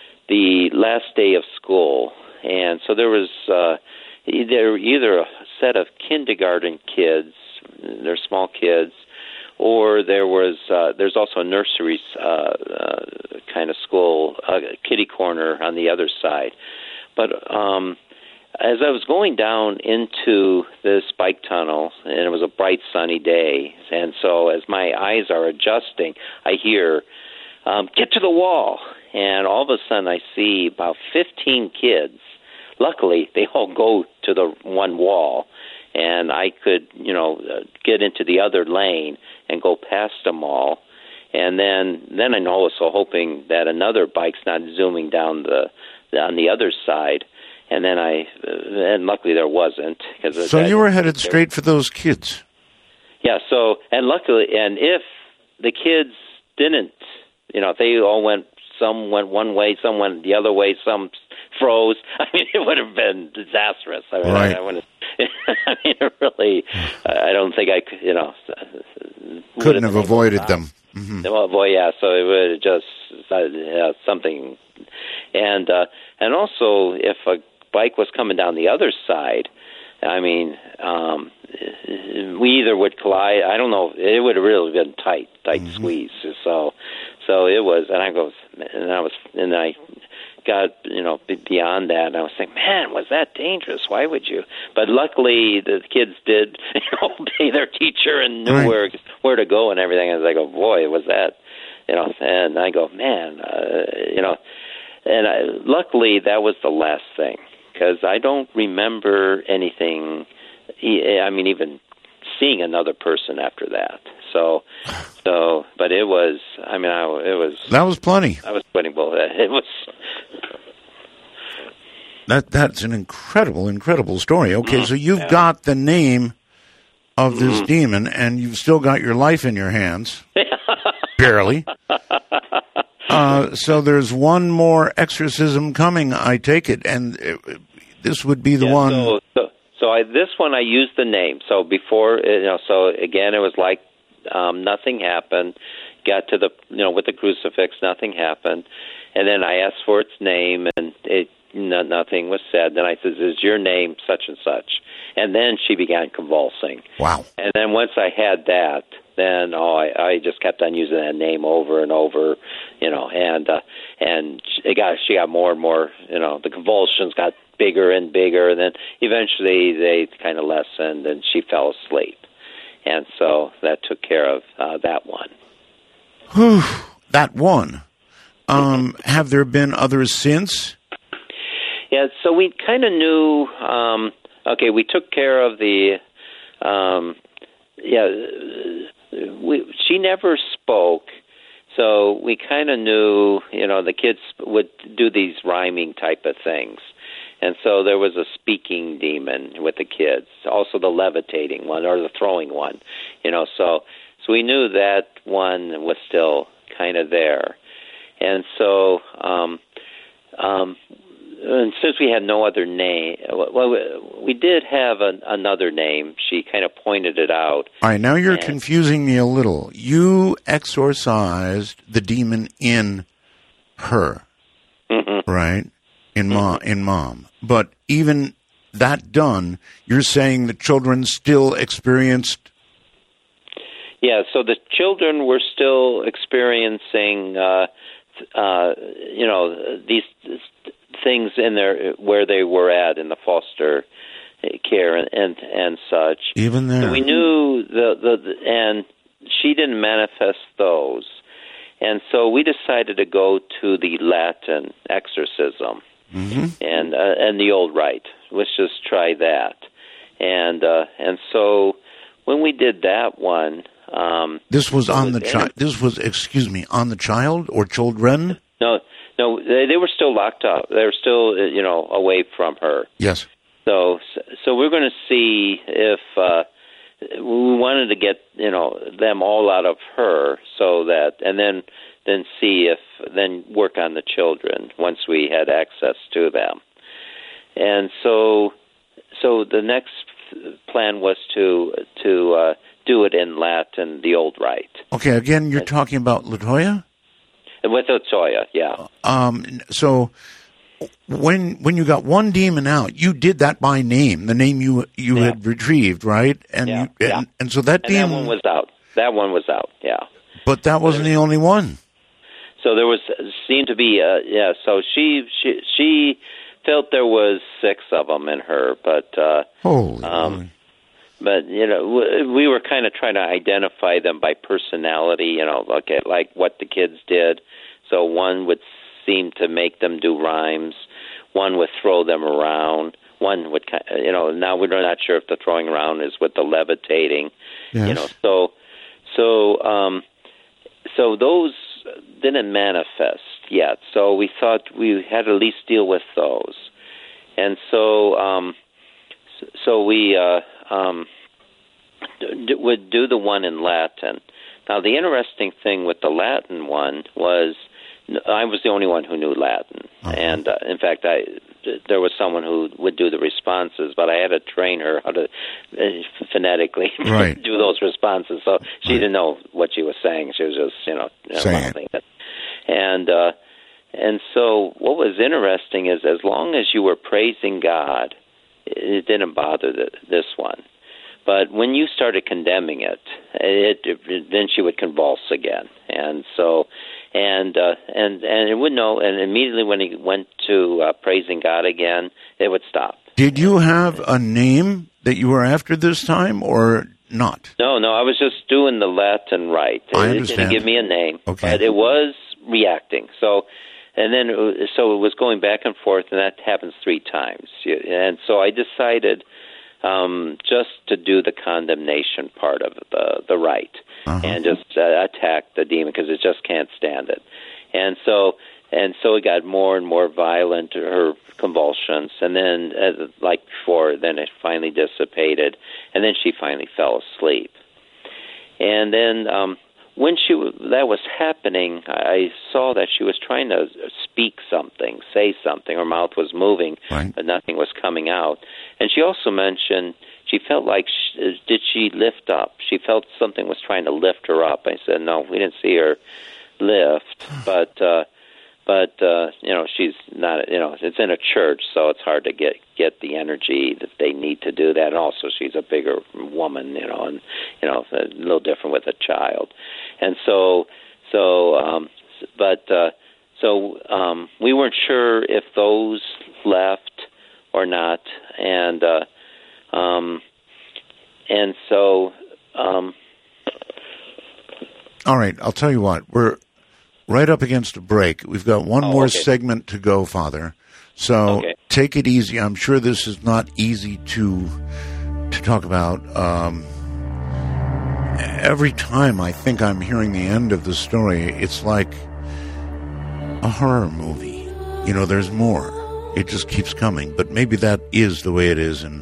the last day of school, and so there was uh, either either a set of kindergarten kids, they're small kids, or there was uh, there's also a nursery uh, uh, kind of school, uh, kitty corner on the other side. But um, as I was going down into this bike tunnel, and it was a bright sunny day, and so as my eyes are adjusting, I hear, um, "Get to the wall!" And all of a sudden, I see about fifteen kids. Luckily, they all go to the one wall, and I could, you know, uh, get into the other lane and go past them all. And then, then I was also hoping that another bike's not zooming down the, the on the other side. And then I, uh, and luckily there wasn't. Cause so I, you were headed straight for those kids. Yeah. So, and luckily, and if the kids didn't, you know, if they all went. Some went one way, some went the other way, some froze. I mean, it would have been disastrous. I mean, right. I, I, wouldn't, I mean, really, I don't think I could, you know. Couldn't have avoided them. Mm-hmm. Well, boy, yeah, so it would have just uh, yeah, something. And, uh, and also, if a bike was coming down the other side, I mean, um, we either would collide. I don't know. It would have really been tight, tight mm-hmm. squeeze. So, so it was. And I goes, and I was, and I got, you know, beyond that. And I was saying, man, was that dangerous? Why would you? But luckily, the kids did you know, obey their teacher and knew right. where where to go and everything. And I go, boy, was that, you know? And I go, man, uh, you know. And I, luckily, that was the last thing. Because I don't remember anything, I mean, even seeing another person after that. So, so, but it was, I mean, I, it was... That was plenty. I was sweating both. It was... That That's an incredible, incredible story. Okay, mm-hmm. so you've yeah. got the name of this mm-hmm. demon, and you've still got your life in your hands. Barely. Uh, so there's one more exorcism coming, I take it, and it, this would be the yeah, one. So, so, so I, this one I used the name. So before, you know, so again, it was like um, nothing happened. Got to the, you know, with the crucifix, nothing happened, and then I asked for its name, and it no, nothing was said. Then I said, "Is your name such and such?" And then she began convulsing. Wow! And then once I had that. Then oh, I, I just kept on using that name over and over, you know, and uh, and it got she got more and more, you know, the convulsions got bigger and bigger, and then eventually they kind of lessened, and she fell asleep, and so that took care of uh, that one. Whew, that one. Um, have there been others since? Yeah, so we kind of knew. Um, okay, we took care of the. Um, yeah. We, she never spoke, so we kind of knew, you know, the kids would do these rhyming type of things. And so there was a speaking demon with the kids, also the levitating one or the throwing one, you know, so so we knew that one was still kind of there. And so um, um, and since we had no other name, well, we did have an, another name. She kind of pointed it out. All right, now you're and, confusing me a little. You exorcised the demon in her, mm-hmm. right? In mm-hmm. mom, in mom. But even that done, you're saying the children still experienced. Yeah, so the children were still experiencing, uh, uh, you know, these. things in there where they were at in the foster care and and, and such. Even there, so we knew the, the the and she didn't manifest those, and so we decided to go to the Latin exorcism mm-hmm. and uh, and the old rite. Let's just try that, and uh, and so when we did that one, um, this was on the child. This was excuse me on the child or children. No. No, they, they were still locked up. They were still, you know, away from her. Yes. So, so we're going to see if uh, we wanted to get, you know, them all out of her, so that, and then, then see if, then work on the children once we had access to them. And so, so the next plan was to to uh, do it in Latin, the old rite. Okay. Again, you're and, talking about LaToya? With LaToya, yeah. Um, so when when you got one demon out, you did that by name, the name you you yeah. had retrieved, right? And yeah, you, and, yeah. and so that and demon that one was out. that one was out. Yeah, but that wasn't the only one. So there was seemed to be uh, yeah. So she she she felt there was six of them in her, but uh, holy. Um, but you know, we were kind of trying to identify them by personality. You know, look at like what the kids did. So one would seem to make them do rhymes. One would throw them around. One would, you know. Now we're not sure if the throwing around is with the levitating. Yes. You know, so so um, so those didn't manifest yet. So we thought we had to at least deal with those, and so um, so we uh, um, d- would do the one in Latin. Now the interesting thing with the Latin one was I was the only one who knew Latin, uh-huh. and uh, in fact I. There was someone who would do the responses, but I had to train her how to uh, phonetically right. do those responses. So she right. didn't know what she was saying. She was just, you know, saying it. And uh, and so what was interesting is as long as you were praising God, it didn't bother the, this one. But when you started condemning it, it, it then she would convulse again, and so. And uh, and and it would know, and immediately when he went to uh, praising God again, it would stop. Did you have a name that you were after this time, or not? No, no, I was just doing the Latin right. I it understand. didn't give me a name, okay. but it was reacting. So, and then so it was going back and forth, and that happens three times. And so I decided um, just to do the condemnation part of the the right. Uh-huh. And just uh, attack the demon because it just can't stand it, and so and so it got more and more violent, her convulsions, and then uh, like before, then it finally dissipated, and then she finally fell asleep. And then um, when she that was happening, I saw that she was trying to speak something, say something. Her mouth was moving, right. but nothing was coming out. And she also mentioned. She felt like, she, did she lift up? She felt something was trying to lift her up. I said, no, we didn't see her lift, but, uh, but uh, you know, she's not, you know, it's in a church, so it's hard to get, get the energy that they need to do that. And also, she's a bigger woman, you know, and, you know, a little different with a child. And so, so, um, but, uh, so um, we weren't sure if those left or not, and, uh, Um, and so, um, all right, I'll tell you what, we're right up against a break. We've got one oh, more okay. segment to go, Father. So okay. take it easy. I'm sure this is not easy to, to talk about. Um, every time I think I'm hearing the end of the story, it's like a horror movie. You know, there's more. It just keeps coming. But maybe that is the way it is in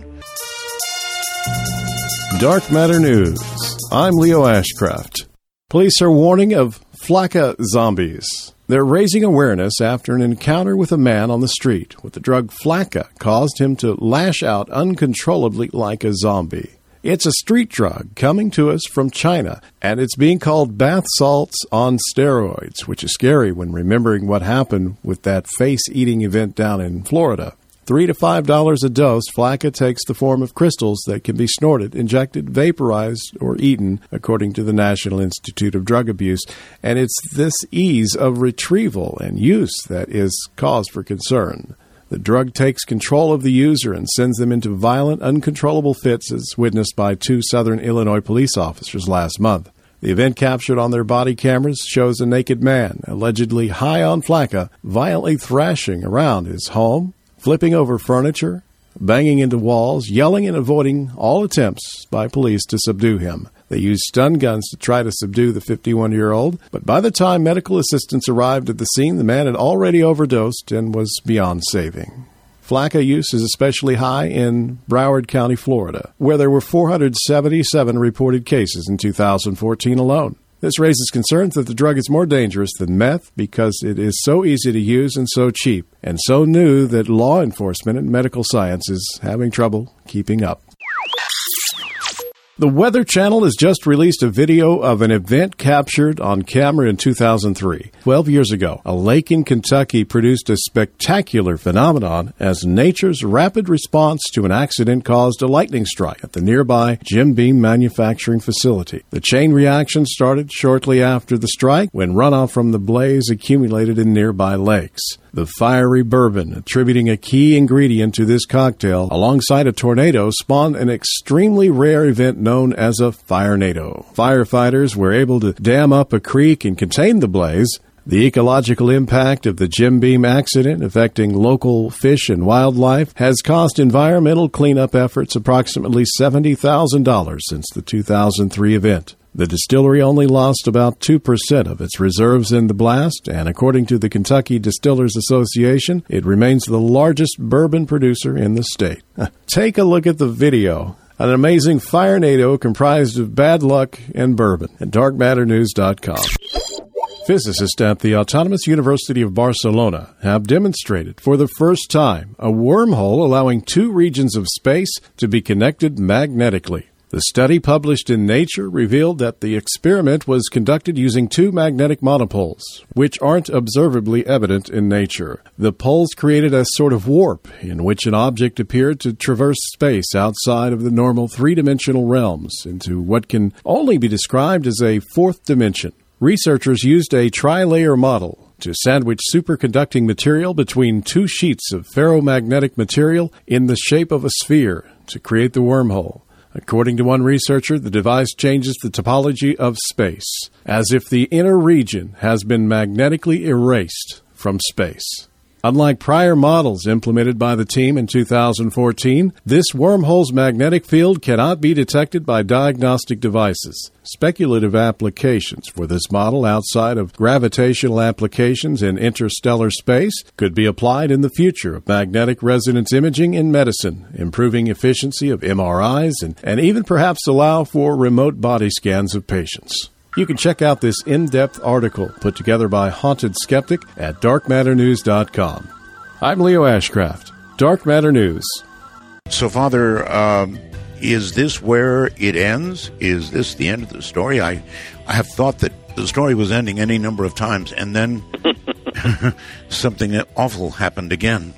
Dark Matter News. I'm Leo Ashcraft. Police are warning of Flakka zombies. They're raising awareness after an encounter with a man on the street with the drug Flakka caused him to lash out uncontrollably like a zombie. It's a street drug coming to us from China, and it's being called bath salts on steroids, which is scary when remembering what happened with that face-eating event down in Florida. Three to five dollars a dose, Flakka takes the form of crystals that can be snorted, injected, vaporized, or eaten, according to the National Institute of Drug Abuse. And it's this ease of retrieval and use that is cause for concern. The drug takes control of the user and sends them into violent, uncontrollable fits, as witnessed by two Southern Illinois police officers last month. The event captured on their body cameras shows a naked man, allegedly high on Flakka, violently thrashing around his home, flipping over furniture, banging into walls, yelling and avoiding all attempts by police to subdue him. They used stun guns to try to subdue the fifty-one-year-old, but by the time medical assistants arrived at the scene, the man had already overdosed and was beyond saving. Flakka use is especially high in Broward County, Florida, where there were four hundred seventy-seven reported cases in two thousand fourteen alone. This raises concerns that the drug is more dangerous than meth because it is so easy to use and so cheap, and so new that law enforcement and medical science is having trouble keeping up. The Weather Channel has just released a video of an event captured on camera in two thousand three. Twelve years ago, a lake in Kentucky produced a spectacular phenomenon as nature's rapid response to an accident caused a lightning strike at the nearby Jim Beam manufacturing facility. The chain reaction started shortly after the strike when runoff from the blaze accumulated in nearby lakes. The fiery bourbon, attributing a key ingredient to this cocktail alongside a tornado, spawned an extremely rare event known as a firenado. Firefighters were able to dam up a creek and contain the blaze. The ecological impact of the Jim Beam accident affecting local fish and wildlife has cost environmental cleanup efforts approximately seventy thousand dollars since the two thousand three event. The distillery only lost about two percent of its reserves in the blast, and according to the Kentucky Distillers Association, it remains the largest bourbon producer in the state. Take a look at the video. An amazing firenado comprised of bad luck and bourbon at dark matter news dot com. Physicists at the Autonomous University of Barcelona have demonstrated for the first time a wormhole allowing two regions of space to be connected magnetically. The study published in Nature revealed that the experiment was conducted using two magnetic monopoles, which aren't observably evident in nature. The poles created a sort of warp in which an object appeared to traverse space outside of the normal three-dimensional realms into what can only be described as a fourth dimension. Researchers used a tri-layer model to sandwich superconducting material between two sheets of ferromagnetic material in the shape of a sphere to create the wormhole. According to one researcher, the device changes the topology of space, as if the inner region has been magnetically erased from space. Unlike prior models implemented by the team in two thousand fourteen, this wormhole's magnetic field cannot be detected by diagnostic devices. Speculative applications for this model outside of gravitational applications in interstellar space could be applied in the future of magnetic resonance imaging in medicine, improving efficiency of M R Is, and, and even perhaps allow for remote body scans of patients. You can check out this in-depth article put together by Haunted Skeptic at dark matter news dot com. I'm Leo Ashcraft, Dark Matter News. So, Father, um, is this where it ends? Is this the end of the story? I, I have thought that the story was ending any number of times, and then something awful happened again.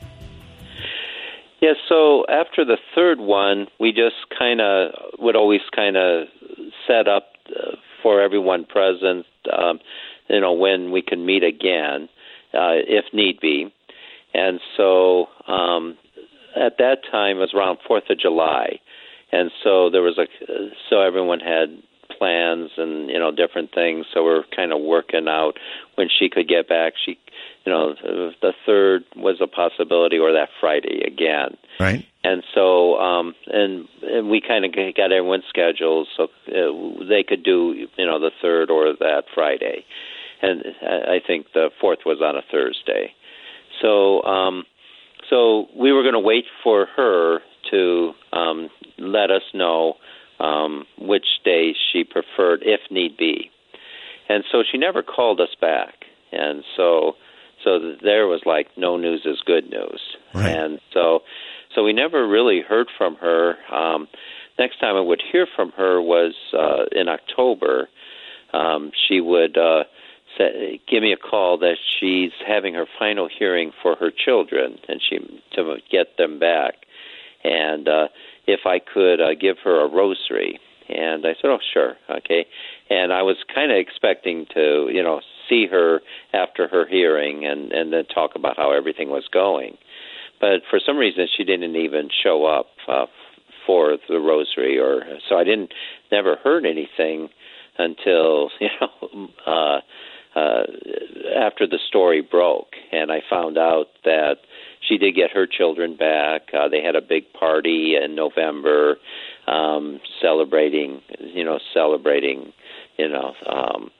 Yeah, so after the third one, we just kind of would always kind of set up uh, for everyone present, um, you know, when we can meet again, uh, if need be. And so um, at that time, it was around fourth of July. And so there was a, so everyone had plans and, you know, different things. So we're kind of working out when she could get back. She, you know, the third was a possibility, or that Friday again. Right. And so, um, and, and we kind of got everyone's schedules so uh, they could do, you know, the third or that Friday. And I think the fourth was on a Thursday. So, um, so we were going to wait for her to um, let us know um, which day she preferred, if need be. And so she never called us back. And so, so there was like, no news is good news. Right. And so, so we never really heard from her. Um, next time I would hear from her was uh, in October. Um, she would uh, say, give me a call that she's having her final hearing for her children, and she to get them back. And uh, if I could uh, give her a rosary. And I said, oh, sure, okay. And I was kind of expecting to, you know, see her after her hearing and, and then talk about how everything was going. But for some reason, she didn't even show up uh, for the rosary, or so I didn't never heard anything until, you know, uh, uh, after the story broke, and I found out that she did get her children back. Uh, they had a big party in November, um, celebrating, you know, celebrating, you know, um,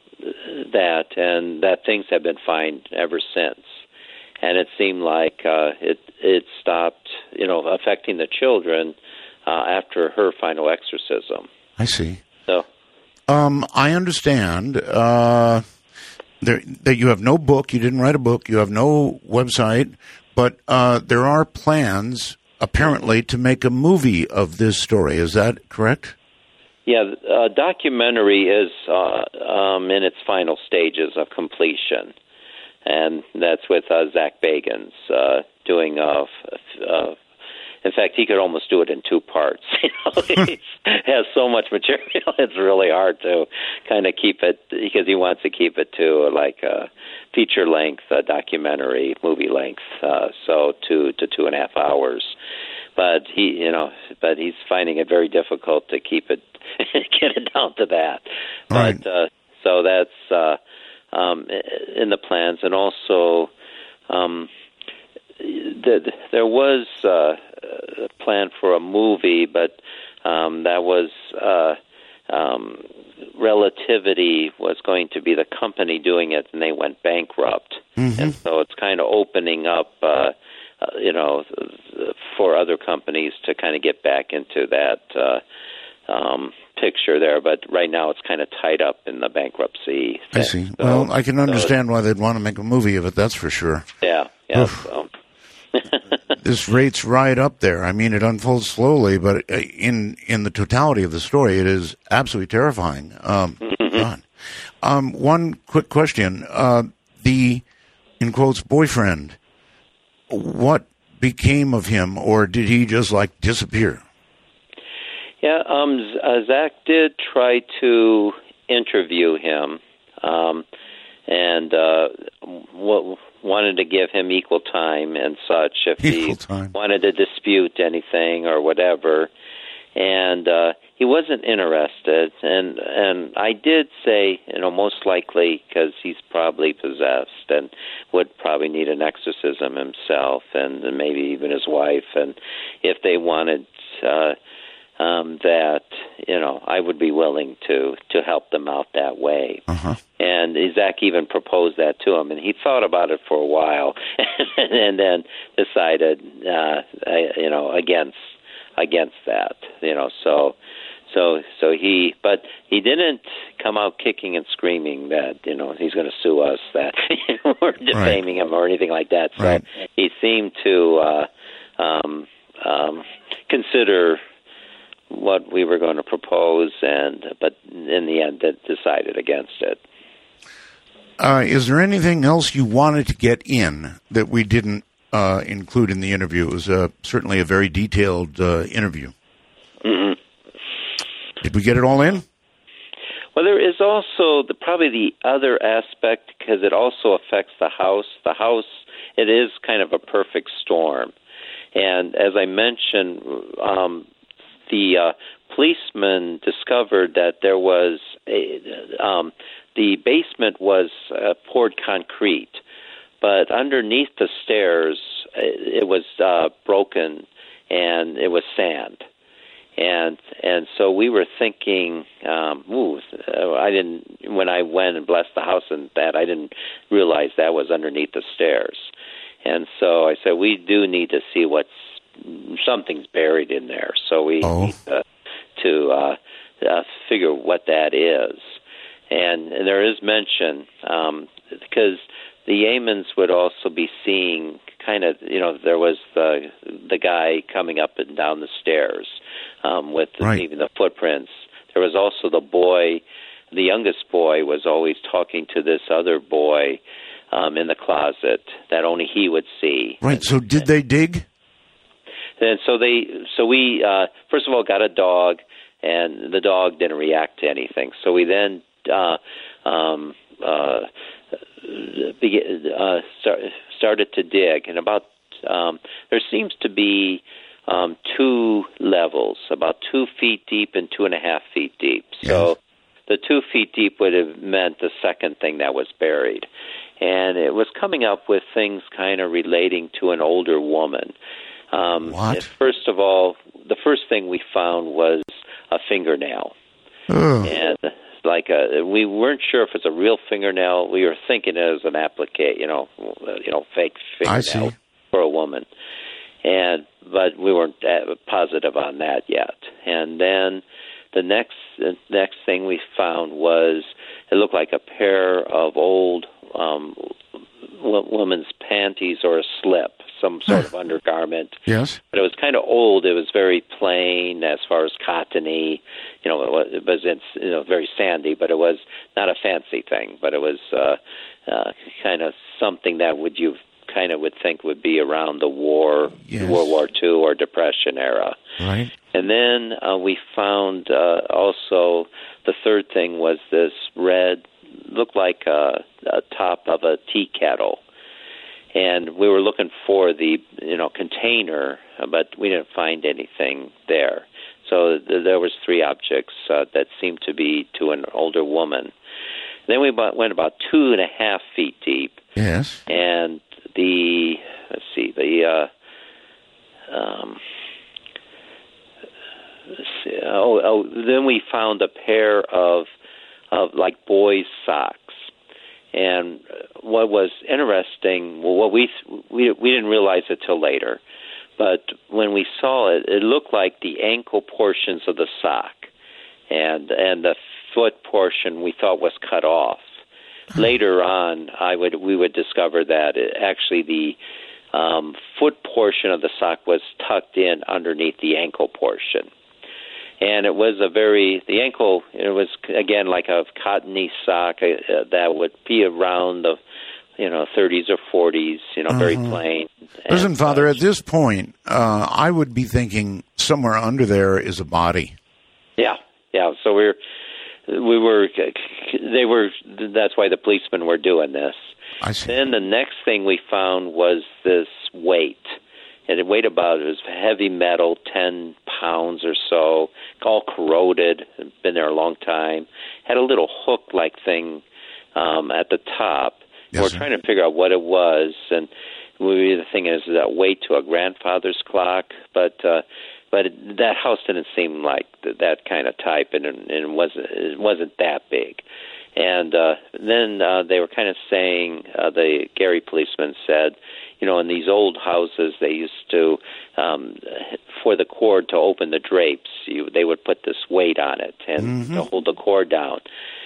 that, and that things have been fine ever since. And it seemed like uh, it it stopped, you know, affecting the children uh, after her final exorcism. I see. So, um, I understand uh, there, that you have no book. You didn't write a book. You have no website, but uh, there are plans apparently, to make a movie of this story. Is that correct? Yeah, the uh, documentary is uh, um, in its final stages of completion, and that's with uh, Zach Bagans uh, doing. Uh, uh, in fact, he could almost do it in two parts. You know, he has so much material; it's really hard to kind of keep it because he wants to keep it to like a feature length, uh, documentary, movie length, uh, so two to two and a half hours. But he, you know, but he's finding it very difficult to keep it, get it down to that. Right. But uh, so that's uh, um, in the plans, and also um, the, there was uh, a plan for a movie, but um, that was uh, um, Relativity was going to be the company doing it, and they went bankrupt, mm-hmm. and so it's kind of opening up. Uh, Uh, you know, for other companies to kind of get back into that uh, um, picture there. But right now it's kind of tied up in the bankruptcy thing. I see. So, well, I can understand so why they'd want to make a movie of it, that's for sure. Yeah, yeah. So. This rate's right up there. I mean, it unfolds slowly, but in in the totality of the story, it is absolutely terrifying. Um, mm-hmm. God. Um, one quick question. Uh, the, in quotes, boyfriend, what became of him, or did he just, like, disappear? Yeah, um, uh, Zach did try to interview him um, and uh, w- wanted to give him equal time and such if equal he time. wanted to dispute anything or whatever. And uh, he wasn't interested. And and I did say, you know, most likely because he's probably possessed and would probably need an exorcism himself, and, and maybe even his wife. And if they wanted uh, um, that, you know, I would be willing to to help them out that way. Uh-huh. And Zach even proposed that to him, and he thought about it for a while, and then decided, uh, you know, against. against that, you know, so, so, so he, but he didn't come out kicking and screaming that, you know, he's going to sue us, that we're defaming right. him or anything like that. So right. he seemed to uh, um, um, consider what we were going to propose, and but in the end, decided against it. Uh, is there anything else you wanted to get in that we didn't Uh, include in the interview? It was uh, certainly a very detailed uh, interview. Mm-hmm. Did we get it all in? Well, there is also the, probably the other aspect, because it also affects the house. The house, it is kind of a perfect storm. And as I mentioned, um, the uh, policeman discovered that there was a, um, the basement was uh, poured concrete, but underneath the stairs, it was uh, broken, and it was sand, and and so we were thinking, um, ooh, I didn't when I went and blessed the house and that I didn't realize that was underneath the stairs, and so I said we do need to see what's something's buried in there, so we oh. need to, to uh, uh, figure what that is, and, and there is mention um, because. The Yamans would also be seeing kind of, you know, there was the the guy coming up and down the stairs um, with the, right. even the footprints. There was also the boy, the youngest boy was always talking to this other boy um, in the closet that only he would see. Right, so did they dig? And so they, so we, uh, first of all, got a dog, and the dog didn't react to anything. So we then uh, um, uh, Uh, start, started to dig, and about um, there seems to be um, two levels, about two feet deep and two and a half feet deep. So yes. the two feet deep would have meant the second thing that was buried, and it was coming up with things kind of relating to an older woman. Um, what? First of all, the first thing we found was a fingernail, oh. and. Like a, we weren't sure if it's a real fingernail. We were thinking it was an applique, you know, you know, fake fingernail for a woman, and but we weren't positive on that yet. And then the next the next thing we found was it looked like a pair of old um, woman's panties or a slip, some sort of undergarment. Yes. But it was kind of old. It was very plain as far as cottony. You know, it was, it was you know, very sandy, but it was not a fancy thing. But it was uh, uh, kind of something that would you kind of would think would be around the war, yes. World War Two or Depression era. Right. And then uh, we found uh, also the third thing was this red, looked like a, a top of a tea kettle. And we were looking for the, you know, container, but we didn't find anything there. So th- there was three objects uh, that seemed to be to an older woman. Then we about, went about two and a half feet deep. Yes. And the, let's see, the, uh, um, let's see, oh, oh, then we found a pair of, of like boys' socks. And what was interesting, well, what we we we didn't realize it till later, but when we saw it, it looked like the ankle portions of the sock, and and the foot portion we thought was cut off. Later on, I would we would discover that it, actually the um, foot portion of the sock was tucked in underneath the ankle portion. And it was a very, the ankle, it was, again, like a cottony sock uh, that would be around the, you know, thirties or forties, you know, mm-hmm. very plain. Listen, and, Father, uh, at this point, uh, I would be thinking somewhere under there is a body. Yeah, yeah. So we were, we were, they were, that's why the policemen were doing this. I see. Then the next thing we found was this weight. And it weighed about, it was heavy metal, ten pounds or so, all corroded, been there a long time. Had a little hook-like thing um, at the top. Yes, We're sir. trying to figure out what it was. And we, the thing is, that weight to a grandfather's clock. But uh, but it, that house didn't seem like th- that kind of type, and, and it wasn't it wasn't that big. And uh, then uh, they were kind of saying, uh, the Gary policeman said, you know, in these old houses, they used to, um, for the cord to open the drapes, you, they would put this weight on it and mm-hmm. to hold the cord down.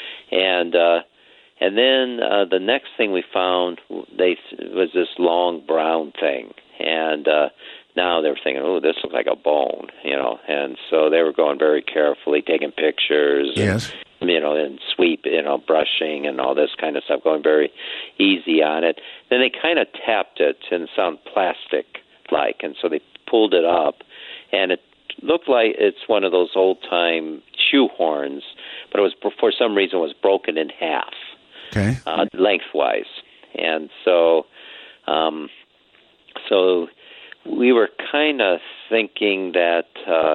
And uh, and then uh, the next thing we found they was this long brown thing. And uh, now they were thinking, oh, this looks like a bone, you know. And so they were going very carefully, taking pictures. Yes. And, you know, and sweep, you know, brushing and all this kind of stuff, going very easy on it. Then they kind of tapped it and it sounded plastic-like, and so they pulled it up, and it looked like it's one of those old-time shoe horns, but it was, for some reason, it was broken in half, okay, uh, lengthwise. And so, um, so we were kind of thinking that uh,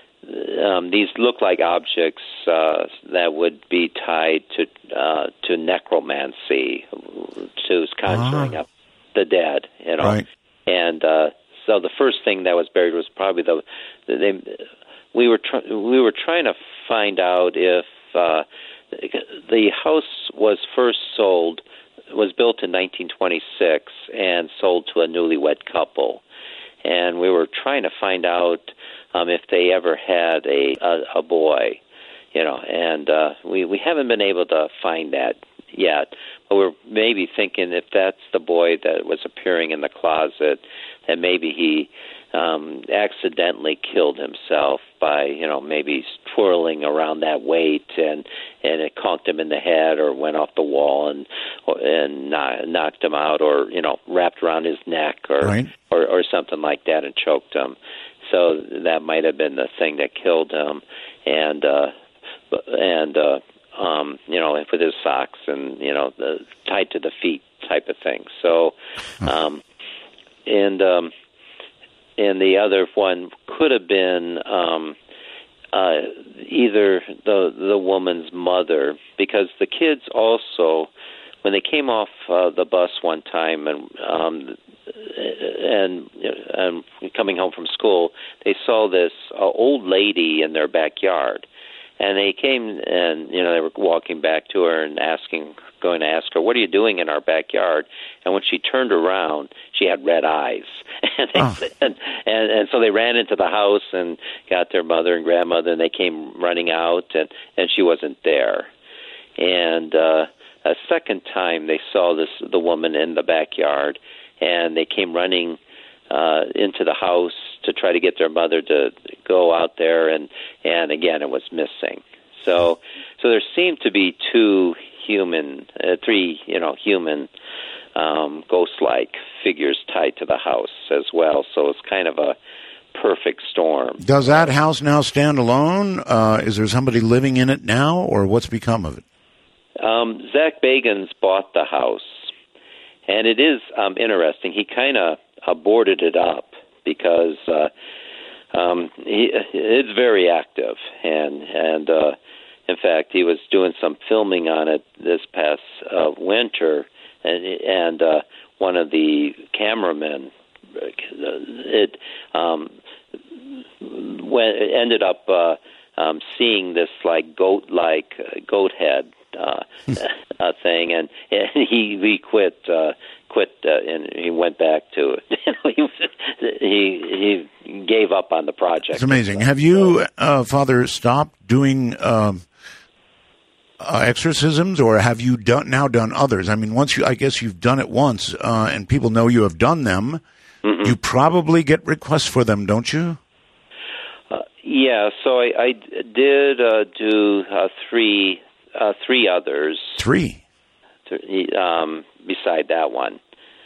Um, these look like objects uh, that would be tied to uh, to necromancy, to conjuring uh-huh. up the dead, you know. Right. And uh, so the first thing that was buried was probably the they. We were tr- we were trying to find out if uh, the house was first sold was built in nineteen twenty-six and sold to a newlywed couple, and we were trying to find out. Um, if they ever had a, a, a boy, you know, and uh, we, we haven't been able to find that yet. But we're maybe thinking if that's the boy that was appearing in the closet, that maybe he um, accidentally killed himself by, you know, maybe twirling around that weight and and it conked him in the head or went off the wall and and knocked him out, or, you know, wrapped around his neck or right. or, or something like that and choked him. So that might have been the thing that killed him, and uh, and uh, um, you know, with his socks and, you know, the, tied to the feet type of thing. So, um, and um, and the other one could have been um, uh, either the the woman's mother, because the kids also, when they came off uh, the bus one time and. Um, And, and coming home from school, they saw this uh, old lady in their backyard, and they came and, you know, they were walking back to her and asking, going to ask her, "What are you doing in our backyard?" And when she turned around, she had red eyes, and, they, oh. and, and and so they ran into the house and got their mother and grandmother, and they came running out, and and she wasn't there. And uh, a second time, they saw this the woman in the backyard. And they came running uh, into the house to try to get their mother to go out there, and, and again, it was missing. So, so there seemed to be two human, uh, three, you know, human um, ghost-like figures tied to the house as well. So it's kind of a perfect storm. Does that house now stand alone? Uh, is there somebody living in it now, or what's become of it? Um, Zach Bagans bought the house, and it is um, interesting. He kind of uh, boarded it up because uh, um, he, it's very active, and and uh, in fact, he was doing some filming on it this past uh, winter, and and uh, one of the cameramen it um, went, ended up uh, um, seeing this like goat-like uh, goat head. Uh, uh, thing, and, and he he quit uh, quit uh, and he went back to it. he he gave up on the project. It's amazing. Have you, uh, Father, stopped doing um, uh, exorcisms, or have you done now done others? I mean, once you, I guess you've done it once, uh, and people know you have done them. Mm-hmm. You probably get requests for them, don't you? Uh, yeah. So I, I did uh, do uh, three. Uh, three others. Three? Um, beside that one.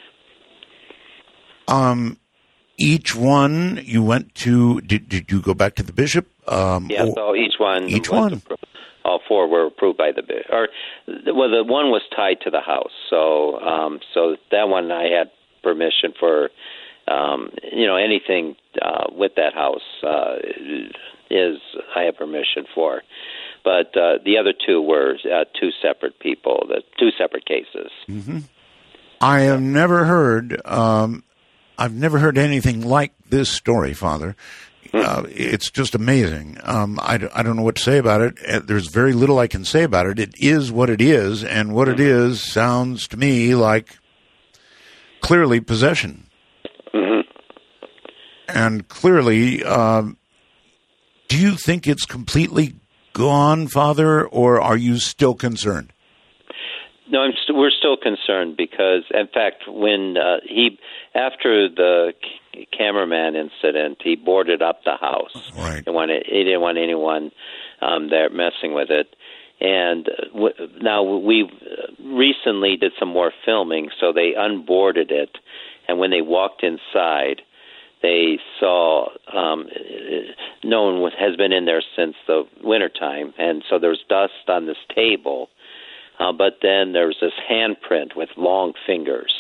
Um, each one you went to, did, did you go back to the bishop? Um, yeah, so each one. Each one? Approved. All four were approved by the bishop. Or, well, the one was tied to the house. So, um, so that one I had permission for, um, you know, anything uh, with that house uh, is, I have permission for. But uh, the other two were uh, two separate people, the two separate cases. Mm-hmm. I have never heard, um, I've never heard anything like this story, Father. Mm-hmm. Uh, it's just amazing. Um, I, I don't know what to say about it. There's very little I can say about it. It is what it is, and what mm-hmm. it is sounds to me like clearly possession. Mm-hmm. And clearly, um, do you think it's completely gone, Father, or are you still concerned? No, I'm st- we're still concerned because, in fact, when uh, he, after the c- cameraman incident, he boarded up the house. Right. He, wanted, he didn't want anyone um, there messing with it. And w- now we recently did some more filming, so they unboarded it. And when they walked inside, they saw um, no one has been in there since the wintertime, and so there's dust on this table. Uh, but then there's this handprint with long fingers.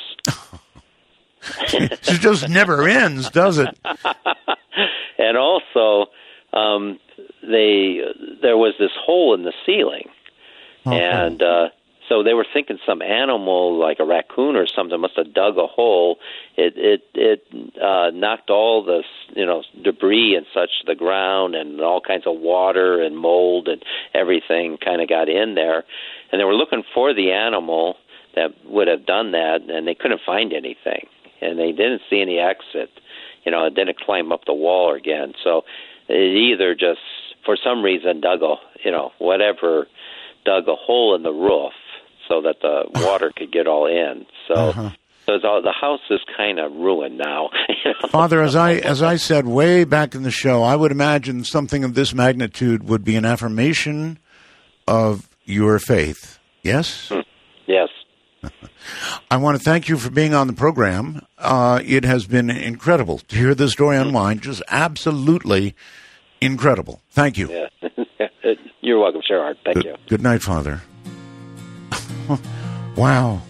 It just never ends, does it? And also, um, they there was this hole in the ceiling, okay. and uh, so they were thinking some animal, like a raccoon or something, must have dug a hole. It it it uh, knocked all this, you know, debris and such to the ground, and all kinds of water and mold and everything kind of got in there. And they were looking for the animal that would have done that, and they couldn't find anything. And they didn't see any exit. You know, it didn't climb up the wall again. So it either just, for some reason, dug a, you know, whatever, dug a hole in the roof so that the water could get all in. So, uh-huh. so it's all, the house is kind of ruined now. You know? Father, as I as I said way back in the show, I would imagine something of this magnitude would be an affirmation of your faith. Yes? Yes. I want to thank you for being on the program. Uh, it has been incredible to hear this story unwind. Just absolutely incredible. Thank you. Yeah. You're welcome, Sherrod. Thank good, you. Good night, Father. Wow.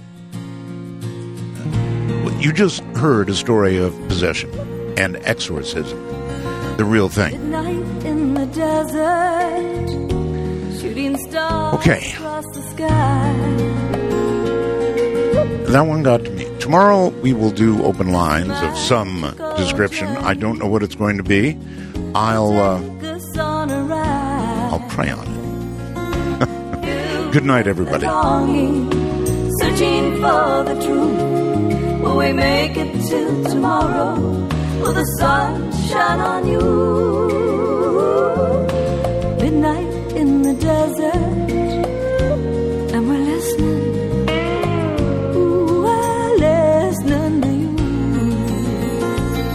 You just heard a story of possession and exorcism. The real thing. Midnight in the desert, shooting stars okay. across the sky. That one got to me. Tomorrow we will do open lines of some description. I don't know what it's going to be. I'll uh, I'll pray on it. Good night, everybody. Searching for the truth. Will we make it till tomorrow? Will the sun shine on you? Midnight in the desert, and we're listening. Ooh, we're listening to you.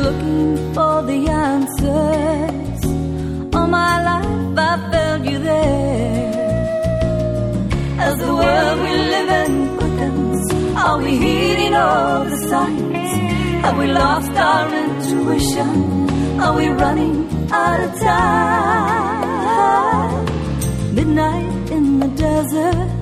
looking for the answers. All my life I felt you there. As the world we live in quickens, are we heeding all the signs? Have we lost our intuition? Are we running out of time? Midnight in the desert,